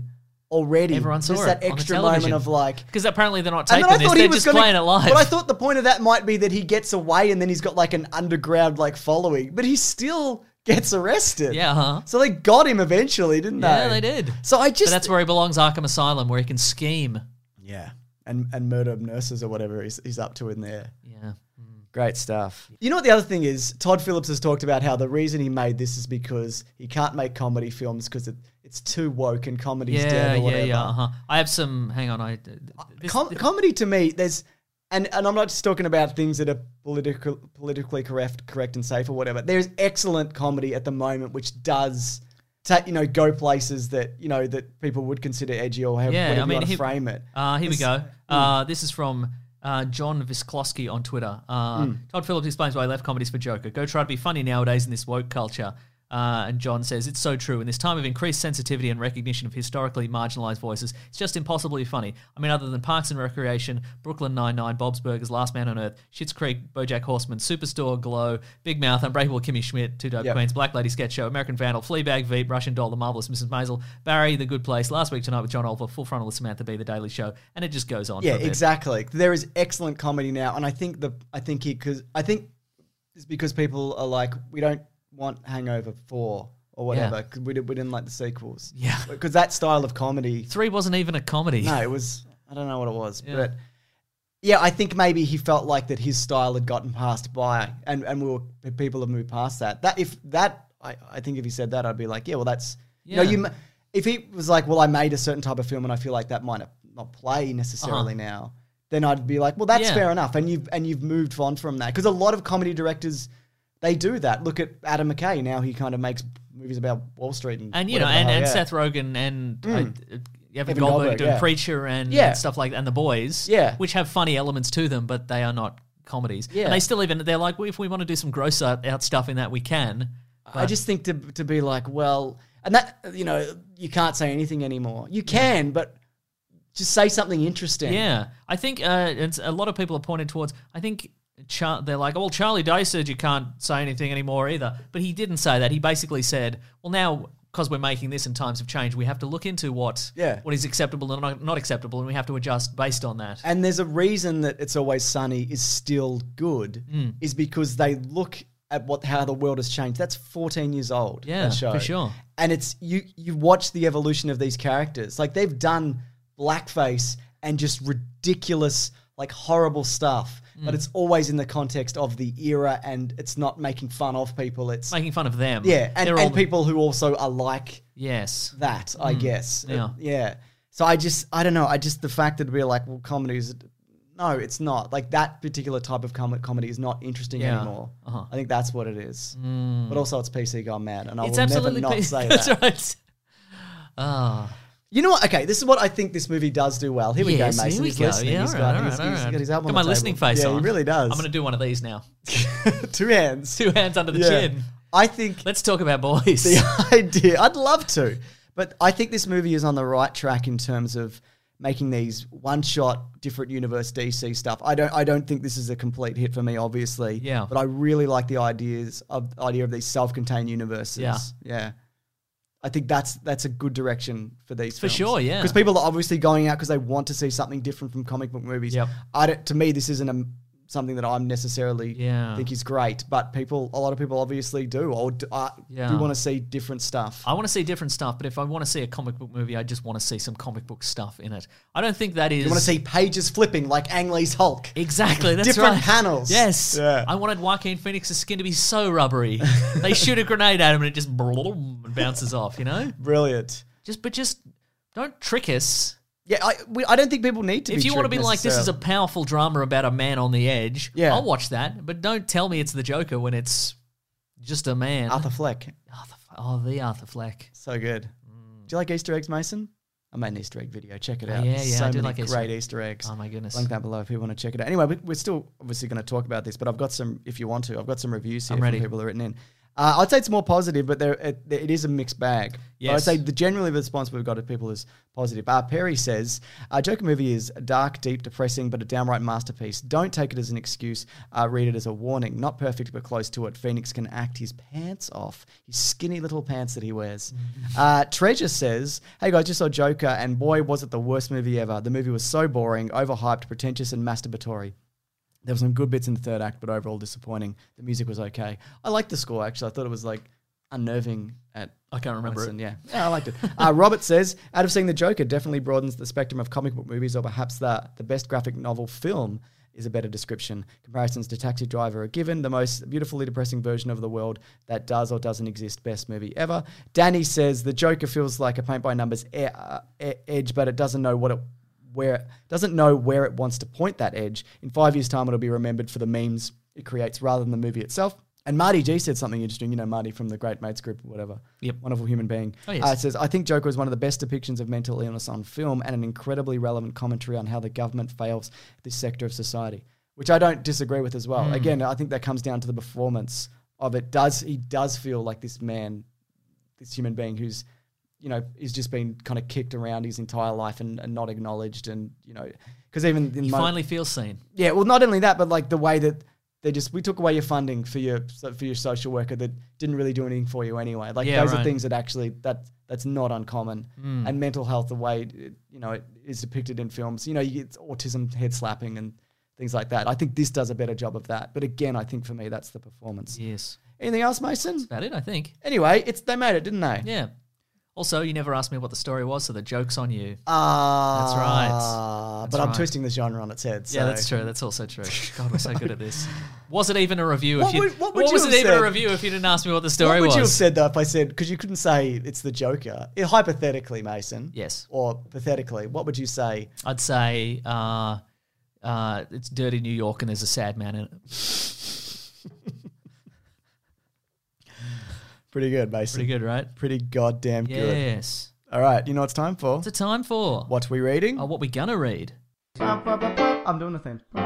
[SPEAKER 3] already.
[SPEAKER 5] Everyone saw
[SPEAKER 3] Just
[SPEAKER 5] it
[SPEAKER 3] that
[SPEAKER 5] on the
[SPEAKER 3] extra
[SPEAKER 5] television.
[SPEAKER 3] moment of like.
[SPEAKER 5] Because apparently they're not
[SPEAKER 3] And
[SPEAKER 5] taping
[SPEAKER 3] then I
[SPEAKER 5] this;
[SPEAKER 3] thought
[SPEAKER 5] they're
[SPEAKER 3] he was
[SPEAKER 5] just
[SPEAKER 3] gonna,
[SPEAKER 5] playing it live.
[SPEAKER 3] But I thought the point of that might be that he gets away and then he's got like an underground like following, but he still gets arrested.
[SPEAKER 5] Yeah, huh?
[SPEAKER 3] So they got him eventually, didn't they?
[SPEAKER 5] Yeah, they did.
[SPEAKER 3] So I
[SPEAKER 5] But
[SPEAKER 3] just
[SPEAKER 5] that's where he belongs, Arkham Asylum, where he can scheme.
[SPEAKER 3] yeah, and and murder nurses or whatever he's he's up to in there.
[SPEAKER 5] Yeah.
[SPEAKER 3] Great stuff. You know what the other thing is? Todd Phillips has talked about how the reason he made this is because he can't make comedy films because it, it's too woke and comedy's
[SPEAKER 5] Yeah,
[SPEAKER 3] dead or
[SPEAKER 5] yeah,
[SPEAKER 3] whatever.
[SPEAKER 5] yeah. Uh-huh. I have some. Hang on, I. This,
[SPEAKER 3] Com- comedy to me, there's, and, and I'm not just talking about things that are political, politically correct, correct and safe or whatever. There's excellent comedy at the moment which does, ta- you know, go places that you know that people would consider edgy or however
[SPEAKER 5] Yeah,
[SPEAKER 3] whatever
[SPEAKER 5] I mean,
[SPEAKER 3] you want to
[SPEAKER 5] he-
[SPEAKER 3] frame it.
[SPEAKER 5] Uh, here we
[SPEAKER 3] It's-
[SPEAKER 5] go. Uh, this is from uh, John Visklosky on Twitter. Uh,
[SPEAKER 3] Mm.
[SPEAKER 5] Todd Phillips explains why he left comedies for Joker. Go try to be funny nowadays in this woke culture. Uh, and John says, it's so true. In this time of increased sensitivity and recognition of historically marginalised voices, it's just impossibly funny. I mean, other than Parks and Recreation, Brooklyn Nine-Nine, Bob's Burgers, Last Man on Earth, Schitt's Creek, BoJack Horseman, Superstore, Glow, Big Mouth, Unbreakable Kimmy Schmidt, Two Dope
[SPEAKER 3] Yep.
[SPEAKER 5] Queens, Black Lady Sketch Show, American Vandal, Fleabag, Veep, Russian Doll, The Marvelous Missus Maisel, Barry, The Good Place, Last Week Tonight with John Oliver, Full Frontal with Samantha Bee, The Daily Show, and it just goes on.
[SPEAKER 3] Yeah,
[SPEAKER 5] for a bit.
[SPEAKER 3] exactly. There is excellent comedy now, and I think the I think he because I think it's because people are like we don't want Hangover four or whatever
[SPEAKER 5] Yeah.
[SPEAKER 3] because we, did, we didn't like the sequels.
[SPEAKER 5] Yeah.
[SPEAKER 3] because that style of comedy.
[SPEAKER 5] Three wasn't even a comedy.
[SPEAKER 3] No, it was. I don't know what it was,
[SPEAKER 5] Yeah.
[SPEAKER 3] but yeah, I think maybe he felt like that his style had gotten passed by, and and we were people have moved past that. That if that I, I think if he said that, I'd be like, yeah, well, that's you know
[SPEAKER 5] Yeah.
[SPEAKER 3] you. ma- If he was like, well, I made a certain type of film, and I feel like that might not- not play necessarily
[SPEAKER 5] Uh-huh.
[SPEAKER 3] now, then I'd be like, well, that's
[SPEAKER 5] Yeah.
[SPEAKER 3] fair enough, and you've and you've moved on from that because a lot of comedy directors they do that. Look at Adam McKay now; he kind of makes movies about Wall Street and
[SPEAKER 5] And you know,
[SPEAKER 3] whatever the
[SPEAKER 5] and,
[SPEAKER 3] hell,
[SPEAKER 5] and
[SPEAKER 3] yeah.
[SPEAKER 5] Seth Rogen and uh,
[SPEAKER 3] Mm.
[SPEAKER 5] uh, Evan,
[SPEAKER 3] Evan
[SPEAKER 5] Goldberg,
[SPEAKER 3] Goldberg,
[SPEAKER 5] doing
[SPEAKER 3] yeah.
[SPEAKER 5] Preacher and,
[SPEAKER 3] Yeah.
[SPEAKER 5] and stuff like that, and The Boys,
[SPEAKER 3] Yeah.
[SPEAKER 5] which have funny elements to them, but they are not comedies.
[SPEAKER 3] Yeah.
[SPEAKER 5] And they still even they're like, well, if we want to do some gross out, out stuff in that, we can.
[SPEAKER 3] I
[SPEAKER 5] But-
[SPEAKER 3] just think to to be like, well, and that you know, you can't say anything anymore. You can, but just say something interesting.
[SPEAKER 5] Yeah, I think uh, it's, a lot of people are pointed towards. I think Char- they're like, well, Charlie Day said you can't say anything anymore either, but he didn't say that. He basically said, well, now because we're making this and times have changed, we have to look into what
[SPEAKER 3] Yeah.
[SPEAKER 5] what is acceptable and not, not acceptable, and we have to adjust based on that.
[SPEAKER 3] And there's a reason that It's Always Sunny is still good,
[SPEAKER 5] Mm.
[SPEAKER 3] is because they look at what how the world has changed. That's fourteen years old.
[SPEAKER 5] Yeah,
[SPEAKER 3] that show.
[SPEAKER 5] for sure.
[SPEAKER 3] And it's you you watch the evolution of these characters. Like they've done blackface and just ridiculous, like horrible stuff.
[SPEAKER 5] Mm.
[SPEAKER 3] But it's always in the context of the era, and it's not making fun of people. It's
[SPEAKER 5] Making fun of them.
[SPEAKER 3] yeah, and,
[SPEAKER 5] They're
[SPEAKER 3] and
[SPEAKER 5] all-
[SPEAKER 3] people who also are like
[SPEAKER 5] Yes.
[SPEAKER 3] that, I
[SPEAKER 5] Mm.
[SPEAKER 3] guess.
[SPEAKER 5] Yeah.
[SPEAKER 3] Uh, yeah. So I just, I don't know. I just, the fact that we're like, well, comedy is, no, it's not. Like that particular type of com- comedy is not interesting
[SPEAKER 5] Yeah.
[SPEAKER 3] anymore.
[SPEAKER 5] Uh-huh.
[SPEAKER 3] I think that's what it is.
[SPEAKER 5] Mm.
[SPEAKER 3] But also it's P C gone mad, and I
[SPEAKER 5] It's
[SPEAKER 3] will never
[SPEAKER 5] absolutely
[SPEAKER 3] not
[SPEAKER 5] P-
[SPEAKER 3] say
[SPEAKER 5] That's
[SPEAKER 3] that.
[SPEAKER 5] right. Ah.
[SPEAKER 3] You know what? Okay, this is what I think this movie does do well. Here we
[SPEAKER 5] Yes,
[SPEAKER 3] go, Mason.
[SPEAKER 5] here we
[SPEAKER 3] He's
[SPEAKER 5] go.
[SPEAKER 3] listening.
[SPEAKER 5] Yeah,
[SPEAKER 3] He's
[SPEAKER 5] all
[SPEAKER 3] got,
[SPEAKER 5] right,
[SPEAKER 3] he's,
[SPEAKER 5] all right,
[SPEAKER 3] he's
[SPEAKER 5] all right.
[SPEAKER 3] got his album
[SPEAKER 5] Got
[SPEAKER 3] on
[SPEAKER 5] my
[SPEAKER 3] the
[SPEAKER 5] listening
[SPEAKER 3] table.
[SPEAKER 5] face
[SPEAKER 3] yeah,
[SPEAKER 5] on.
[SPEAKER 3] he really does.
[SPEAKER 5] I'm going to do one of these now.
[SPEAKER 3] Two hands.
[SPEAKER 5] Two hands under the
[SPEAKER 3] Yeah.
[SPEAKER 5] chin.
[SPEAKER 3] I think
[SPEAKER 5] Let's talk about boys.
[SPEAKER 3] the idea. I'd love to, but I think this movie is on the right track in terms of making these one-shot, different universe D C stuff. I don't. I don't think this is a complete hit for me, obviously.
[SPEAKER 5] Yeah.
[SPEAKER 3] But I really like the ideas of idea of these self-contained universes.
[SPEAKER 5] Yeah.
[SPEAKER 3] Yeah. I think that's that's a good direction for these
[SPEAKER 5] For
[SPEAKER 3] films.
[SPEAKER 5] sure, yeah.
[SPEAKER 3] Because people are obviously going out because they want to see something different from comic book movies.
[SPEAKER 5] Yep.
[SPEAKER 3] I don't, to me, this isn't a, something that I'm necessarily
[SPEAKER 5] Yeah.
[SPEAKER 3] think is great, but people, a lot of people obviously do, or do, uh,
[SPEAKER 5] Yeah.
[SPEAKER 3] do want to see different stuff.
[SPEAKER 5] I want to see different stuff, but if I want to see a comic book movie, I just want to see some comic book stuff in it. I don't think that is...
[SPEAKER 3] You want to see pages flipping like Ang Lee's Hulk.
[SPEAKER 5] Exactly, that's
[SPEAKER 3] Different
[SPEAKER 5] right.
[SPEAKER 3] panels.
[SPEAKER 5] Yes.
[SPEAKER 3] Yeah.
[SPEAKER 5] I wanted Joaquin Phoenix's skin to be so rubbery. They shoot a grenade at him and it just bloom and bounces off, you know?
[SPEAKER 3] Brilliant.
[SPEAKER 5] Just, But just don't trick us.
[SPEAKER 3] Yeah, I, we, I don't think people need to
[SPEAKER 5] If
[SPEAKER 3] be
[SPEAKER 5] you want to be
[SPEAKER 3] tricked
[SPEAKER 5] like, this is a
[SPEAKER 3] necessarily.
[SPEAKER 5] powerful drama about a man on the edge,
[SPEAKER 3] Yeah.
[SPEAKER 5] I'll watch that. But don't tell me it's the Joker when it's just a man.
[SPEAKER 3] Arthur Fleck.
[SPEAKER 5] Arthur, oh, the Arthur Fleck.
[SPEAKER 3] So good. Do you like Easter eggs, Mason? I made an Easter egg video. Check it
[SPEAKER 5] Oh,
[SPEAKER 3] out.
[SPEAKER 5] yeah, yeah,
[SPEAKER 3] so
[SPEAKER 5] I do
[SPEAKER 3] many
[SPEAKER 5] like Easter
[SPEAKER 3] great
[SPEAKER 5] egg.
[SPEAKER 3] Easter eggs.
[SPEAKER 5] Oh, my goodness.
[SPEAKER 3] Link that below if you want to check it out. Anyway, we- we're still obviously going to talk about this, but I've got some, if you want to, I've got some reviews here
[SPEAKER 5] I'm
[SPEAKER 3] from
[SPEAKER 5] ready.
[SPEAKER 3] people who are written in. Uh, I'd say it's more positive, but there it, it is a mixed bag.
[SPEAKER 5] Yes.
[SPEAKER 3] But I'd say the generally the response we've got to people is positive. Uh, Perry says, uh, Joker movie is dark, deep, depressing, but a downright masterpiece. Don't take it as an excuse. Uh, read it as a warning. Not perfect, but close to it. Phoenix can act his pants off. His skinny little pants that he wears. uh, Treasure says, hey guys, just saw Joker, and boy, was it the worst movie ever. The movie was so boring, overhyped, pretentious, and masturbatory. There were some good bits in the third act, but overall disappointing. The music was okay. I liked the score, actually. I thought it was, like, unnerving at...
[SPEAKER 5] I can't remember
[SPEAKER 3] Listen,
[SPEAKER 5] it.
[SPEAKER 3] Yeah. yeah, I liked it. Uh, Robert says, out of seeing The Joker, definitely broadens the spectrum of comic book movies, or perhaps the, the best graphic novel film is a better description. Comparisons to Taxi Driver are given. The most beautifully depressing version of the world that does or doesn't exist. Best movie ever. Danny says, The Joker feels like a paint-by-numbers e- uh, e- edge, but it doesn't know what it... where it doesn't know where it wants to point that edge. In five years' time, it'll be remembered for the memes it creates rather than the movie itself. And Marty G said something interesting. You know, Marty from the Great Mates group or whatever.
[SPEAKER 5] Yep.
[SPEAKER 3] Wonderful human being.
[SPEAKER 5] Oh, yes.
[SPEAKER 3] Uh, it says, I think Joker is one of the best depictions of mental illness on film and an incredibly relevant commentary on how the government fails this sector of society, which I don't disagree with as well.
[SPEAKER 5] Mm.
[SPEAKER 3] Again, I think that comes down to the performance of it. Does He does feel like this man, this human being who's, you know, he's just been kind of kicked around his entire life and, and not acknowledged. And, you know, because even in
[SPEAKER 5] You
[SPEAKER 3] my,
[SPEAKER 5] finally feel seen.
[SPEAKER 3] yeah, well, not only that, but like the way that they just, we took away your funding for your for your social worker that didn't really do anything for you anyway. Like
[SPEAKER 5] Yeah,
[SPEAKER 3] those
[SPEAKER 5] right.
[SPEAKER 3] are things that actually, that that's not uncommon.
[SPEAKER 5] Mm.
[SPEAKER 3] And mental health, the way, it, you know, it is depicted in films, you know, you get autism, head slapping and things like that. I think this does a better job of that. But again, I think for me, that's the performance.
[SPEAKER 5] Yes.
[SPEAKER 3] Anything else, Mason?
[SPEAKER 5] That's about it, I think.
[SPEAKER 3] Anyway, it's they made it, didn't they?
[SPEAKER 5] Yeah. Also, you never asked me what the story was, so the joke's on you.
[SPEAKER 3] Ah,
[SPEAKER 5] That's right.
[SPEAKER 3] But
[SPEAKER 5] That's
[SPEAKER 3] I'm
[SPEAKER 5] right.
[SPEAKER 3] twisting the genre on its head. So.
[SPEAKER 5] Yeah, that's true. That's also true. God, we're so good at this. Was it even a review?
[SPEAKER 3] What
[SPEAKER 5] if you,
[SPEAKER 3] would- what would you
[SPEAKER 5] was
[SPEAKER 3] have
[SPEAKER 5] it even
[SPEAKER 3] said?
[SPEAKER 5] a review if you didn't ask me what the story
[SPEAKER 3] What would
[SPEAKER 5] was?
[SPEAKER 3] you have said though if I said, because you couldn't say it's the Joker, it, hypothetically, Mason?
[SPEAKER 5] Yes.
[SPEAKER 3] Or pathetically, what would you say?
[SPEAKER 5] I'd say uh, uh, it's dirty New York and there's a sad man in it.
[SPEAKER 3] Pretty good, Mason.
[SPEAKER 5] Pretty good, right?
[SPEAKER 3] Pretty goddamn good.
[SPEAKER 5] Yes.
[SPEAKER 3] All right, you know what it's time for?
[SPEAKER 5] What's it time for?
[SPEAKER 3] What we reading?
[SPEAKER 5] Oh, what we gonna read?
[SPEAKER 3] I'm doing the thing. What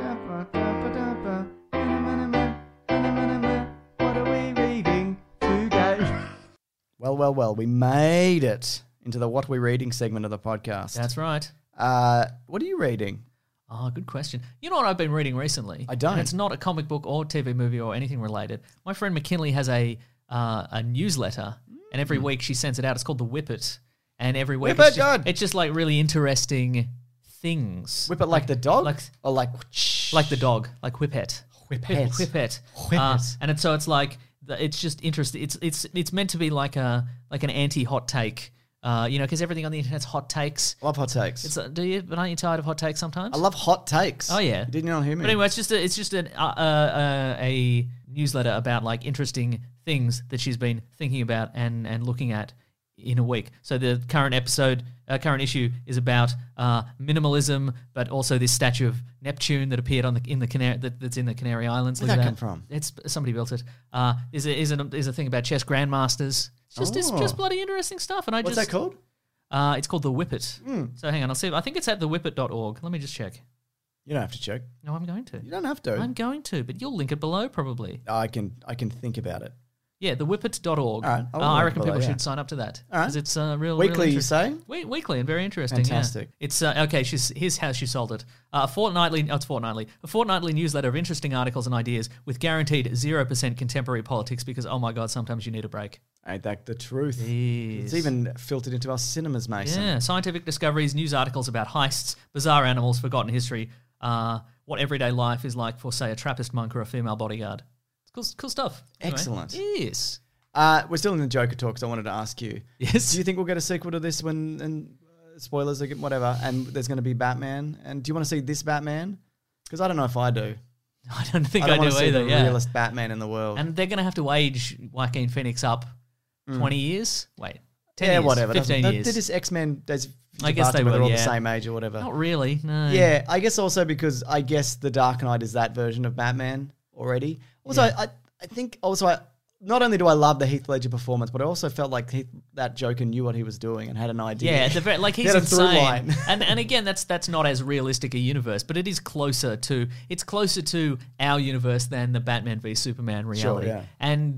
[SPEAKER 3] are we reading today? Well, well, well, we made it into the What We Reading segment of the podcast.
[SPEAKER 5] That's right.
[SPEAKER 3] Uh, what are you reading?
[SPEAKER 5] Oh, good question. You know what I've been reading recently?
[SPEAKER 3] I don't.
[SPEAKER 5] And it's not a comic book or T V movie or anything related. My friend McKinley has a uh, a newsletter, and every week she sends it out. It's called the Whippet, and every week
[SPEAKER 3] Whippet,
[SPEAKER 5] it's, just,
[SPEAKER 3] good.
[SPEAKER 5] it's just like really interesting things.
[SPEAKER 3] Whip it like, the dog?
[SPEAKER 5] like
[SPEAKER 3] or like...
[SPEAKER 5] like the dog, like Whippet.
[SPEAKER 3] Whippet.
[SPEAKER 5] Whippet.
[SPEAKER 3] Whippet.
[SPEAKER 5] Uh, and it's, so it's like the- it's just interesting. It's it's it's meant to be like a like an anti hot take. Uh, you know, because everything on the internet's hot takes.
[SPEAKER 3] I love hot takes.
[SPEAKER 5] It's uh, do you? But aren't you tired of hot takes sometimes?
[SPEAKER 3] I love hot takes.
[SPEAKER 5] Oh yeah,
[SPEAKER 3] You didn't know hear me.
[SPEAKER 5] But anyway, it's just a, it's just an, uh, uh, uh, a newsletter about like interesting things that she's been thinking about and, and looking at in a week. So the current episode, uh, current issue is about uh, minimalism, but also this statue of Neptune that appeared on the in the Canary that, that's in the Canary Islands.
[SPEAKER 3] Where'd
[SPEAKER 5] Look
[SPEAKER 3] that
[SPEAKER 5] at
[SPEAKER 3] come from?
[SPEAKER 5] It's somebody built it. Uh, is a, is a is a thing about chess grandmasters. It's just it's
[SPEAKER 3] Oh.
[SPEAKER 5] just bloody interesting stuff. And I
[SPEAKER 3] What's
[SPEAKER 5] just
[SPEAKER 3] that called?
[SPEAKER 5] Uh, it's called The Whippet.
[SPEAKER 3] Mm.
[SPEAKER 5] So hang on, I'll see. I think it's at the whippet dot org. Let me just check.
[SPEAKER 3] You don't have to check.
[SPEAKER 5] No, I'm going to.
[SPEAKER 3] You don't have to.
[SPEAKER 5] I'm going to, but you'll link it below probably.
[SPEAKER 3] I can I can think about it.
[SPEAKER 5] Yeah, the whippet dot org.
[SPEAKER 3] All right, I'll
[SPEAKER 5] Uh, I
[SPEAKER 3] link
[SPEAKER 5] reckon
[SPEAKER 3] it below,
[SPEAKER 5] people
[SPEAKER 3] yeah.
[SPEAKER 5] should sign up to that.
[SPEAKER 3] All right.
[SPEAKER 5] Because it's uh, real
[SPEAKER 3] Weekly,
[SPEAKER 5] real
[SPEAKER 3] you
[SPEAKER 5] interest-
[SPEAKER 3] say?
[SPEAKER 5] We- weekly and very interesting. yeah.
[SPEAKER 3] Fantastic.
[SPEAKER 5] It's uh, okay. She's here's how she sold it. Uh, a fortnightly. Oh, it's fortnightly. A fortnightly newsletter of interesting articles and ideas with guaranteed zero percent contemporary politics. Because oh my god, sometimes you need a break.
[SPEAKER 3] Ain't that the truth?
[SPEAKER 5] Yes.
[SPEAKER 3] It's even filtered into our cinemas, Mason.
[SPEAKER 5] Yeah, scientific discoveries, news articles about heists, bizarre animals, forgotten history, uh, what everyday life is like for, say, a Trappist monk or a female bodyguard. It's cool, cool stuff. Anyway,
[SPEAKER 3] Excellent.
[SPEAKER 5] yes.
[SPEAKER 3] Uh, we're still in the Joker talk, so I wanted to ask you.
[SPEAKER 5] Yes.
[SPEAKER 3] Do you think we'll get a sequel to this when, and uh, spoilers, again, whatever, and there's going to be Batman? And do you want to see this Batman? Because I don't know if I do.
[SPEAKER 5] I don't think
[SPEAKER 3] I
[SPEAKER 5] I,
[SPEAKER 3] don't want
[SPEAKER 5] do
[SPEAKER 3] to see
[SPEAKER 5] either.
[SPEAKER 3] the
[SPEAKER 5] Yeah.
[SPEAKER 3] realest Batman in the world.
[SPEAKER 5] And they're going to have to age Joaquin Phoenix up twenty years? Wait. ten
[SPEAKER 3] yeah,
[SPEAKER 5] years,
[SPEAKER 3] whatever.
[SPEAKER 5] fifteen
[SPEAKER 3] Doesn't-
[SPEAKER 5] years.
[SPEAKER 3] Did this X-Men Days of Future
[SPEAKER 5] I guess
[SPEAKER 3] Past
[SPEAKER 5] they
[SPEAKER 3] where they're
[SPEAKER 5] will,
[SPEAKER 3] all
[SPEAKER 5] yeah.
[SPEAKER 3] the same age or whatever?
[SPEAKER 5] Not really, no.
[SPEAKER 3] Yeah, I guess also because I guess the Dark Knight is that version of Batman already. Also,
[SPEAKER 5] Yeah.
[SPEAKER 3] I, I think also I, not only do I love the Heath Ledger performance, but I also felt like Heath, that Joker knew what he was doing and had an idea.
[SPEAKER 5] Yeah, at the very, like
[SPEAKER 3] He
[SPEAKER 5] he's
[SPEAKER 3] had a through
[SPEAKER 5] insane.
[SPEAKER 3] line.
[SPEAKER 5] and and again, that's that's not as realistic a universe, but it is closer to it's closer to our universe than the Batman v Superman reality.
[SPEAKER 3] yeah.
[SPEAKER 5] And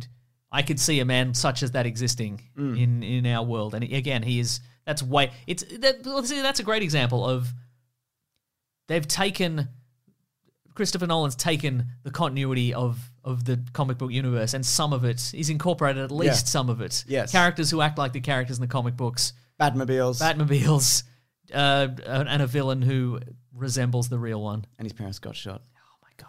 [SPEAKER 5] I could see a man such as that existing
[SPEAKER 3] Mm.
[SPEAKER 5] in, in our world. And again, he is that's way it's that let's see, that's a great example of they've taken Christopher Nolan's taken the continuity of of the comic book universe, and some of it he's incorporated at least
[SPEAKER 3] Yeah.
[SPEAKER 5] some of it.
[SPEAKER 3] Yes.
[SPEAKER 5] Characters who act like the characters in the comic books.
[SPEAKER 3] Batmobiles.
[SPEAKER 5] Batmobiles, uh, and a villain who resembles the real one.
[SPEAKER 3] And his parents got shot.
[SPEAKER 5] Oh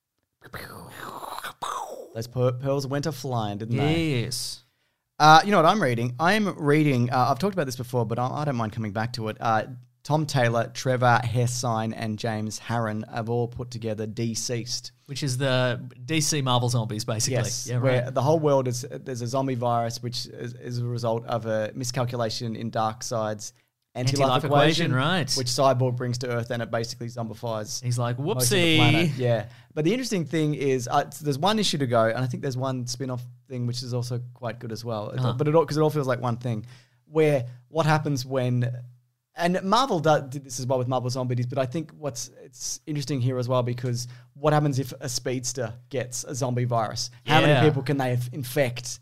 [SPEAKER 5] my god!
[SPEAKER 3] Those per- pearls went a flying, didn't they?
[SPEAKER 5] Yes.
[SPEAKER 3] Uh, you know what I'm reading? I'm reading, uh, I've talked about this before, but I, I don't mind coming back to it. Uh, Tom Taylor, Trevor Hessine, and James Harron have all put together Deceased.
[SPEAKER 5] Which is the D C Marvel Zombies, basically.
[SPEAKER 3] Yes,
[SPEAKER 5] Yeah,
[SPEAKER 3] where
[SPEAKER 5] right.
[SPEAKER 3] the whole world is, there's a zombie virus, which is, is a result of a miscalculation in Darkseid's anti-life,
[SPEAKER 5] Anti-life
[SPEAKER 3] equation,
[SPEAKER 5] equation, right.
[SPEAKER 3] which Cyborg brings to Earth, and it basically zombifies.
[SPEAKER 5] He's like,
[SPEAKER 3] most of the
[SPEAKER 5] whoopsie.
[SPEAKER 3] planet. Yeah. But the interesting thing is, uh, it's- there's one issue to go, and I think there's one spin-off thing which is also quite good as well. It-
[SPEAKER 5] Uh-huh.
[SPEAKER 3] But it all because it all feels like one thing, where what happens when, and Marvel do- did this as well with Marvel Zombies, but I think what's it's interesting here as well because what happens if a speedster gets a zombie virus? How
[SPEAKER 5] Yeah.
[SPEAKER 3] many people can they infect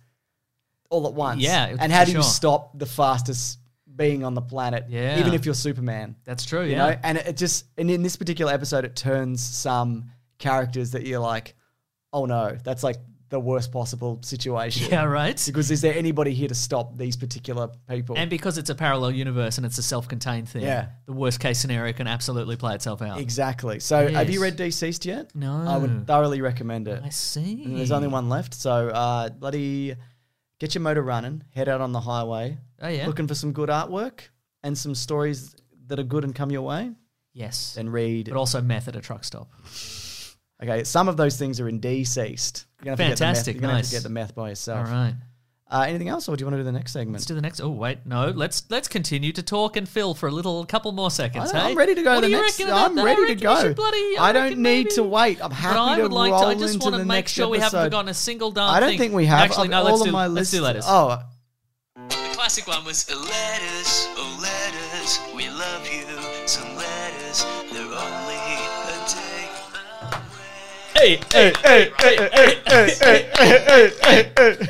[SPEAKER 3] all at once?
[SPEAKER 5] Yeah,
[SPEAKER 3] and
[SPEAKER 5] for
[SPEAKER 3] how do you
[SPEAKER 5] sure.
[SPEAKER 3] stop the fastest being on the planet?
[SPEAKER 5] Yeah.
[SPEAKER 3] Even if you're Superman.
[SPEAKER 5] That's true,
[SPEAKER 3] You
[SPEAKER 5] yeah.
[SPEAKER 3] know, and it it just and in this particular episode, it turns some characters that you're like, oh no, that's like the worst possible situation.
[SPEAKER 5] Yeah, right.
[SPEAKER 3] Because is there anybody here to stop these particular people?
[SPEAKER 5] And because it's a parallel universe and it's a self-contained thing,
[SPEAKER 3] Yeah.
[SPEAKER 5] the worst case scenario can absolutely play itself out.
[SPEAKER 3] Exactly. So, have you
[SPEAKER 5] Yes.
[SPEAKER 3] read Deceased yet?
[SPEAKER 5] No.
[SPEAKER 3] I would thoroughly recommend it.
[SPEAKER 5] I see.
[SPEAKER 3] And there's only one left, so uh, bloody get your motor running, head out on the highway.
[SPEAKER 5] Oh, yeah?
[SPEAKER 3] Looking for some good artwork and some stories that are good and come your way.
[SPEAKER 5] Yes.
[SPEAKER 3] Then read.
[SPEAKER 5] But also meth at a truck stop.
[SPEAKER 3] Okay, some of those things are in Deceased. You're gonna have to get the meth-
[SPEAKER 5] Fantastic,
[SPEAKER 3] You're going to have
[SPEAKER 5] nice.
[SPEAKER 3] to get the meth by
[SPEAKER 5] All
[SPEAKER 3] yourself.
[SPEAKER 5] right.
[SPEAKER 3] Uh, anything else, or do you want to do the next segment?
[SPEAKER 5] Let's do the next. Oh wait, no. Let's let's continue to talk and fill for a little couple more seconds.
[SPEAKER 3] I,
[SPEAKER 5] hey?
[SPEAKER 3] I'm ready to go
[SPEAKER 5] What
[SPEAKER 3] to
[SPEAKER 5] do
[SPEAKER 3] the
[SPEAKER 5] you
[SPEAKER 3] next.
[SPEAKER 5] reckon about
[SPEAKER 3] I'm
[SPEAKER 5] that? I
[SPEAKER 3] ready to
[SPEAKER 5] reckon we
[SPEAKER 3] go.
[SPEAKER 5] should bloody- I
[SPEAKER 3] I don't
[SPEAKER 5] reckon
[SPEAKER 3] need
[SPEAKER 5] maybe-
[SPEAKER 3] to wait. I'm happy
[SPEAKER 5] But I
[SPEAKER 3] to
[SPEAKER 5] would like
[SPEAKER 3] roll
[SPEAKER 5] to. I just
[SPEAKER 3] into
[SPEAKER 5] want
[SPEAKER 3] the
[SPEAKER 5] to make
[SPEAKER 3] next
[SPEAKER 5] sure we haven't
[SPEAKER 3] episode.
[SPEAKER 5] forgotten a single darn
[SPEAKER 3] I don't
[SPEAKER 5] thing.
[SPEAKER 3] think we have.
[SPEAKER 5] Actually,
[SPEAKER 3] Of
[SPEAKER 5] no.
[SPEAKER 3] all
[SPEAKER 5] Let's
[SPEAKER 3] of
[SPEAKER 5] do.
[SPEAKER 3] my
[SPEAKER 5] Let's do
[SPEAKER 3] lists-
[SPEAKER 5] letters.
[SPEAKER 3] Oh,
[SPEAKER 5] The classic one was.
[SPEAKER 6] Letters, oh letters, we love you. Some letters, they're only a day away.
[SPEAKER 5] Hey, hey, hey, hey, hey, hey, hey, hey, hey.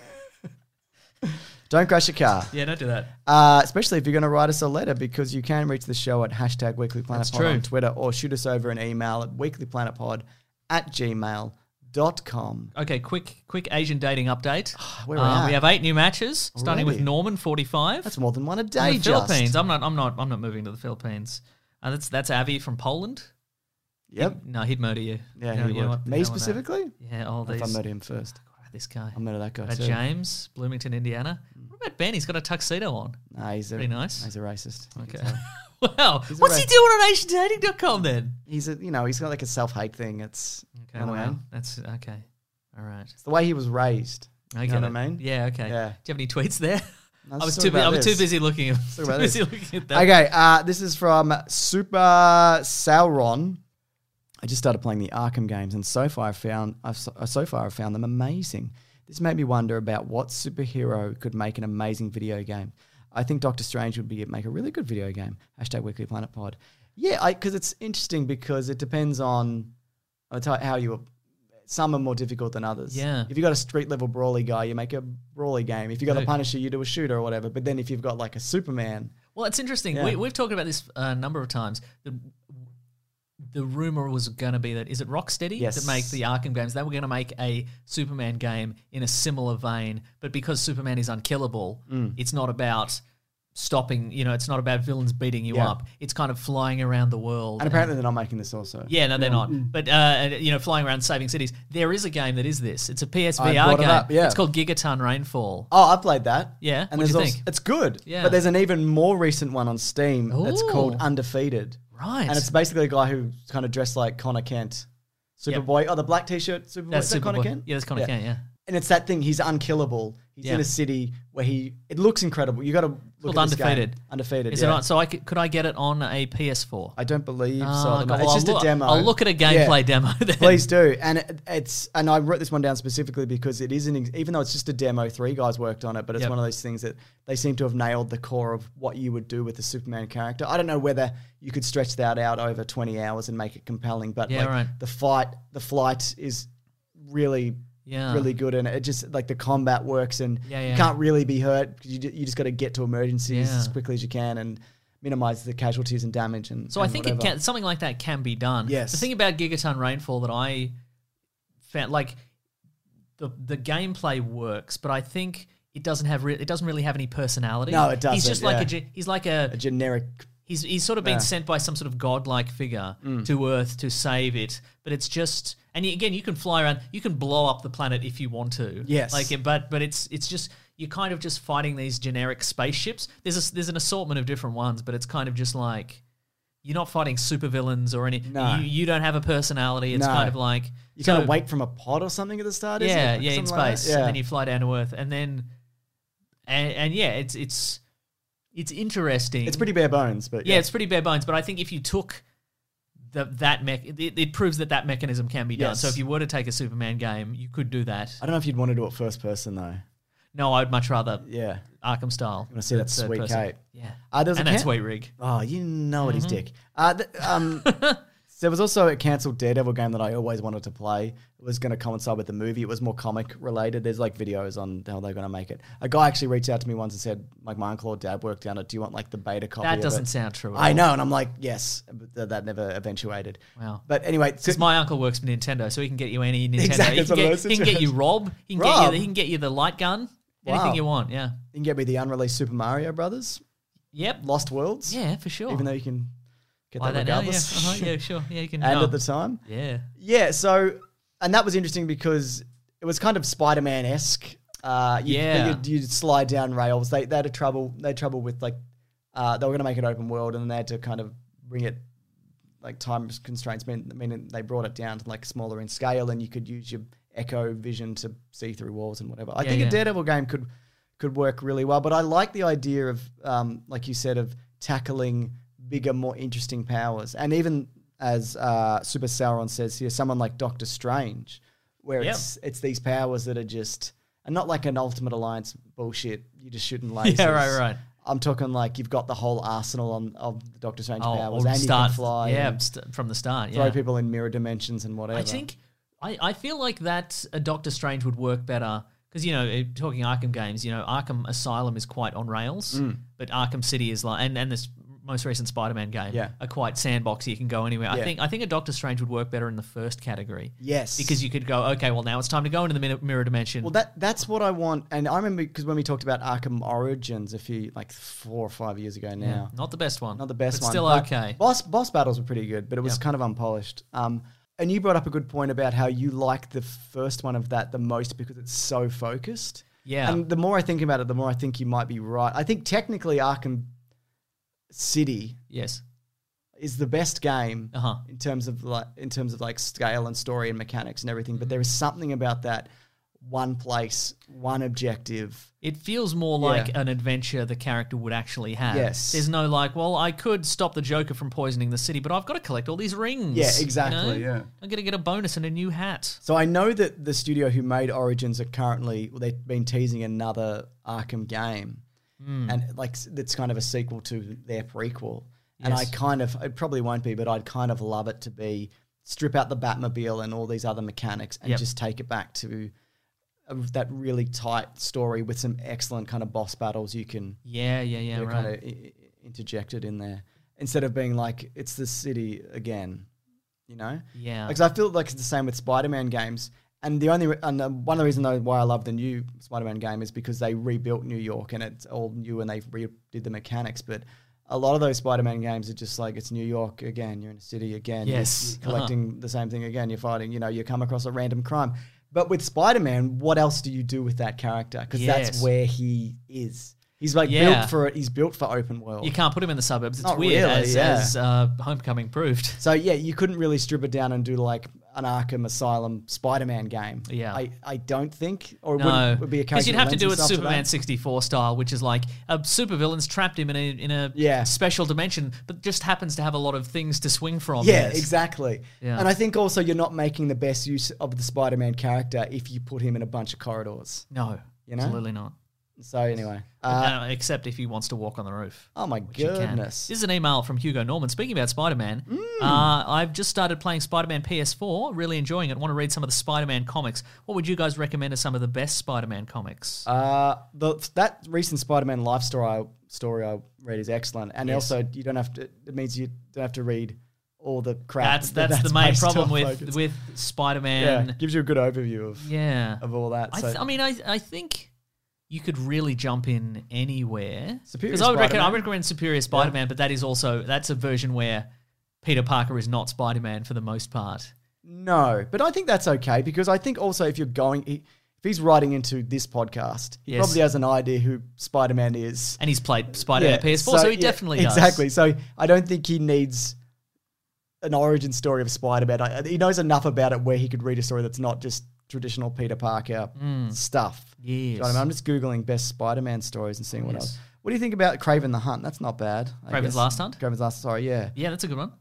[SPEAKER 3] don't crash your car.
[SPEAKER 5] Yeah, don't do that.
[SPEAKER 3] Uh, especially if you're going to write us a letter, because you can reach the show at hashtag weeklyplanetpod
[SPEAKER 5] That's true.
[SPEAKER 3] on Twitter, or shoot us over an email at weeklyplanetpod at gmail dot com.
[SPEAKER 5] Okay, quick, quick Asian dating update.
[SPEAKER 3] Where we
[SPEAKER 5] Uh,
[SPEAKER 3] at?
[SPEAKER 5] we have eight new matches, starting with
[SPEAKER 3] Already?
[SPEAKER 5] Norman, forty-five.
[SPEAKER 3] That's more than one a
[SPEAKER 5] From
[SPEAKER 3] day,
[SPEAKER 5] the
[SPEAKER 3] just.
[SPEAKER 5] Philippines. I'm not. I'm not. I'm not moving to the Philippines. Uh, that's that's Avi from Poland.
[SPEAKER 3] Yep.
[SPEAKER 5] He'd- no, he'd murder you.
[SPEAKER 3] Yeah,
[SPEAKER 5] You know-
[SPEAKER 3] he
[SPEAKER 5] you know
[SPEAKER 3] would.
[SPEAKER 5] what-
[SPEAKER 3] Me
[SPEAKER 5] you know what that-
[SPEAKER 3] specifically?
[SPEAKER 5] Yeah, all
[SPEAKER 3] If I
[SPEAKER 5] these.
[SPEAKER 3] murder him first.
[SPEAKER 5] God, this guy.
[SPEAKER 3] I'll murder that guy
[SPEAKER 5] Uh,
[SPEAKER 3] too.
[SPEAKER 5] James, Bloomington, Indiana. What about Ben? He's got a tuxedo on.
[SPEAKER 3] Nah, he's a,
[SPEAKER 5] Pretty nice.
[SPEAKER 3] He's a racist. You can
[SPEAKER 5] Okay.
[SPEAKER 3] tell.
[SPEAKER 5] Wow.
[SPEAKER 3] He's a
[SPEAKER 5] What's he
[SPEAKER 3] ra-
[SPEAKER 5] doing on Asian Dating dot com then?
[SPEAKER 3] He's a, you know, he's got like a self-hate thing. It's,
[SPEAKER 5] Okay,
[SPEAKER 3] you know what I
[SPEAKER 5] wow.
[SPEAKER 3] mean?
[SPEAKER 5] That's okay. All right.
[SPEAKER 3] It's the way he was raised.
[SPEAKER 5] I
[SPEAKER 3] You
[SPEAKER 5] get
[SPEAKER 3] know
[SPEAKER 5] it.
[SPEAKER 3] what I mean?
[SPEAKER 5] Yeah. Okay.
[SPEAKER 3] Yeah.
[SPEAKER 5] Do you have any tweets there?
[SPEAKER 3] No,
[SPEAKER 5] I
[SPEAKER 3] let's
[SPEAKER 5] was
[SPEAKER 3] talk
[SPEAKER 5] too. bu-
[SPEAKER 3] about
[SPEAKER 5] I was too
[SPEAKER 3] this.
[SPEAKER 5] busy looking. At,
[SPEAKER 3] talk
[SPEAKER 5] too
[SPEAKER 3] about
[SPEAKER 5] busy
[SPEAKER 3] this.
[SPEAKER 5] looking at that.
[SPEAKER 3] Okay, uh, this is from Super Sauron. I just started playing the Arkham games, and so far I found I've, so so far I've found them amazing. This made me wonder about what superhero could make an amazing video game. I think Doctor Strange would be make a really good video game. Hashtag Weekly Planet Pod. Yeah, because it's interesting because it depends on I'll tell you how you. Some are more difficult than others.
[SPEAKER 5] Yeah.
[SPEAKER 3] If you've got a street level brawly guy, you make a brawly game. If you've got
[SPEAKER 5] Right.
[SPEAKER 3] a Punisher, you do a shooter or whatever. But then if you've got like a Superman,
[SPEAKER 5] Well, it's interesting.
[SPEAKER 3] Yeah.
[SPEAKER 5] We, we've talked about this a number of times. The, the rumor was going to be that, is it Rocksteady
[SPEAKER 3] Yes.
[SPEAKER 5] that make the Arkham games? They were going to make a Superman game in a similar vein, but because Superman is unkillable,
[SPEAKER 3] Mm.
[SPEAKER 5] it's not about stopping, you know, it's not about villains beating you
[SPEAKER 3] Yeah.
[SPEAKER 5] up. It's kind of flying around the world.
[SPEAKER 3] and apparently they're not making this also.
[SPEAKER 5] Yeah, no, they're not. But, uh, and, you know, flying around saving cities. There is a game that is this. It's a P S V
[SPEAKER 3] I
[SPEAKER 5] R
[SPEAKER 3] brought it
[SPEAKER 5] game.
[SPEAKER 3] up, yeah.
[SPEAKER 5] It's called Gigaton Rainfall.
[SPEAKER 3] Oh, I played that.
[SPEAKER 5] Yeah?
[SPEAKER 3] and
[SPEAKER 5] What'd
[SPEAKER 3] there's
[SPEAKER 5] you
[SPEAKER 3] also,
[SPEAKER 5] think?
[SPEAKER 3] it's good.
[SPEAKER 5] Yeah.
[SPEAKER 3] But there's an even more recent one on Steam that's called
[SPEAKER 5] Ooh.
[SPEAKER 3] Undefeated.
[SPEAKER 5] Right.
[SPEAKER 3] And it's basically a guy who kind of dressed like Connor Kent.
[SPEAKER 5] Yep.
[SPEAKER 3] Superboy. Oh, the black t-shirt Superboy.
[SPEAKER 5] That's
[SPEAKER 3] Is that Connor
[SPEAKER 5] Superboy.
[SPEAKER 3] Kent?
[SPEAKER 5] Yeah, that's Connor Kent, yeah.
[SPEAKER 3] And it's that thing, he's unkillable. He's
[SPEAKER 5] Yeah.
[SPEAKER 3] in a city where he, it looks incredible. You got to look
[SPEAKER 5] Called
[SPEAKER 3] at this game.
[SPEAKER 5] Undefeated.
[SPEAKER 3] Undefeated,
[SPEAKER 5] Is
[SPEAKER 3] yeah.
[SPEAKER 5] it on, so I could, could I get it on a P S four?
[SPEAKER 3] I don't believe
[SPEAKER 5] Oh,
[SPEAKER 3] so. at the
[SPEAKER 5] God,
[SPEAKER 3] moment.
[SPEAKER 5] well,
[SPEAKER 3] it's just
[SPEAKER 5] I'll
[SPEAKER 3] a
[SPEAKER 5] look-
[SPEAKER 3] demo.
[SPEAKER 5] I'll look at a gameplay demo then.
[SPEAKER 3] Please do. And it, it's and I wrote this one down specifically because it isn't, even though it's just a demo, three guys worked on it, but it's
[SPEAKER 5] Yep.
[SPEAKER 3] one of those things that they seem to have nailed the core of what you would do with the Superman character. I don't know whether you could stretch that out over twenty hours and make it compelling, but
[SPEAKER 5] Yeah,
[SPEAKER 3] like
[SPEAKER 5] right.
[SPEAKER 3] the fight, the flight is really
[SPEAKER 5] Yeah.
[SPEAKER 3] really good, and it just like the combat works, and
[SPEAKER 5] Yeah, yeah.
[SPEAKER 3] you can't really be hurt because you, ju- you just got to get to emergencies
[SPEAKER 5] Yeah.
[SPEAKER 3] as quickly as you can and minimize the casualties and damage. And
[SPEAKER 5] So
[SPEAKER 3] and
[SPEAKER 5] I think
[SPEAKER 3] whatever.
[SPEAKER 5] it can, something like that can be done.
[SPEAKER 3] Yes.
[SPEAKER 5] The thing about Gigaton Rainfall that I found, like, the the gameplay works, but I think it doesn't have re- it doesn't really have any personality.
[SPEAKER 3] No, it
[SPEAKER 5] He's
[SPEAKER 3] doesn't,
[SPEAKER 5] just like
[SPEAKER 3] yeah.
[SPEAKER 5] a ge- he's like a
[SPEAKER 3] a generic.
[SPEAKER 5] He's he's sort of been
[SPEAKER 3] Yeah.
[SPEAKER 5] sent by some sort of godlike figure to Earth to save it, but it's just and y- again you can fly around, you can blow up the planet if you want to.
[SPEAKER 3] Yes.
[SPEAKER 5] like but but it's it's just you're kind of just fighting these generic spaceships. There's a, there's an assortment of different ones, but it's kind of just like you're not fighting supervillains or any.
[SPEAKER 3] No.
[SPEAKER 5] You, you don't have a personality. It's
[SPEAKER 3] No.
[SPEAKER 5] kind of like
[SPEAKER 3] You
[SPEAKER 5] so-
[SPEAKER 3] kind of wait from a pod or something at the start. isn't
[SPEAKER 5] yeah,
[SPEAKER 3] it?
[SPEAKER 5] yeah, in
[SPEAKER 3] Something like
[SPEAKER 5] space,
[SPEAKER 3] that?
[SPEAKER 5] and then you fly down to Earth, and then and, and yeah, it's it's it's interesting.
[SPEAKER 3] It's pretty bare bones, but
[SPEAKER 5] Yeah,
[SPEAKER 3] yeah,
[SPEAKER 5] it's pretty bare bones, but I think if you took the, that mech, it, it proves that that mechanism can be done.
[SPEAKER 3] Yes.
[SPEAKER 5] So if you were to take a Superman game, you could do that.
[SPEAKER 3] I don't know if you'd want to do it first person though.
[SPEAKER 5] No, I'd much rather
[SPEAKER 3] Yeah,
[SPEAKER 5] Arkham style.
[SPEAKER 3] I want to see that
[SPEAKER 5] Third
[SPEAKER 3] sweet
[SPEAKER 5] person.
[SPEAKER 3] Kate.
[SPEAKER 5] Yeah,
[SPEAKER 3] Uh, there was
[SPEAKER 5] and
[SPEAKER 3] a
[SPEAKER 5] that
[SPEAKER 3] can-
[SPEAKER 5] sweet rig.
[SPEAKER 3] Oh, you know it, his
[SPEAKER 5] Mm-hmm.
[SPEAKER 3] dick. Uh, th- um, so there was also a cancelled Daredevil game that I always wanted to play. It was going to coincide with the movie. It was more comic related. There's like videos on how they're going to make it. A guy actually reached out to me once and said, like, my uncle or dad worked on it. Do you want like the beta copy
[SPEAKER 5] That
[SPEAKER 3] of
[SPEAKER 5] doesn't
[SPEAKER 3] it?
[SPEAKER 5] sound true. At
[SPEAKER 3] I
[SPEAKER 5] all.
[SPEAKER 3] know. And I'm like, yes. But th- that never eventuated.
[SPEAKER 5] Wow.
[SPEAKER 3] But anyway. so-
[SPEAKER 5] Because my uncle works for Nintendo, so he can get you any Nintendo.
[SPEAKER 3] Exactly,
[SPEAKER 5] he,
[SPEAKER 3] it's
[SPEAKER 5] can
[SPEAKER 3] one of
[SPEAKER 5] get,
[SPEAKER 3] those
[SPEAKER 5] he can get you
[SPEAKER 3] situations.
[SPEAKER 5] Rob. He can
[SPEAKER 3] Rob?
[SPEAKER 5] get you. He can get you the light gun. Anything
[SPEAKER 3] Wow.
[SPEAKER 5] you want. Yeah.
[SPEAKER 3] You can get me the unreleased Super Mario Brothers,
[SPEAKER 5] Yep.
[SPEAKER 3] Lost Worlds.
[SPEAKER 5] Yeah, for sure.
[SPEAKER 3] Even though you can get
[SPEAKER 5] Buy
[SPEAKER 3] that
[SPEAKER 5] that now. Yeah.
[SPEAKER 3] regardless.
[SPEAKER 5] Uh-huh, yeah. Sure. Yeah. You can.
[SPEAKER 3] And
[SPEAKER 5] oh.
[SPEAKER 3] at the time.
[SPEAKER 5] Yeah.
[SPEAKER 3] Yeah, so, and that was interesting because it was kind of Spider-Man-esque. Uh, you'd,
[SPEAKER 5] Yeah.
[SPEAKER 3] You'd, you'd slide down rails. They, they had a trouble, they had trouble with like, uh, they were going to make it open world and then they had to kind of bring it, like time constraints mean, meaning they brought it down to like smaller in scale and you could use your Echo vision to see through walls and whatever. I
[SPEAKER 5] Yeah,
[SPEAKER 3] think
[SPEAKER 5] yeah.
[SPEAKER 3] a Daredevil game could could work really well, but I like the idea of, um, like you said, of tackling bigger, more interesting powers. And even as uh, Super Sauron says here, someone like Doctor Strange, where
[SPEAKER 5] Yep.
[SPEAKER 3] it's it's these powers that are just, and not like an Ultimate Alliance bullshit, you're just shooting lasers.
[SPEAKER 5] Yeah. Right. Right.
[SPEAKER 3] I'm talking like you've got the whole arsenal on, of the Doctor Strange
[SPEAKER 5] Oh,
[SPEAKER 3] powers,
[SPEAKER 5] or
[SPEAKER 3] and
[SPEAKER 5] start,
[SPEAKER 3] you can fly
[SPEAKER 5] yeah,
[SPEAKER 3] and
[SPEAKER 5] st- from the start.
[SPEAKER 3] throw
[SPEAKER 5] Yeah.
[SPEAKER 3] people in mirror dimensions and whatever.
[SPEAKER 5] I think I, I feel like that a Doctor Strange would work better because you know eh, talking Arkham games, you know Arkham Asylum is quite on rails,
[SPEAKER 3] Mm.
[SPEAKER 5] but Arkham City is like and and this most recent Spider-Man game
[SPEAKER 3] Yeah.
[SPEAKER 5] are quite sandboxy. You can go anywhere. I
[SPEAKER 3] Yeah.
[SPEAKER 5] think I think a Doctor Strange would work better in the first category.
[SPEAKER 3] Yes.
[SPEAKER 5] because you could go okay, well now it's time to go into the mirror, mirror dimension.
[SPEAKER 3] Well, that that's what I want, and I remember because when we talked about Arkham Origins a few like four or five years ago now,
[SPEAKER 5] Yeah, not the best one,
[SPEAKER 3] not the best
[SPEAKER 5] but
[SPEAKER 3] one,
[SPEAKER 5] still
[SPEAKER 3] but
[SPEAKER 5] okay.
[SPEAKER 3] Boss boss battles were pretty good, but it was
[SPEAKER 5] Yep.
[SPEAKER 3] kind of unpolished. Um, and you brought up a good point about how you like the first one of that the most because it's so focused.
[SPEAKER 5] Yeah.
[SPEAKER 3] And the more I think about it, the more I think you might be right. I think technically Arkham City
[SPEAKER 5] Yes.
[SPEAKER 3] is the best game
[SPEAKER 5] Uh-huh.
[SPEAKER 3] in terms of like in terms of like scale and story and mechanics and everything. But there is something about that one place, one objective.
[SPEAKER 5] It feels more
[SPEAKER 3] Yeah.
[SPEAKER 5] like an adventure the character would actually have.
[SPEAKER 3] Yes.
[SPEAKER 5] There's no like, well, I could stop the Joker from poisoning the city, but I've got to collect all these rings.
[SPEAKER 3] Yeah,
[SPEAKER 5] you
[SPEAKER 3] exactly,
[SPEAKER 5] know?
[SPEAKER 3] yeah.
[SPEAKER 5] I'm going to get a bonus and a new hat.
[SPEAKER 3] So I know that the studio who made Origins are currently well, they've been teasing another Arkham game,
[SPEAKER 5] Hmm.
[SPEAKER 3] and like that's kind of a sequel to their prequel. And I
[SPEAKER 5] Yes.
[SPEAKER 3] kind of it probably won't be, but I'd kind of love it to be strip out the Batmobile and all these other mechanics and
[SPEAKER 5] Yep.
[SPEAKER 3] just take it back to a, that really tight story with some excellent kind of boss battles you can
[SPEAKER 5] Yeah, yeah, yeah,
[SPEAKER 3] you know,
[SPEAKER 5] right.
[SPEAKER 3] kind of I- interjected in there instead of being like it's the city again, you know.
[SPEAKER 5] Yeah.
[SPEAKER 3] Because I feel like it's the same with Spider-Man games. And the only re- and uh, one of the reasons though why I love the new Spider-Man game is because they rebuilt New York and it's all new and they redid the mechanics. But a lot of those Spider-Man games are just like it's New York again. You're in a city again. You're-
[SPEAKER 5] Yes.
[SPEAKER 3] you're collecting the same thing again. You're fighting. You know, you come across a random crime. But with Spider-Man, what else do you do with that character? Because
[SPEAKER 5] Yes.
[SPEAKER 3] that's where he is. He's like
[SPEAKER 5] Yeah.
[SPEAKER 3] built for it. He's built for open world.
[SPEAKER 5] You can't put him in the suburbs. It's
[SPEAKER 3] Not
[SPEAKER 5] weird,
[SPEAKER 3] really,
[SPEAKER 5] as,
[SPEAKER 3] yeah.
[SPEAKER 5] as uh, Homecoming proved.
[SPEAKER 3] So yeah, you couldn't really strip it down and do like an Arkham Asylum Spider-Man game.
[SPEAKER 5] Yeah.
[SPEAKER 3] I, I don't think, or it
[SPEAKER 5] No,
[SPEAKER 3] wouldn't would be a
[SPEAKER 5] because
[SPEAKER 3] character
[SPEAKER 5] you'd
[SPEAKER 3] that
[SPEAKER 5] have to
[SPEAKER 3] lends
[SPEAKER 5] do it
[SPEAKER 3] itself to
[SPEAKER 5] Superman
[SPEAKER 3] that.
[SPEAKER 5] sixty-four style, which is like a supervillain's trapped him in a in a
[SPEAKER 3] Yeah.
[SPEAKER 5] special dimension, but just happens to have a lot of things to swing from.
[SPEAKER 3] Yeah,
[SPEAKER 5] Yes.
[SPEAKER 3] exactly.
[SPEAKER 5] Yeah.
[SPEAKER 3] And I think also you're not making the best use of the Spider-Man character if you put him in a bunch of corridors.
[SPEAKER 5] No,
[SPEAKER 3] You know?
[SPEAKER 5] absolutely not.
[SPEAKER 3] So anyway, uh,
[SPEAKER 5] Uh, except if he wants to walk on the roof.
[SPEAKER 3] oh my
[SPEAKER 5] Which you can.
[SPEAKER 3] goodness.
[SPEAKER 5] This is an email from Hugo Norman. Speaking about Spider-Man,
[SPEAKER 3] Mm.
[SPEAKER 5] uh, I've just started playing Spider-Man P S four, really enjoying it. Want to read some of the Spider-Man comics. What would you guys recommend as some of the best Spider-Man comics?
[SPEAKER 3] Uh, the that recent Spider-Man life story I, story I read is excellent, and
[SPEAKER 5] Yes.
[SPEAKER 3] also you don't have to. It means you don't have to read all the crap.
[SPEAKER 5] that's
[SPEAKER 3] that-
[SPEAKER 5] that's, the main
[SPEAKER 3] based
[SPEAKER 5] problem
[SPEAKER 3] off,
[SPEAKER 5] with
[SPEAKER 3] like, it's-
[SPEAKER 5] with
[SPEAKER 3] yeah,
[SPEAKER 5] Spider-Man.
[SPEAKER 3] gives you a good overview of
[SPEAKER 5] Yeah,
[SPEAKER 3] of all that.
[SPEAKER 5] I,
[SPEAKER 3] So
[SPEAKER 5] th- I mean, I I think you could really jump in anywhere.
[SPEAKER 3] Superior
[SPEAKER 5] Because I would recommend, I
[SPEAKER 3] Spider-Man.
[SPEAKER 5] recommend Superior Spider-Man, but that is also that's a version where Peter Parker is not Spider-Man for the most part.
[SPEAKER 3] no, but I think that's okay because I think also if you're going, he, if he's writing into this podcast, he
[SPEAKER 5] Yes.
[SPEAKER 3] probably has an idea who Spider-Man is.
[SPEAKER 5] And he's played Spider-Man P S four, so, he
[SPEAKER 3] yeah,
[SPEAKER 5] definitely does.
[SPEAKER 3] exactly. So I don't think he needs an origin story of Spider-Man. I, he knows enough about it where he could read a story that's not just traditional Peter Parker stuff. Do you know what I
[SPEAKER 5] Yes.
[SPEAKER 3] mean? I'm just Googling best Spider-Man stories and seeing what
[SPEAKER 5] Yes.
[SPEAKER 3] else. What do you think about Kraven the Hunt? That's not bad. I
[SPEAKER 5] Kraven's
[SPEAKER 3] guess.
[SPEAKER 5] Last Hunt?
[SPEAKER 3] Kraven's Last, sorry, yeah.
[SPEAKER 5] Yeah, that's a good one.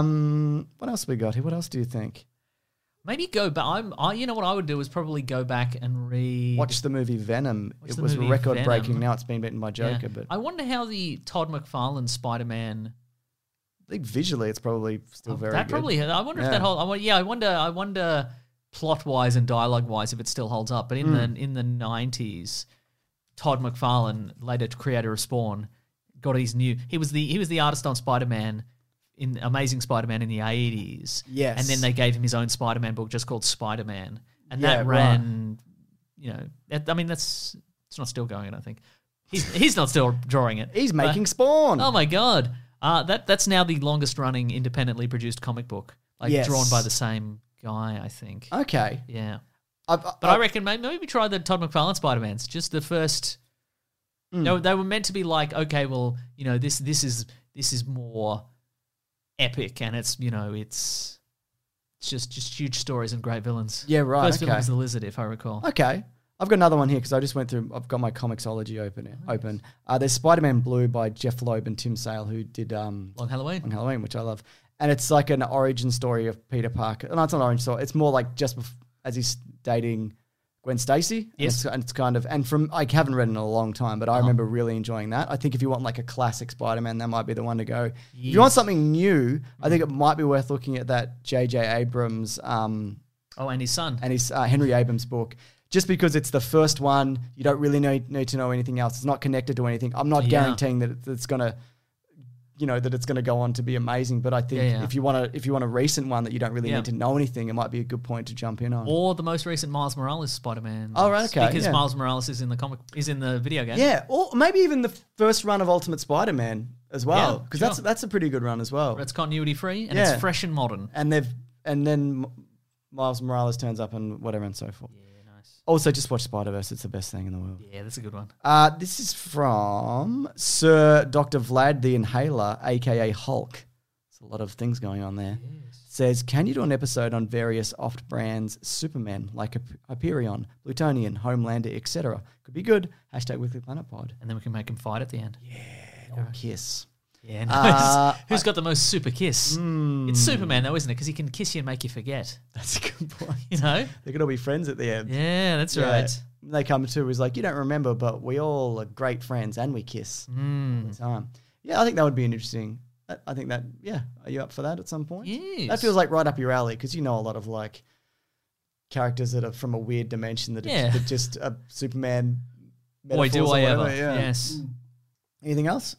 [SPEAKER 3] Um, what else we got here? What else do you think?
[SPEAKER 5] Maybe go back. I'm, I, you know what I would do is probably go back and read.
[SPEAKER 3] Watch the movie Venom.
[SPEAKER 5] Watch
[SPEAKER 3] it
[SPEAKER 5] the
[SPEAKER 3] was
[SPEAKER 5] movie
[SPEAKER 3] record breaking.
[SPEAKER 5] Venom.
[SPEAKER 3] Now it's been beaten by
[SPEAKER 5] Yeah.
[SPEAKER 3] Joker, but I
[SPEAKER 5] I wonder how the Todd McFarlane Spider-Man.
[SPEAKER 3] think visually it's probably still very
[SPEAKER 5] that
[SPEAKER 3] good.
[SPEAKER 5] probably. I wonder
[SPEAKER 3] Yeah.
[SPEAKER 5] if that whole. I, wonder- yeah, I wonder. I wonder plot-wise and dialogue-wise if it still holds up. But in
[SPEAKER 3] Hmm.
[SPEAKER 5] the in the nineties, Todd McFarlane, later creator of Spawn, got his new. He was the he was the artist on Spider-Man. In Amazing Spider-Man in the eighties.
[SPEAKER 3] Yes.
[SPEAKER 5] And then they gave him his own Spider-Man book just called Spider-Man. And
[SPEAKER 3] Yeah,
[SPEAKER 5] that ran, you know, that, I mean, that's, it's not still going, I don't think. He's he's not still drawing it.
[SPEAKER 3] He's
[SPEAKER 5] But-
[SPEAKER 3] making Spawn.
[SPEAKER 5] Oh my God. Uh, that That's now the longest running independently produced comic book. Like
[SPEAKER 3] Yes.
[SPEAKER 5] drawn by the same guy, I think.
[SPEAKER 3] Okay.
[SPEAKER 5] Yeah.
[SPEAKER 3] I've,
[SPEAKER 5] But I reckon maybe, maybe try the Todd McFarlane Spider-Mans. Just the first.
[SPEAKER 3] Hmm.
[SPEAKER 5] They, were, they were meant to be like, okay, well, you know, this this is this is more epic, and it's you know it's it's just just huge stories and great villains.
[SPEAKER 3] Yeah, right,
[SPEAKER 5] First villain
[SPEAKER 3] okay.
[SPEAKER 5] was the Lizard, if I recall.
[SPEAKER 3] Okay. I've got another one here because I just went through. I've got my Comixology open. Open. Uh, there's Spider-Man Blue by Jeff Loeb and Tim Sale, who did um,
[SPEAKER 5] Long Halloween.
[SPEAKER 3] Long Halloween, which I love. And it's like an origin story of Peter Parker. No, it's not an origin story. It's more like just bef- as he's dating Gwen Stacy. And
[SPEAKER 5] Yes.
[SPEAKER 3] it's, and it's kind of and from I haven't read it in a long time, but I
[SPEAKER 5] Uh-huh.
[SPEAKER 3] remember really enjoying that. I think if you want like a classic Spider-Man, that might be the one to go. If you want something new, I think it might be worth looking at that J J Abrams. Um,
[SPEAKER 5] Oh, and his son.
[SPEAKER 3] and his uh, Henry Abrams book, just because it's the first one, you don't really need, need to know anything else. It's not connected to anything. I'm not
[SPEAKER 5] Yeah.
[SPEAKER 3] guaranteeing that it's, it's gonna, you know, that it's gonna go on to be amazing. But I think
[SPEAKER 5] Yeah, yeah.
[SPEAKER 3] if you want to, if you want a recent one that you don't really
[SPEAKER 5] Yeah.
[SPEAKER 3] need to know anything, it might be a good point to jump in on.
[SPEAKER 5] Or the most recent Miles Morales Spider-Man.
[SPEAKER 3] Oh, right, okay,
[SPEAKER 5] Because
[SPEAKER 3] yeah.
[SPEAKER 5] Miles Morales is in the comic, is in the video game.
[SPEAKER 3] yeah, or maybe even the first run of Ultimate Spider-Man as well,
[SPEAKER 5] Yeah,
[SPEAKER 3] because
[SPEAKER 5] sure.
[SPEAKER 3] that's that's a pretty good run as well.
[SPEAKER 5] It's continuity free and
[SPEAKER 3] Yeah.
[SPEAKER 5] it's fresh and modern.
[SPEAKER 3] And they've and then M- Miles Morales turns up and whatever and so forth.
[SPEAKER 5] Yeah, nice.
[SPEAKER 3] Also, just watch Spider-Verse. It's the best thing in the world.
[SPEAKER 5] Yeah, that's a good one.
[SPEAKER 3] Uh, this is from Sir Doctor Vlad the Inhaler, aka Hulk. There's a lot of things going on there. Says, can you do an episode on various oft-brands Supermen like Hyp- Hyperion, Plutonian, Homelander, et cetera? Could be good. Hashtag Weekly Planet Pod.
[SPEAKER 5] And then we can make him fight at the end.
[SPEAKER 3] Or Kiss.
[SPEAKER 5] Yeah, nice.
[SPEAKER 3] Uh,
[SPEAKER 5] Who's got the most super kiss?
[SPEAKER 3] Hmm.
[SPEAKER 5] It's Superman, though, isn't it? Because he can kiss you and make you forget.
[SPEAKER 3] That's a good point.
[SPEAKER 5] You know?
[SPEAKER 3] They could all be friends at the end.
[SPEAKER 5] Yeah, that's
[SPEAKER 3] Yeah.
[SPEAKER 5] right.
[SPEAKER 3] They come to is like, you don't remember, but we all are great friends and we kiss
[SPEAKER 5] Mm.
[SPEAKER 3] all the time. Yeah, I think that would be an interesting. I- I think that, yeah. Are you up for that at some point?
[SPEAKER 5] Yes.
[SPEAKER 3] That feels like right up your alley because you know a lot of like characters that are from a weird dimension that,
[SPEAKER 5] Yeah.
[SPEAKER 3] are, that just are Superman.
[SPEAKER 5] Boy, do
[SPEAKER 3] metaphors or
[SPEAKER 5] I ever.
[SPEAKER 3] whatever, yeah.
[SPEAKER 5] Yes.
[SPEAKER 3] Anything else?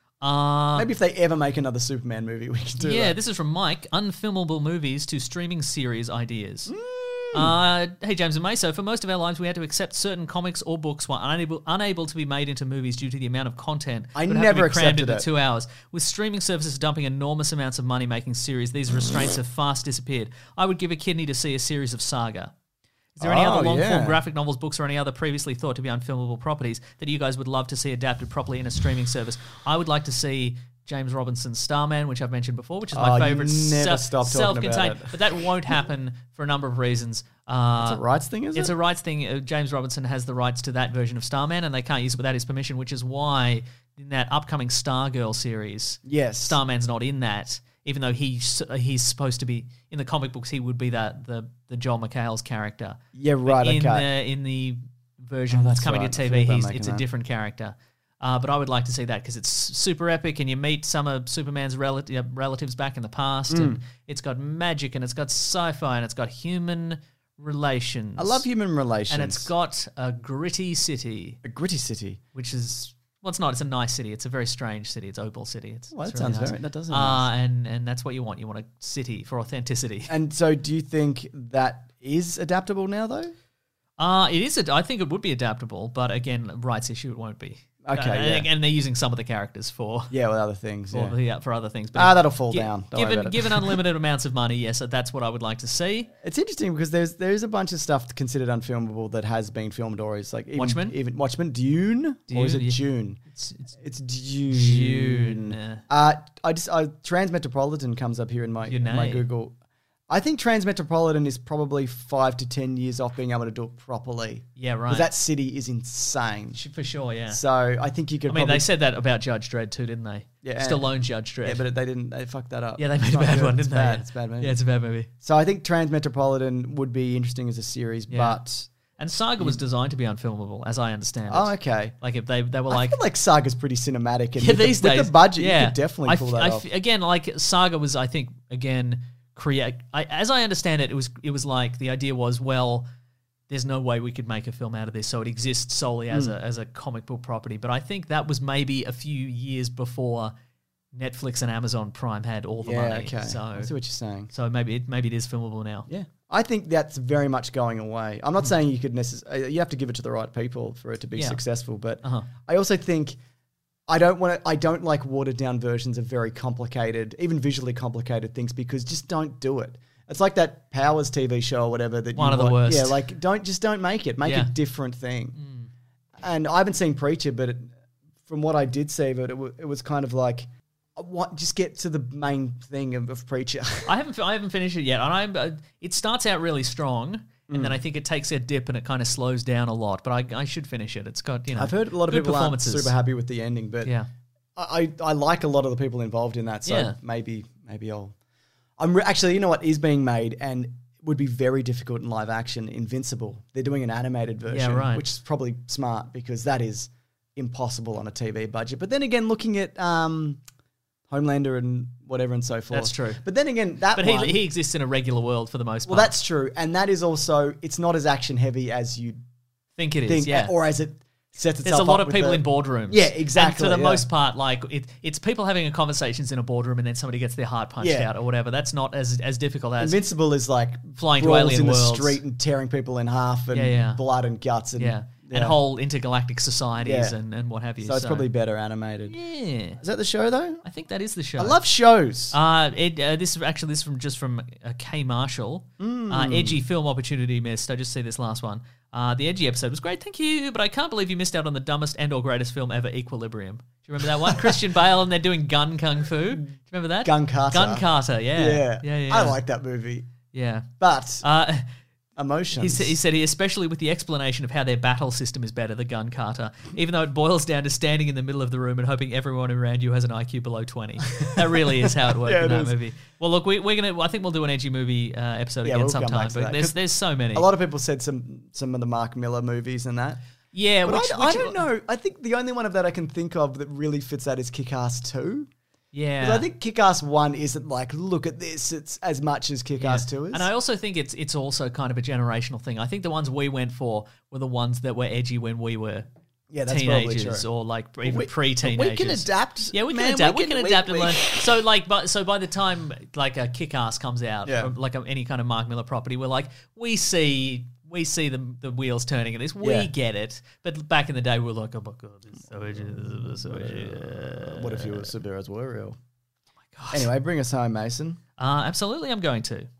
[SPEAKER 5] Uh,
[SPEAKER 3] Maybe if they ever make another Superman movie, we can do
[SPEAKER 5] yeah,
[SPEAKER 3] that.
[SPEAKER 5] this is from Mike. Unfilmable movies to streaming series ideas.
[SPEAKER 3] Mm.
[SPEAKER 5] Uh, hey, James and May. So, for most of our lives, we had to accept certain comics or books were unable unable to be made into movies due to the amount of content.
[SPEAKER 3] I
[SPEAKER 5] that would have
[SPEAKER 3] never
[SPEAKER 5] to be crammed
[SPEAKER 3] accepted
[SPEAKER 5] into
[SPEAKER 3] it.
[SPEAKER 5] two hours. With streaming services dumping enormous amounts of money making series, these restraints have fast disappeared. I would give a kidney to see a series of Saga. Is there any
[SPEAKER 3] Oh,
[SPEAKER 5] other long-form
[SPEAKER 3] yeah.
[SPEAKER 5] graphic novels, books, or any other previously thought to be unfilmable properties that you guys would love to see adapted properly in a streaming service? I would like to see James Robinson's Starman, which I've mentioned before, which is my
[SPEAKER 3] Oh, you
[SPEAKER 5] favourite.
[SPEAKER 3] never
[SPEAKER 5] self-
[SPEAKER 3] stop talking about
[SPEAKER 5] self-contained,
[SPEAKER 3] it.
[SPEAKER 5] but that won't happen for a number of reasons. Uh,
[SPEAKER 3] It's a rights thing, is
[SPEAKER 5] it's
[SPEAKER 3] it?
[SPEAKER 5] a rights thing. Uh, James Robinson has the rights to that version of Starman, and they can't use it without his permission, which is why in that upcoming Stargirl series,
[SPEAKER 3] Yes.
[SPEAKER 5] Starman's not in that, even though he's he's supposed to be in the comic books. He would be that the the Joel McHale's character.
[SPEAKER 3] Yeah,
[SPEAKER 5] But
[SPEAKER 3] right,
[SPEAKER 5] in
[SPEAKER 3] okay.
[SPEAKER 5] The, in the version
[SPEAKER 3] Oh,
[SPEAKER 5] that's
[SPEAKER 3] that's
[SPEAKER 5] coming
[SPEAKER 3] right.
[SPEAKER 5] to
[SPEAKER 3] I
[SPEAKER 5] T
[SPEAKER 3] forgot
[SPEAKER 5] V.
[SPEAKER 3] about
[SPEAKER 5] He's
[SPEAKER 3] making
[SPEAKER 5] it's a
[SPEAKER 3] that.
[SPEAKER 5] different character. Uh, but I would like to see that because it's super epic, and you meet some of Superman's rel- relatives back in the past,
[SPEAKER 3] Mm.
[SPEAKER 5] and it's got magic, and it's got sci-fi, and it's got human relations.
[SPEAKER 3] I love human relations.
[SPEAKER 5] and it's got a gritty city,
[SPEAKER 3] a gritty city.
[SPEAKER 5] which is well, it's not. It's a nice city. It's a very strange city. It's Opal City. It's,
[SPEAKER 3] Well,
[SPEAKER 5] it's
[SPEAKER 3] that
[SPEAKER 5] really
[SPEAKER 3] sounds
[SPEAKER 5] nice.
[SPEAKER 3] very- that does sound
[SPEAKER 5] uh,
[SPEAKER 3] nice.
[SPEAKER 5] and and that's what you want. You want a city for authenticity.
[SPEAKER 3] And so, do you think that is adaptable now, though?
[SPEAKER 5] Uh, it is. ad- I think it would be adaptable, but again, rights issue, it won't be.
[SPEAKER 3] Okay,
[SPEAKER 5] Uh, and,
[SPEAKER 3] yeah.
[SPEAKER 5] and they're using some of the characters for
[SPEAKER 3] Yeah, with other things.
[SPEAKER 5] for,
[SPEAKER 3] Yeah.
[SPEAKER 5] yeah, for other things. But
[SPEAKER 3] Ah,
[SPEAKER 5] if-
[SPEAKER 3] that'll fall
[SPEAKER 5] gi-
[SPEAKER 3] down. Don't worry
[SPEAKER 5] Given
[SPEAKER 3] about it.
[SPEAKER 5] given unlimited amounts of money, yes, that's what I would like to see.
[SPEAKER 3] It's interesting because there's there is a bunch of stuff considered unfilmable that has been filmed, or is like even,
[SPEAKER 5] Watchmen?
[SPEAKER 3] even Watchmen, Dune, or is it
[SPEAKER 5] Dune, yeah.
[SPEAKER 3] June?
[SPEAKER 5] It's, it's
[SPEAKER 3] It's Dune.
[SPEAKER 5] Dune, yeah.
[SPEAKER 3] Uh, I just I, Transmetropolitan comes up here in my
[SPEAKER 5] Your
[SPEAKER 3] in my
[SPEAKER 5] name.
[SPEAKER 3] Google. I think Transmetropolitan is probably five to ten years off being able to do it properly.
[SPEAKER 5] yeah, right.
[SPEAKER 3] Because that city is insane.
[SPEAKER 5] Sh- for sure, yeah.
[SPEAKER 3] So I think you could.
[SPEAKER 5] I mean,
[SPEAKER 3] probably,
[SPEAKER 5] they said that about Judge Dredd too, didn't they?
[SPEAKER 3] Yeah.
[SPEAKER 5] Stallone Judge Dredd.
[SPEAKER 3] Yeah, but they didn't. They fucked that up.
[SPEAKER 5] yeah, they
[SPEAKER 3] It's
[SPEAKER 5] made a
[SPEAKER 3] not
[SPEAKER 5] bad
[SPEAKER 3] good.
[SPEAKER 5] one,
[SPEAKER 3] It's
[SPEAKER 5] didn't they?
[SPEAKER 3] bad.
[SPEAKER 5] Yeah.
[SPEAKER 3] It's a bad movie.
[SPEAKER 5] Yeah, it's a bad movie.
[SPEAKER 3] So I think Transmetropolitan would be interesting as a series,
[SPEAKER 5] Yeah.
[SPEAKER 3] but
[SPEAKER 5] And Saga was designed to be unfilmable, as I understand it.
[SPEAKER 3] oh, okay.
[SPEAKER 5] Like if they they were
[SPEAKER 3] I
[SPEAKER 5] like
[SPEAKER 3] feel like Saga's pretty cinematic, and
[SPEAKER 5] yeah,
[SPEAKER 3] with,
[SPEAKER 5] these
[SPEAKER 3] the,
[SPEAKER 5] days
[SPEAKER 3] with the budget,
[SPEAKER 5] yeah.
[SPEAKER 3] you could definitely
[SPEAKER 5] I
[SPEAKER 3] pull
[SPEAKER 5] f-
[SPEAKER 3] that
[SPEAKER 5] I
[SPEAKER 3] off.
[SPEAKER 5] f- again, like Saga was, I think, again, create. I, as I understand it, it was it was like the idea was, well, there's no way we could make a film out of this, so it exists solely as
[SPEAKER 3] Mm.
[SPEAKER 5] a as a comic book property. But I think that was maybe a few years before Netflix and Amazon Prime had all the
[SPEAKER 3] yeah,
[SPEAKER 5] money.
[SPEAKER 3] okay.
[SPEAKER 5] So
[SPEAKER 3] I see what you're saying.
[SPEAKER 5] so maybe it, maybe it is filmable now.
[SPEAKER 3] Yeah, I think that's very much going away. I'm not saying you could necessarily. You have to give it to the right people for it to be
[SPEAKER 5] Yeah.
[SPEAKER 3] successful, but
[SPEAKER 5] Uh-huh.
[SPEAKER 3] I also think I don't want to. I don't like watered down versions of very complicated, even visually complicated things, because just don't do it. It's like that Powers T V show or whatever that
[SPEAKER 5] One
[SPEAKER 3] you
[SPEAKER 5] of the
[SPEAKER 3] watch-
[SPEAKER 5] worst.
[SPEAKER 3] Yeah, like don't just don't make it. Make
[SPEAKER 5] Yeah.
[SPEAKER 3] a different thing. And I haven't seen Preacher, but it, from what I did see of it, it, w- it was kind of like, I want, just get to the main thing of, of Preacher.
[SPEAKER 5] I haven't I haven't finished it yet, and I'm. Uh, it starts out really strong, and
[SPEAKER 3] Mm.
[SPEAKER 5] then I think it takes a dip and it kind of slows down a lot. But I I should finish it. It's got you know.
[SPEAKER 3] I've heard a lot of
[SPEAKER 5] good
[SPEAKER 3] people aren't
[SPEAKER 5] performances.
[SPEAKER 3] super happy with the ending, but
[SPEAKER 5] Yeah.
[SPEAKER 3] I, I I like a lot of the people involved in that. So
[SPEAKER 5] Yeah.
[SPEAKER 3] maybe maybe I'll. I'm re- actually, you know what is being made and would be very difficult in live action. Invincible. They're doing an animated version,
[SPEAKER 5] right.
[SPEAKER 3] which is probably smart because that is impossible on a T V budget. But then again, looking at um, Homelander and whatever and so forth,
[SPEAKER 5] That's true.
[SPEAKER 3] But then again, that
[SPEAKER 5] But
[SPEAKER 3] one,
[SPEAKER 5] he he exists in a regular world for the most part.
[SPEAKER 3] well, that's true, and that is also it's not as action heavy as you
[SPEAKER 5] think it is.
[SPEAKER 3] think,
[SPEAKER 5] yeah.
[SPEAKER 3] or as it sets itself.
[SPEAKER 5] There's a lot
[SPEAKER 3] up
[SPEAKER 5] of
[SPEAKER 3] with
[SPEAKER 5] people
[SPEAKER 3] the-
[SPEAKER 5] in boardrooms.
[SPEAKER 3] Yeah, exactly.
[SPEAKER 5] And for the
[SPEAKER 3] yeah.
[SPEAKER 5] most part, like it, it's people having a conversations in a boardroom, and then somebody gets their heart punched
[SPEAKER 3] Yeah.
[SPEAKER 5] out or whatever. That's not as as difficult as
[SPEAKER 3] Invincible is like
[SPEAKER 5] Flying to
[SPEAKER 3] brawls
[SPEAKER 5] alien
[SPEAKER 3] in the
[SPEAKER 5] worlds.
[SPEAKER 3] street and tearing people in half and
[SPEAKER 5] Yeah, yeah.
[SPEAKER 3] blood and guts and
[SPEAKER 5] yeah, and whole intergalactic societies
[SPEAKER 3] Yeah.
[SPEAKER 5] and, and what have you.
[SPEAKER 3] So it's probably better animated.
[SPEAKER 5] yeah.
[SPEAKER 3] Is that the show though?
[SPEAKER 5] I think that is the show.
[SPEAKER 3] I love shows.
[SPEAKER 5] Uh, Ed, uh, this is actually this is from just from uh, Kay Marshall.
[SPEAKER 3] Mm.
[SPEAKER 5] Uh, edgy film opportunity missed. I just see this last one. Uh, the edgy episode was great, thank you, but I can't believe you missed out on the dumbest and or greatest film ever, Equilibrium. Do you remember that one? Christian Bale and they're doing gun kung fu. Do you remember that?
[SPEAKER 3] Gun Carter.
[SPEAKER 5] Gun Carter. Yeah.
[SPEAKER 3] yeah.
[SPEAKER 5] Yeah. Yeah.
[SPEAKER 3] I like that movie,
[SPEAKER 5] Yeah.
[SPEAKER 3] but
[SPEAKER 5] Uh,
[SPEAKER 3] emotions.
[SPEAKER 5] He, sa- he said, he, especially with the explanation of how their battle system is better, the gun carter, even though it boils down to standing in the middle of the room and hoping everyone around you has an I Q below twenty. That really is how it worked
[SPEAKER 3] Yeah,
[SPEAKER 5] in
[SPEAKER 3] it
[SPEAKER 5] that
[SPEAKER 3] is.
[SPEAKER 5] movie. Well, look, we, we're gonna. I think we'll do an edgy movie uh, episode
[SPEAKER 3] Yeah,
[SPEAKER 5] again
[SPEAKER 3] we'll come
[SPEAKER 5] sometime.
[SPEAKER 3] back to
[SPEAKER 5] But
[SPEAKER 3] that,
[SPEAKER 5] there's
[SPEAKER 3] 'cause
[SPEAKER 5] there's so many.
[SPEAKER 3] a lot of people said some some of the Mark Miller movies and that.
[SPEAKER 5] yeah,
[SPEAKER 3] But
[SPEAKER 5] which,
[SPEAKER 3] I, I
[SPEAKER 5] which-
[SPEAKER 3] don't know. I think the only one of that I can think of that really fits that is Kick-Ass two.
[SPEAKER 5] Yeah,
[SPEAKER 3] 'Cause I think Kick-Ass one isn't like, look at this, it's as much as Kick-Ass two is.
[SPEAKER 5] And I also think it's it's also kind of a generational thing. I think the ones we went for were the ones that were edgy when we were
[SPEAKER 3] Yeah, that's probably
[SPEAKER 5] teenagers
[SPEAKER 3] true.
[SPEAKER 5] or like even
[SPEAKER 3] We-
[SPEAKER 5] pre-teenagers.
[SPEAKER 3] we can adapt.
[SPEAKER 5] Yeah, we can
[SPEAKER 3] man,
[SPEAKER 5] adapt.
[SPEAKER 3] we
[SPEAKER 5] We can,
[SPEAKER 3] can- we-
[SPEAKER 5] adapt and
[SPEAKER 3] we-
[SPEAKER 5] learn. So like, but so by the time like a Kick-Ass comes out,
[SPEAKER 3] Yeah.
[SPEAKER 5] or like a, any kind of Mark Miller property, we're like, we see. We see the the wheels turning in this. We
[SPEAKER 3] Yeah.
[SPEAKER 5] get it, but back in the day, we were like, "Oh my god, this is so edgy, this is so edgy."
[SPEAKER 3] What if you were Sub-Zero's Warrior?
[SPEAKER 5] Oh my god!
[SPEAKER 3] Anyway, bring us home, Mason.
[SPEAKER 5] Uh, absolutely, I'm going to.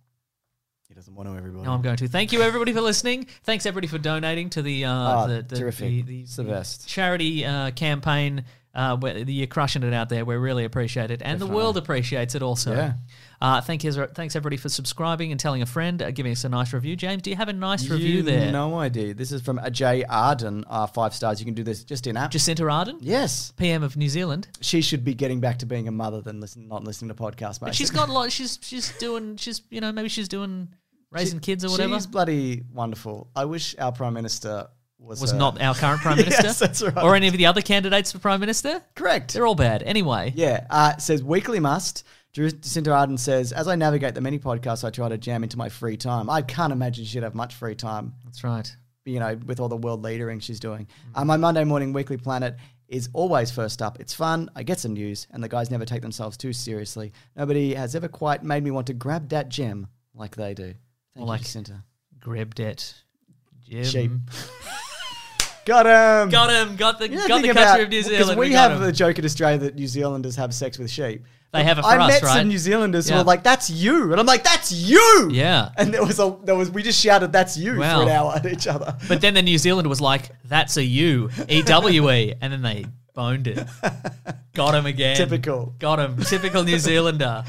[SPEAKER 3] He doesn't want to, everybody.
[SPEAKER 5] No, I'm going to. Thank you, everybody, for listening. Thanks, everybody, for donating to the uh,
[SPEAKER 3] Ah,
[SPEAKER 5] the, the,
[SPEAKER 3] terrific.
[SPEAKER 5] the, the,
[SPEAKER 3] It's the best.
[SPEAKER 5] charity uh, campaign. Uh, where you're crushing it out there. We really appreciate it, and
[SPEAKER 3] Definitely.
[SPEAKER 5] the world appreciates it also.
[SPEAKER 3] Yeah.
[SPEAKER 5] Uh, thank you, thanks everybody for subscribing and telling a friend, uh, giving us a nice review. James, do you have a nice review
[SPEAKER 3] You
[SPEAKER 5] there?
[SPEAKER 3] No idea. This is from Ajay Arden, uh, five stars. You can do this just in app.
[SPEAKER 5] Jacinta Ardern,
[SPEAKER 3] yes.
[SPEAKER 5] P M of New Zealand.
[SPEAKER 3] She should be getting back to being a mother than listen, not listening to podcasts, mate.
[SPEAKER 5] But she's got a lot. She's she's doing. She's you know maybe she's doing raising kids or whatever.
[SPEAKER 3] She's bloody wonderful. I wish our Prime Minister was
[SPEAKER 5] Was
[SPEAKER 3] her.
[SPEAKER 5] not our current Prime Minister?
[SPEAKER 3] Yes, that's right.
[SPEAKER 5] Or any of the other candidates for Prime Minister?
[SPEAKER 3] Correct.
[SPEAKER 5] They're all bad. Anyway.
[SPEAKER 3] Yeah. Uh, it says weekly must. Jacinta Ardern says, as I navigate the many podcasts, I try to jam into my free time. I can't imagine she'd have much free time.
[SPEAKER 5] That's right.
[SPEAKER 3] You know, with all the world leadering she's doing. Uh, my Monday morning Weekly Planet is always first up. It's fun. I get some news, and the guys never take themselves too seriously. Nobody has ever quite made me want to grab that gem like they do. Thank
[SPEAKER 5] Or like
[SPEAKER 3] you, Jacinta.
[SPEAKER 5] Grab that gem.
[SPEAKER 3] Sheep. Got him.
[SPEAKER 5] Got him. Got the
[SPEAKER 3] You know,
[SPEAKER 5] got the
[SPEAKER 3] think
[SPEAKER 5] country
[SPEAKER 3] about-
[SPEAKER 5] of New
[SPEAKER 3] Because
[SPEAKER 5] Zealand.
[SPEAKER 3] we,
[SPEAKER 5] We got
[SPEAKER 3] have
[SPEAKER 5] him.
[SPEAKER 3] the joke in Australia that New Zealanders have sex with sheep.
[SPEAKER 5] They have it for
[SPEAKER 3] I
[SPEAKER 5] us,
[SPEAKER 3] met
[SPEAKER 5] right?
[SPEAKER 3] some New Zealanders who
[SPEAKER 5] Yeah.
[SPEAKER 3] were like, "That's you," and I'm like, "That's you."
[SPEAKER 5] Yeah.
[SPEAKER 3] And there was a there was we just shouted, "That's you"
[SPEAKER 5] Wow.
[SPEAKER 3] for an hour at each other.
[SPEAKER 5] But then the New Zealander was like, "That's a U, E W E," and then they boned it. Got him again.
[SPEAKER 3] Typical.
[SPEAKER 5] Got him. Typical New Zealander.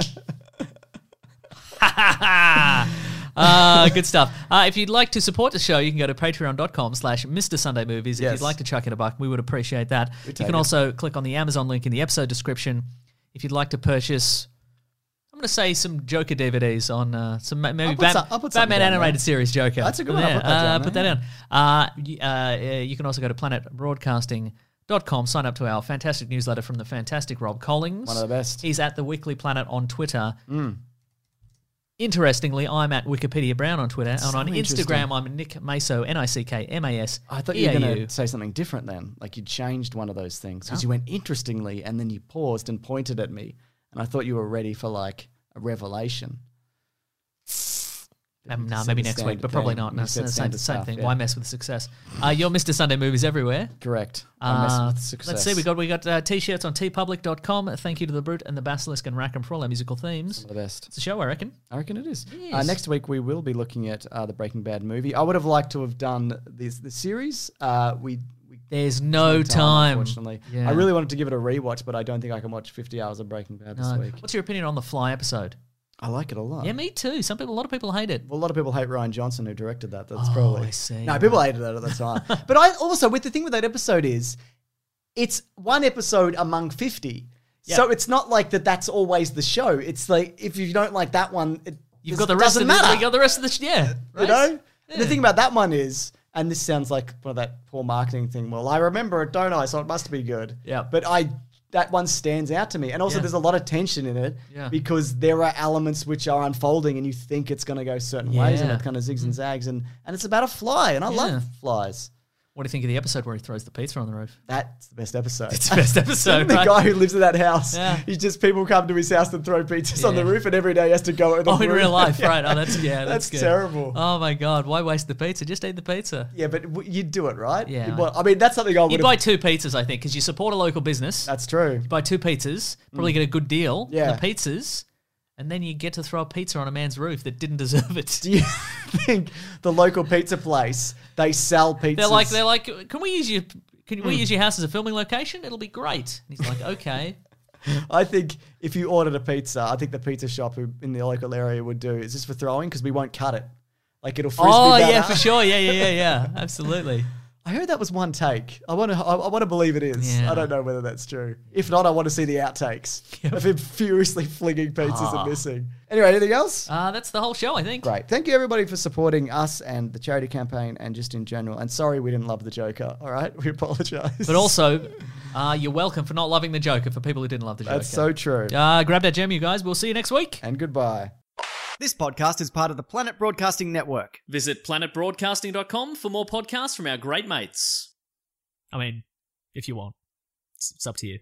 [SPEAKER 5] uh, good stuff. Uh, if you'd like to support the show, you can go to patreon.com slash Mr. Sunday Movies. If
[SPEAKER 3] Yes.
[SPEAKER 5] you'd like to chuck in a buck, we would appreciate that. You
[SPEAKER 3] take
[SPEAKER 5] can
[SPEAKER 3] it.
[SPEAKER 5] also click on the Amazon link in the episode description if you'd like to purchase... I'm going to say some Joker D V Ds on uh, some ma- maybe
[SPEAKER 3] I'll put
[SPEAKER 5] Bat-
[SPEAKER 3] some- I'll put something something
[SPEAKER 5] Batman
[SPEAKER 3] down
[SPEAKER 5] animated
[SPEAKER 3] there.
[SPEAKER 5] series Joker.
[SPEAKER 3] That's a good one.
[SPEAKER 5] Yeah,
[SPEAKER 3] I'll put that down
[SPEAKER 5] uh,
[SPEAKER 3] there,
[SPEAKER 5] put that
[SPEAKER 3] yeah.
[SPEAKER 5] down. Uh, y- uh, uh, you can also go to planet broadcasting dot com, sign up to our fantastic newsletter from the fantastic Rob Collins.
[SPEAKER 3] One of the best.
[SPEAKER 5] He's at the Weekly Planet on Twitter.
[SPEAKER 3] Mm.
[SPEAKER 5] Interestingly, I'm at Wikipedia Brown on Twitter, and
[SPEAKER 3] So
[SPEAKER 5] on
[SPEAKER 3] interesting.
[SPEAKER 5] Instagram, I'm Nick Maso, N I C K M A S.
[SPEAKER 3] I thought you were going to say something different then, like you changed one of those things because
[SPEAKER 5] Oh.
[SPEAKER 3] you went interestingly and then you paused and pointed at me, and I thought you were ready for like a revelation.
[SPEAKER 5] Um, no,
[SPEAKER 3] said
[SPEAKER 5] maybe
[SPEAKER 3] the
[SPEAKER 5] next week,
[SPEAKER 3] standard
[SPEAKER 5] but probably
[SPEAKER 3] thing.
[SPEAKER 5] not.
[SPEAKER 3] You
[SPEAKER 5] No,
[SPEAKER 3] said
[SPEAKER 5] same,
[SPEAKER 3] standard
[SPEAKER 5] same
[SPEAKER 3] stuff,
[SPEAKER 5] thing.
[SPEAKER 3] yeah.
[SPEAKER 5] Why mess with success? Uh, you're Mister Sunday Movies everywhere.
[SPEAKER 3] Correct. I mess
[SPEAKER 5] Uh,
[SPEAKER 3] with success.
[SPEAKER 5] let's see, we got we got uh, t-shirts on t public dot com. Thank you to the Brute and the Basilisk and Rackham for all our musical themes.
[SPEAKER 3] Some of the best.
[SPEAKER 5] It's a show, I reckon.
[SPEAKER 3] I reckon it is. Uh,
[SPEAKER 5] Yes.
[SPEAKER 3] next week we will be looking at uh, the Breaking Bad movie. I would have liked to have done this the series. Uh, we, we
[SPEAKER 5] There's no time.
[SPEAKER 3] unfortunately.
[SPEAKER 5] Yeah.
[SPEAKER 3] I really wanted to give it a rewatch, but I don't think I can watch fifty hours of Breaking Bad this
[SPEAKER 5] No.
[SPEAKER 3] week.
[SPEAKER 5] What's your opinion on the Fly episode?
[SPEAKER 3] I like it a lot.
[SPEAKER 5] Yeah, me too. Some people, a lot of people hate it.
[SPEAKER 3] Well, a lot of people hate Ryan Johnson who directed that. That's
[SPEAKER 5] Oh,
[SPEAKER 3] probably.
[SPEAKER 5] I see.
[SPEAKER 3] No, people hated it at the time. But I also, with the thing with that episode is, it's one episode among fifty.
[SPEAKER 5] Yeah.
[SPEAKER 3] So it's not like that. That's always the show. It's like if you don't like that one, it
[SPEAKER 5] You've
[SPEAKER 3] it
[SPEAKER 5] got the rest
[SPEAKER 3] doesn't
[SPEAKER 5] of the,
[SPEAKER 3] matter.
[SPEAKER 5] you got the rest of the sh- yeah.
[SPEAKER 3] You
[SPEAKER 5] right?
[SPEAKER 3] know?
[SPEAKER 5] Yeah.
[SPEAKER 3] The thing about that one is, and this sounds like one of that poor marketing thing. Well, I remember it, don't I? So it must be good.
[SPEAKER 5] Yeah.
[SPEAKER 3] But I, that one stands out to me. And also
[SPEAKER 5] Yeah.
[SPEAKER 3] there's a lot of tension in it
[SPEAKER 5] Yeah.
[SPEAKER 3] because there are elements which are unfolding and you think it's going to go certain ways and
[SPEAKER 5] Yeah.
[SPEAKER 3] it kind of zigs and zags. And, and it's about a fly and I
[SPEAKER 5] Yeah.
[SPEAKER 3] love flies.
[SPEAKER 5] What do you think of the episode where he throws the pizza on the roof?
[SPEAKER 3] That's the best episode.
[SPEAKER 5] It's the best episode,
[SPEAKER 3] the
[SPEAKER 5] right?
[SPEAKER 3] guy who lives in that house,
[SPEAKER 5] Yeah.
[SPEAKER 3] he's just, people come to his house and throw pizzas on
[SPEAKER 5] Yeah.
[SPEAKER 3] the roof and every day he has to go at the
[SPEAKER 5] Oh, in
[SPEAKER 3] roof.
[SPEAKER 5] real life,
[SPEAKER 3] Yeah.
[SPEAKER 5] right? Oh, that's yeah, that's,
[SPEAKER 3] That's
[SPEAKER 5] good.
[SPEAKER 3] terrible.
[SPEAKER 5] Oh my god, why waste the pizza? Just eat the pizza.
[SPEAKER 3] Yeah, but w- you'd do it, right?
[SPEAKER 5] Yeah.
[SPEAKER 3] You'd want- I mean, that's something I would
[SPEAKER 5] You'd buy two pizzas, I think, because you support a local business.
[SPEAKER 3] That's true.
[SPEAKER 5] You buy two pizzas, probably get a good deal. on
[SPEAKER 3] Yeah.
[SPEAKER 5] the pizzas, and then you get to throw a pizza on a man's roof that didn't deserve it.
[SPEAKER 3] Do you think the local pizza place, they sell pizzas?
[SPEAKER 5] They're like, they're like, can we use your, can
[SPEAKER 3] Hmm.
[SPEAKER 5] we use your house as a filming location? It'll be great. And he's like, okay.
[SPEAKER 3] I think if you ordered a pizza, I think the pizza shop who in the local area would do is this for throwing because we won't cut it. Like it'll frisbee
[SPEAKER 5] Oh
[SPEAKER 3] batter.
[SPEAKER 5] yeah, for sure. Yeah, yeah, yeah, yeah. Absolutely.
[SPEAKER 3] I heard that was one take. I want to. I, I want to believe it is.
[SPEAKER 5] Yeah.
[SPEAKER 3] I don't know whether that's true. If not, I want to see the outtakes of him furiously flinging pizzas
[SPEAKER 5] Ah.
[SPEAKER 3] and missing. Anyway, anything else?
[SPEAKER 5] Uh, that's the whole show, I think.
[SPEAKER 3] Great. Thank you everybody for supporting us and the charity campaign and just in general. And sorry we didn't love the Joker. All right, we apologize.
[SPEAKER 5] But also, uh, you're welcome for not loving the Joker. For people who didn't love the Joker,
[SPEAKER 3] that's so true.
[SPEAKER 5] Uh, grab that gem, you guys. We'll see you next week.
[SPEAKER 3] And goodbye. This podcast is part of the Planet Broadcasting Network.
[SPEAKER 4] Visit planet broadcasting dot com for more podcasts from our great mates.
[SPEAKER 5] I mean, if you want, it's, it's up to you.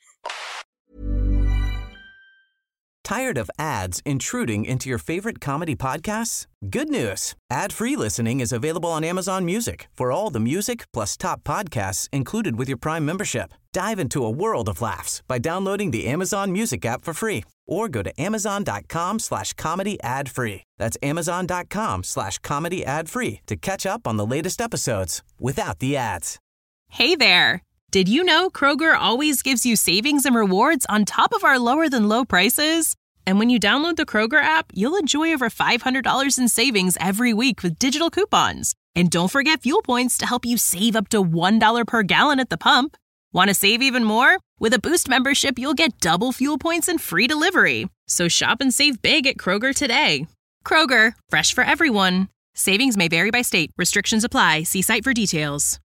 [SPEAKER 1] Tired of ads intruding into your favorite comedy podcasts? Good news. Ad-free listening is available on Amazon Music for all the music plus top podcasts included with your Prime membership. Dive into a world of laughs by downloading the Amazon Music app for free or go to amazon.com slash comedy ad free. That's amazon.com slash comedy ad free to catch up on the latest episodes without the ads.
[SPEAKER 10] Hey there! Did you know Kroger always gives you savings and rewards on top of our lower than low prices? And when you download the Kroger app, you'll enjoy over five hundred dollars in savings every week with digital coupons. And don't forget fuel points to help you save up to one dollar per gallon at the pump. Want to save even more? With a Boost membership, you'll get double fuel points and free delivery. So shop and save big at Kroger today. Kroger, fresh for everyone. Savings may vary by state. Restrictions apply. See site for details.